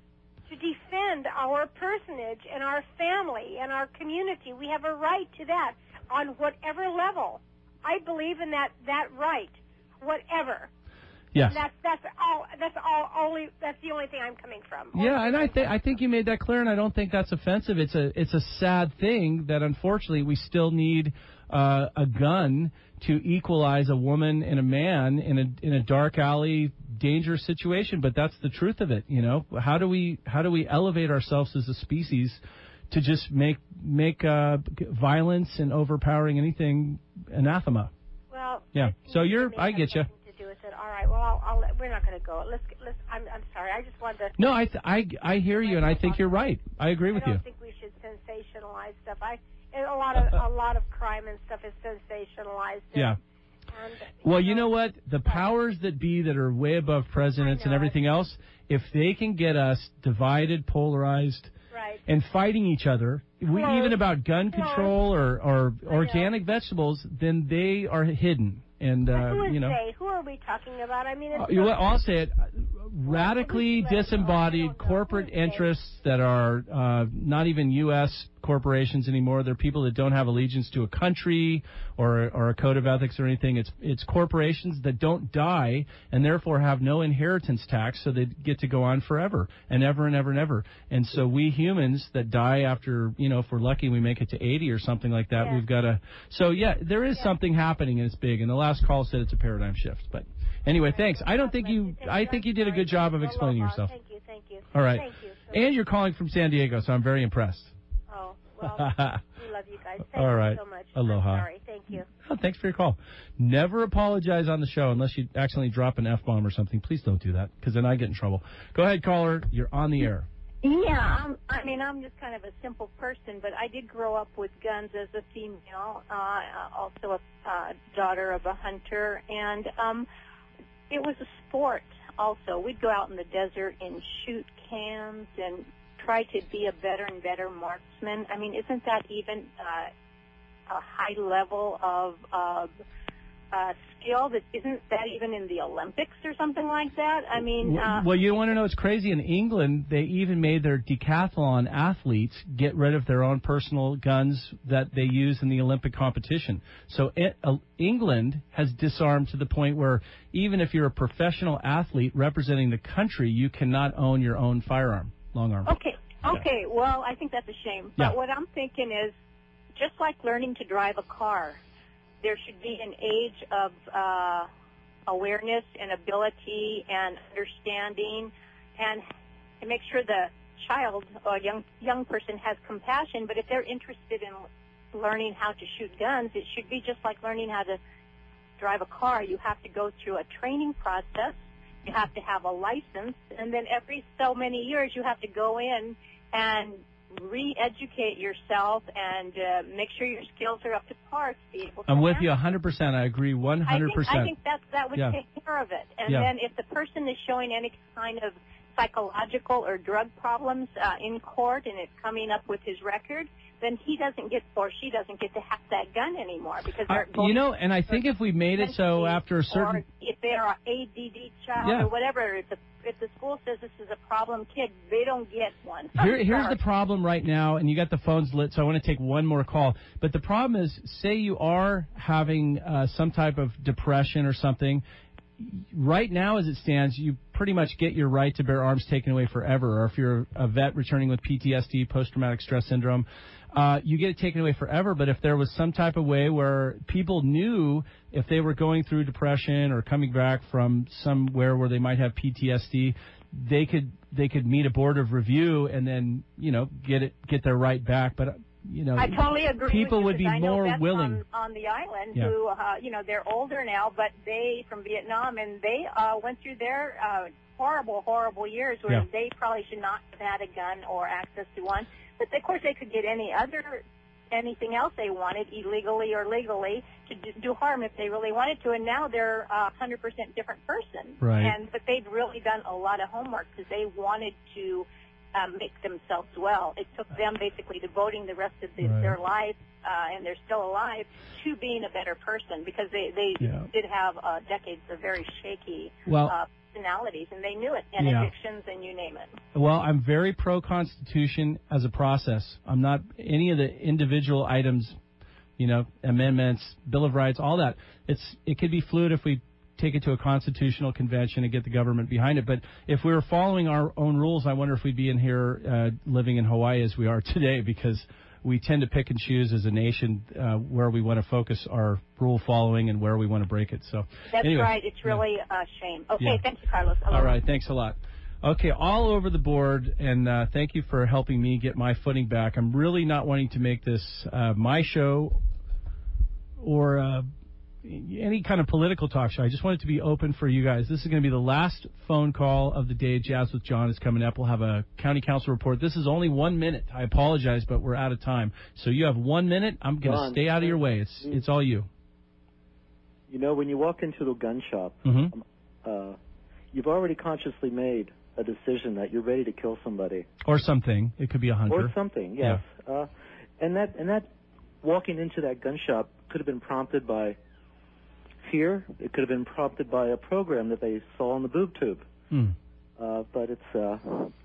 to defend our personage and our family and our community. We have a right to that on whatever level. I believe in that that right, whatever. Yes. And that's that's all. That's all. Only that's the only thing I'm coming from. Yeah, and I think I think you made that clear, and I don't think that's offensive. It's a it's a sad thing that unfortunately we still need uh, a gun to equalize a woman and a man in a in a dark alley, dangerous situation. But that's the truth of it. You know, how do we how do we elevate ourselves as a species to just make make uh, violence and overpowering anything anathema? Well, Yeah. So you're may I have get you. something to do with it. All right. Well, I'll, I'll let, we're not going to go. Let's let's. I'm I'm sorry. I just wanted to. No, I th- I I hear you, and I think you're right. I agree with I don't you. think we should sensationalize stuff. I and a lot of a lot of crime and stuff is sensationalized. And, Yeah. And, Well, you know what? The powers that be that are way above presidents and everything else, if they can get us divided, polarized, right. and fighting each other, we, Well, even about gun control or, or organic vegetables, then they are hidden. And, But uh, who is you know. they? Who are we talking about? I mean, it's Uh, you know what, I'll say it. Radically Well, disembodied corporate interests that are uh, not even U S corporations anymore. They're people that don't have allegiance to a country or or a code of ethics or anything. It's it's corporations that don't die and therefore have no inheritance tax, so they get to go on forever and ever and ever and ever. And so we humans that die after, you know, if we're lucky, we make it to eighty or something like that. Yeah. We've got to. So yeah, there is something happening and it's big. And the last call said it's a paradigm shift, but. Anyway, thanks. I don't think you. I think you did a good job of explaining yourself. Thank you, thank you. All right. Thank you. And you're calling from San Diego, so I'm very impressed. Oh, well, we love you guys. Thank All right. you so much. Aloha. I'm sorry. Thank you. Oh, thanks for your call. Never apologize on the show unless you accidentally drop an F-bomb or something. Please don't do that, because then I get in trouble. Go ahead, caller. You're on the air. Yeah, I'm, I mean, I'm just kind of a simple person, but I did grow up with guns as a female, uh, also a uh, daughter of a hunter, and um, it was a sport also. We'd go out in the desert and shoot cans and try to be a better and better marksman. I mean, isn't that even uh, a high level of uh, uh, skill? That isn't that even in the Olympics or something like that? I mean, uh, Well, you want to know what's crazy? In England, they even made their decathlon athletes get rid of their own personal guns that they use in the Olympic competition. So it, uh, England has disarmed to the point where even if you're a professional athlete representing the country, you cannot own your own firearm, long arm. Okay, okay. Well, I think that's a shame. But Yeah. what I'm thinking is, just like learning to drive a car, there should be an age of uh, awareness and ability and understanding, and to make sure the child or young young person has compassion. But if they're interested in learning how to shoot guns, it should be just like learning how to drive a car. You have to go through a training process, You have to have a license, and then every so many years you have to go in and re-educate yourself and uh, make sure your skills are up to par to be able to I'm with handle you one hundred percent. I agree one hundred percent. I think, I think that, that would Yeah. take care of it. And Yeah. then if the person is showing any kind of psychological or drug problems uh, in court and it's coming up with his record, then he doesn't get, or she doesn't get to have that gun anymore because Uh, they're going you know, and I think if we made it so after a certain... or if they're an A D D child Yeah. or whatever, if the, if the school says this is a problem kid, they don't get one. I'm Here, here's sorry. the problem right now, and you got the phones lit, so I want to take one more call. But the problem is, say you are having uh, some type of depression or something. Right now, as it stands, you pretty much get your right to bear arms taken away forever. Or if you're a vet returning with P T S D, post-traumatic stress syndrome, uh, you get it taken away forever. But if there was some type of way where people knew if they were going through depression or coming back from somewhere where they might have P T S D, they could they could meet a board of review and then you know get it get their right back. But you know, I totally agree. people with would you, be 'cause I know more vets willing. on, on the island Yeah. who, uh, you know, they're older now, but they from Vietnam and they uh, went through their uh, horrible, horrible years where Yeah. they probably should not have had a gun or access to one. But of course, they could get any other anything else they wanted, illegally or legally, to do, do harm if they really wanted to. And now they're a one hundred percent different person. Right. And but they'd really done a lot of homework because they wanted to. Um, make themselves well. It took them basically devoting the rest of the, Right. their life, uh, and they're still alive, to being a better person because they, they Yeah. did have uh, decades of very shaky Well- uh, personalities, and they knew it, and Yeah. addictions, and you name it. Well, I'm very pro-Constitution as a process. I'm not any of the individual items, you know, amendments, Bill of Rights, all that. It's it could be fluid if we take it to a constitutional convention and get the government behind it. But if we were following our own rules, I wonder if we'd be in here uh, living in Hawaii as we are today, because we tend to pick and choose as a nation uh, where we want to focus our rule following and where we want to break it. So That's anyway, right. It's really a shame. Okay, Yeah. thank you, Carlos. Aloha. All right, thanks a lot. Okay, all over the board, and uh, thank you for helping me get my footing back. I'm really not wanting to make this uh, my show or uh, any kind of political talk show. I just want it to be open for you guys. This is going to be the last phone call of the day. Jazz with John is coming up. We'll have a county council report. This is only one minute. I apologize, but we're out of time. So you have one minute. I'm going to John, stay out of your way. It's it's all you. You know, when you walk into the gun shop, Mm-hmm. uh, you've already consciously made a decision that you're ready to kill somebody. Or something. It could be a hunter. Or something, yes. Uh, and that and that walking into that gun shop could have been prompted by fear. It could have been prompted by a program that they saw on the boob tube. Hmm. Uh, but it's uh,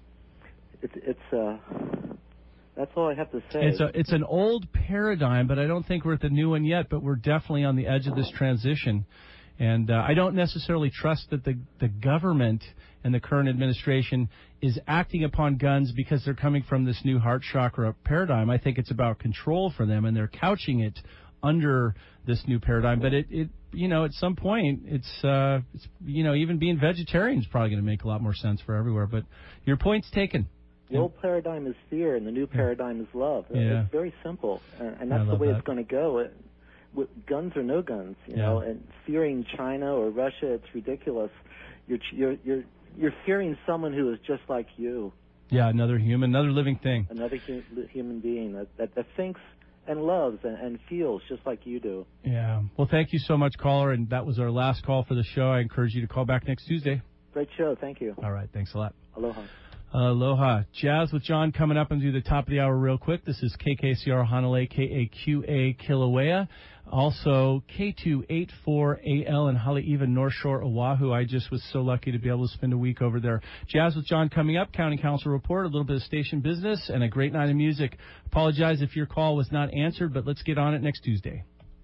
it's it's uh, that's all I have to say. It's a it's an old paradigm, but I don't think we're at the new one yet. But we're definitely on the edge of this transition, and uh, I don't necessarily trust that the the government and the current administration is acting upon guns because they're coming from this new heart chakra paradigm. I think it's about control for them, and they're couching it under this new paradigm. But it, it you know, at some point, it's, uh, it's you know, even being vegetarian is probably going to make a lot more sense for everywhere. But your point's taken. The old paradigm is fear, and the new paradigm is love. Yeah. It's very simple, and, and I that's the love way that. it's going to go. It, with guns or no guns, you Yeah. know, and fearing China or Russia, it's ridiculous. You're you're you're you're fearing someone who is just like you, Yeah, another human, another living thing. another hu- human being that, that that thinks and loves and, and feels just like you do. Yeah. Well, thank you so much, caller. And that was our last call for the show. I encourage you to call back next Tuesday. Great show, thank you. All right. Thanks a lot. Aloha. Aloha. Jazz with John coming up and do the top of the hour real quick. This is K K C R Hanalei, K A Q A Kilauea. Also, K two eighty-four A L in Haleiwa, North Shore, Oahu. I just was so lucky to be able to spend a week over there. Jazz with John coming up, County Council Report, a little bit of station business, and a great night of music. Apologize if your call was not answered, but let's get on it next Tuesday.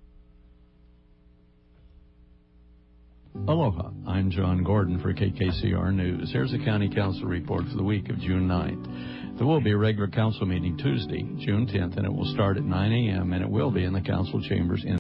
Aloha, I'm John Gordon for K K C R News. Here's a County Council report for the week of June ninth. There will be a regular council meeting Tuesday, June tenth, and it will start at nine a.m., and it will be in the council chambers in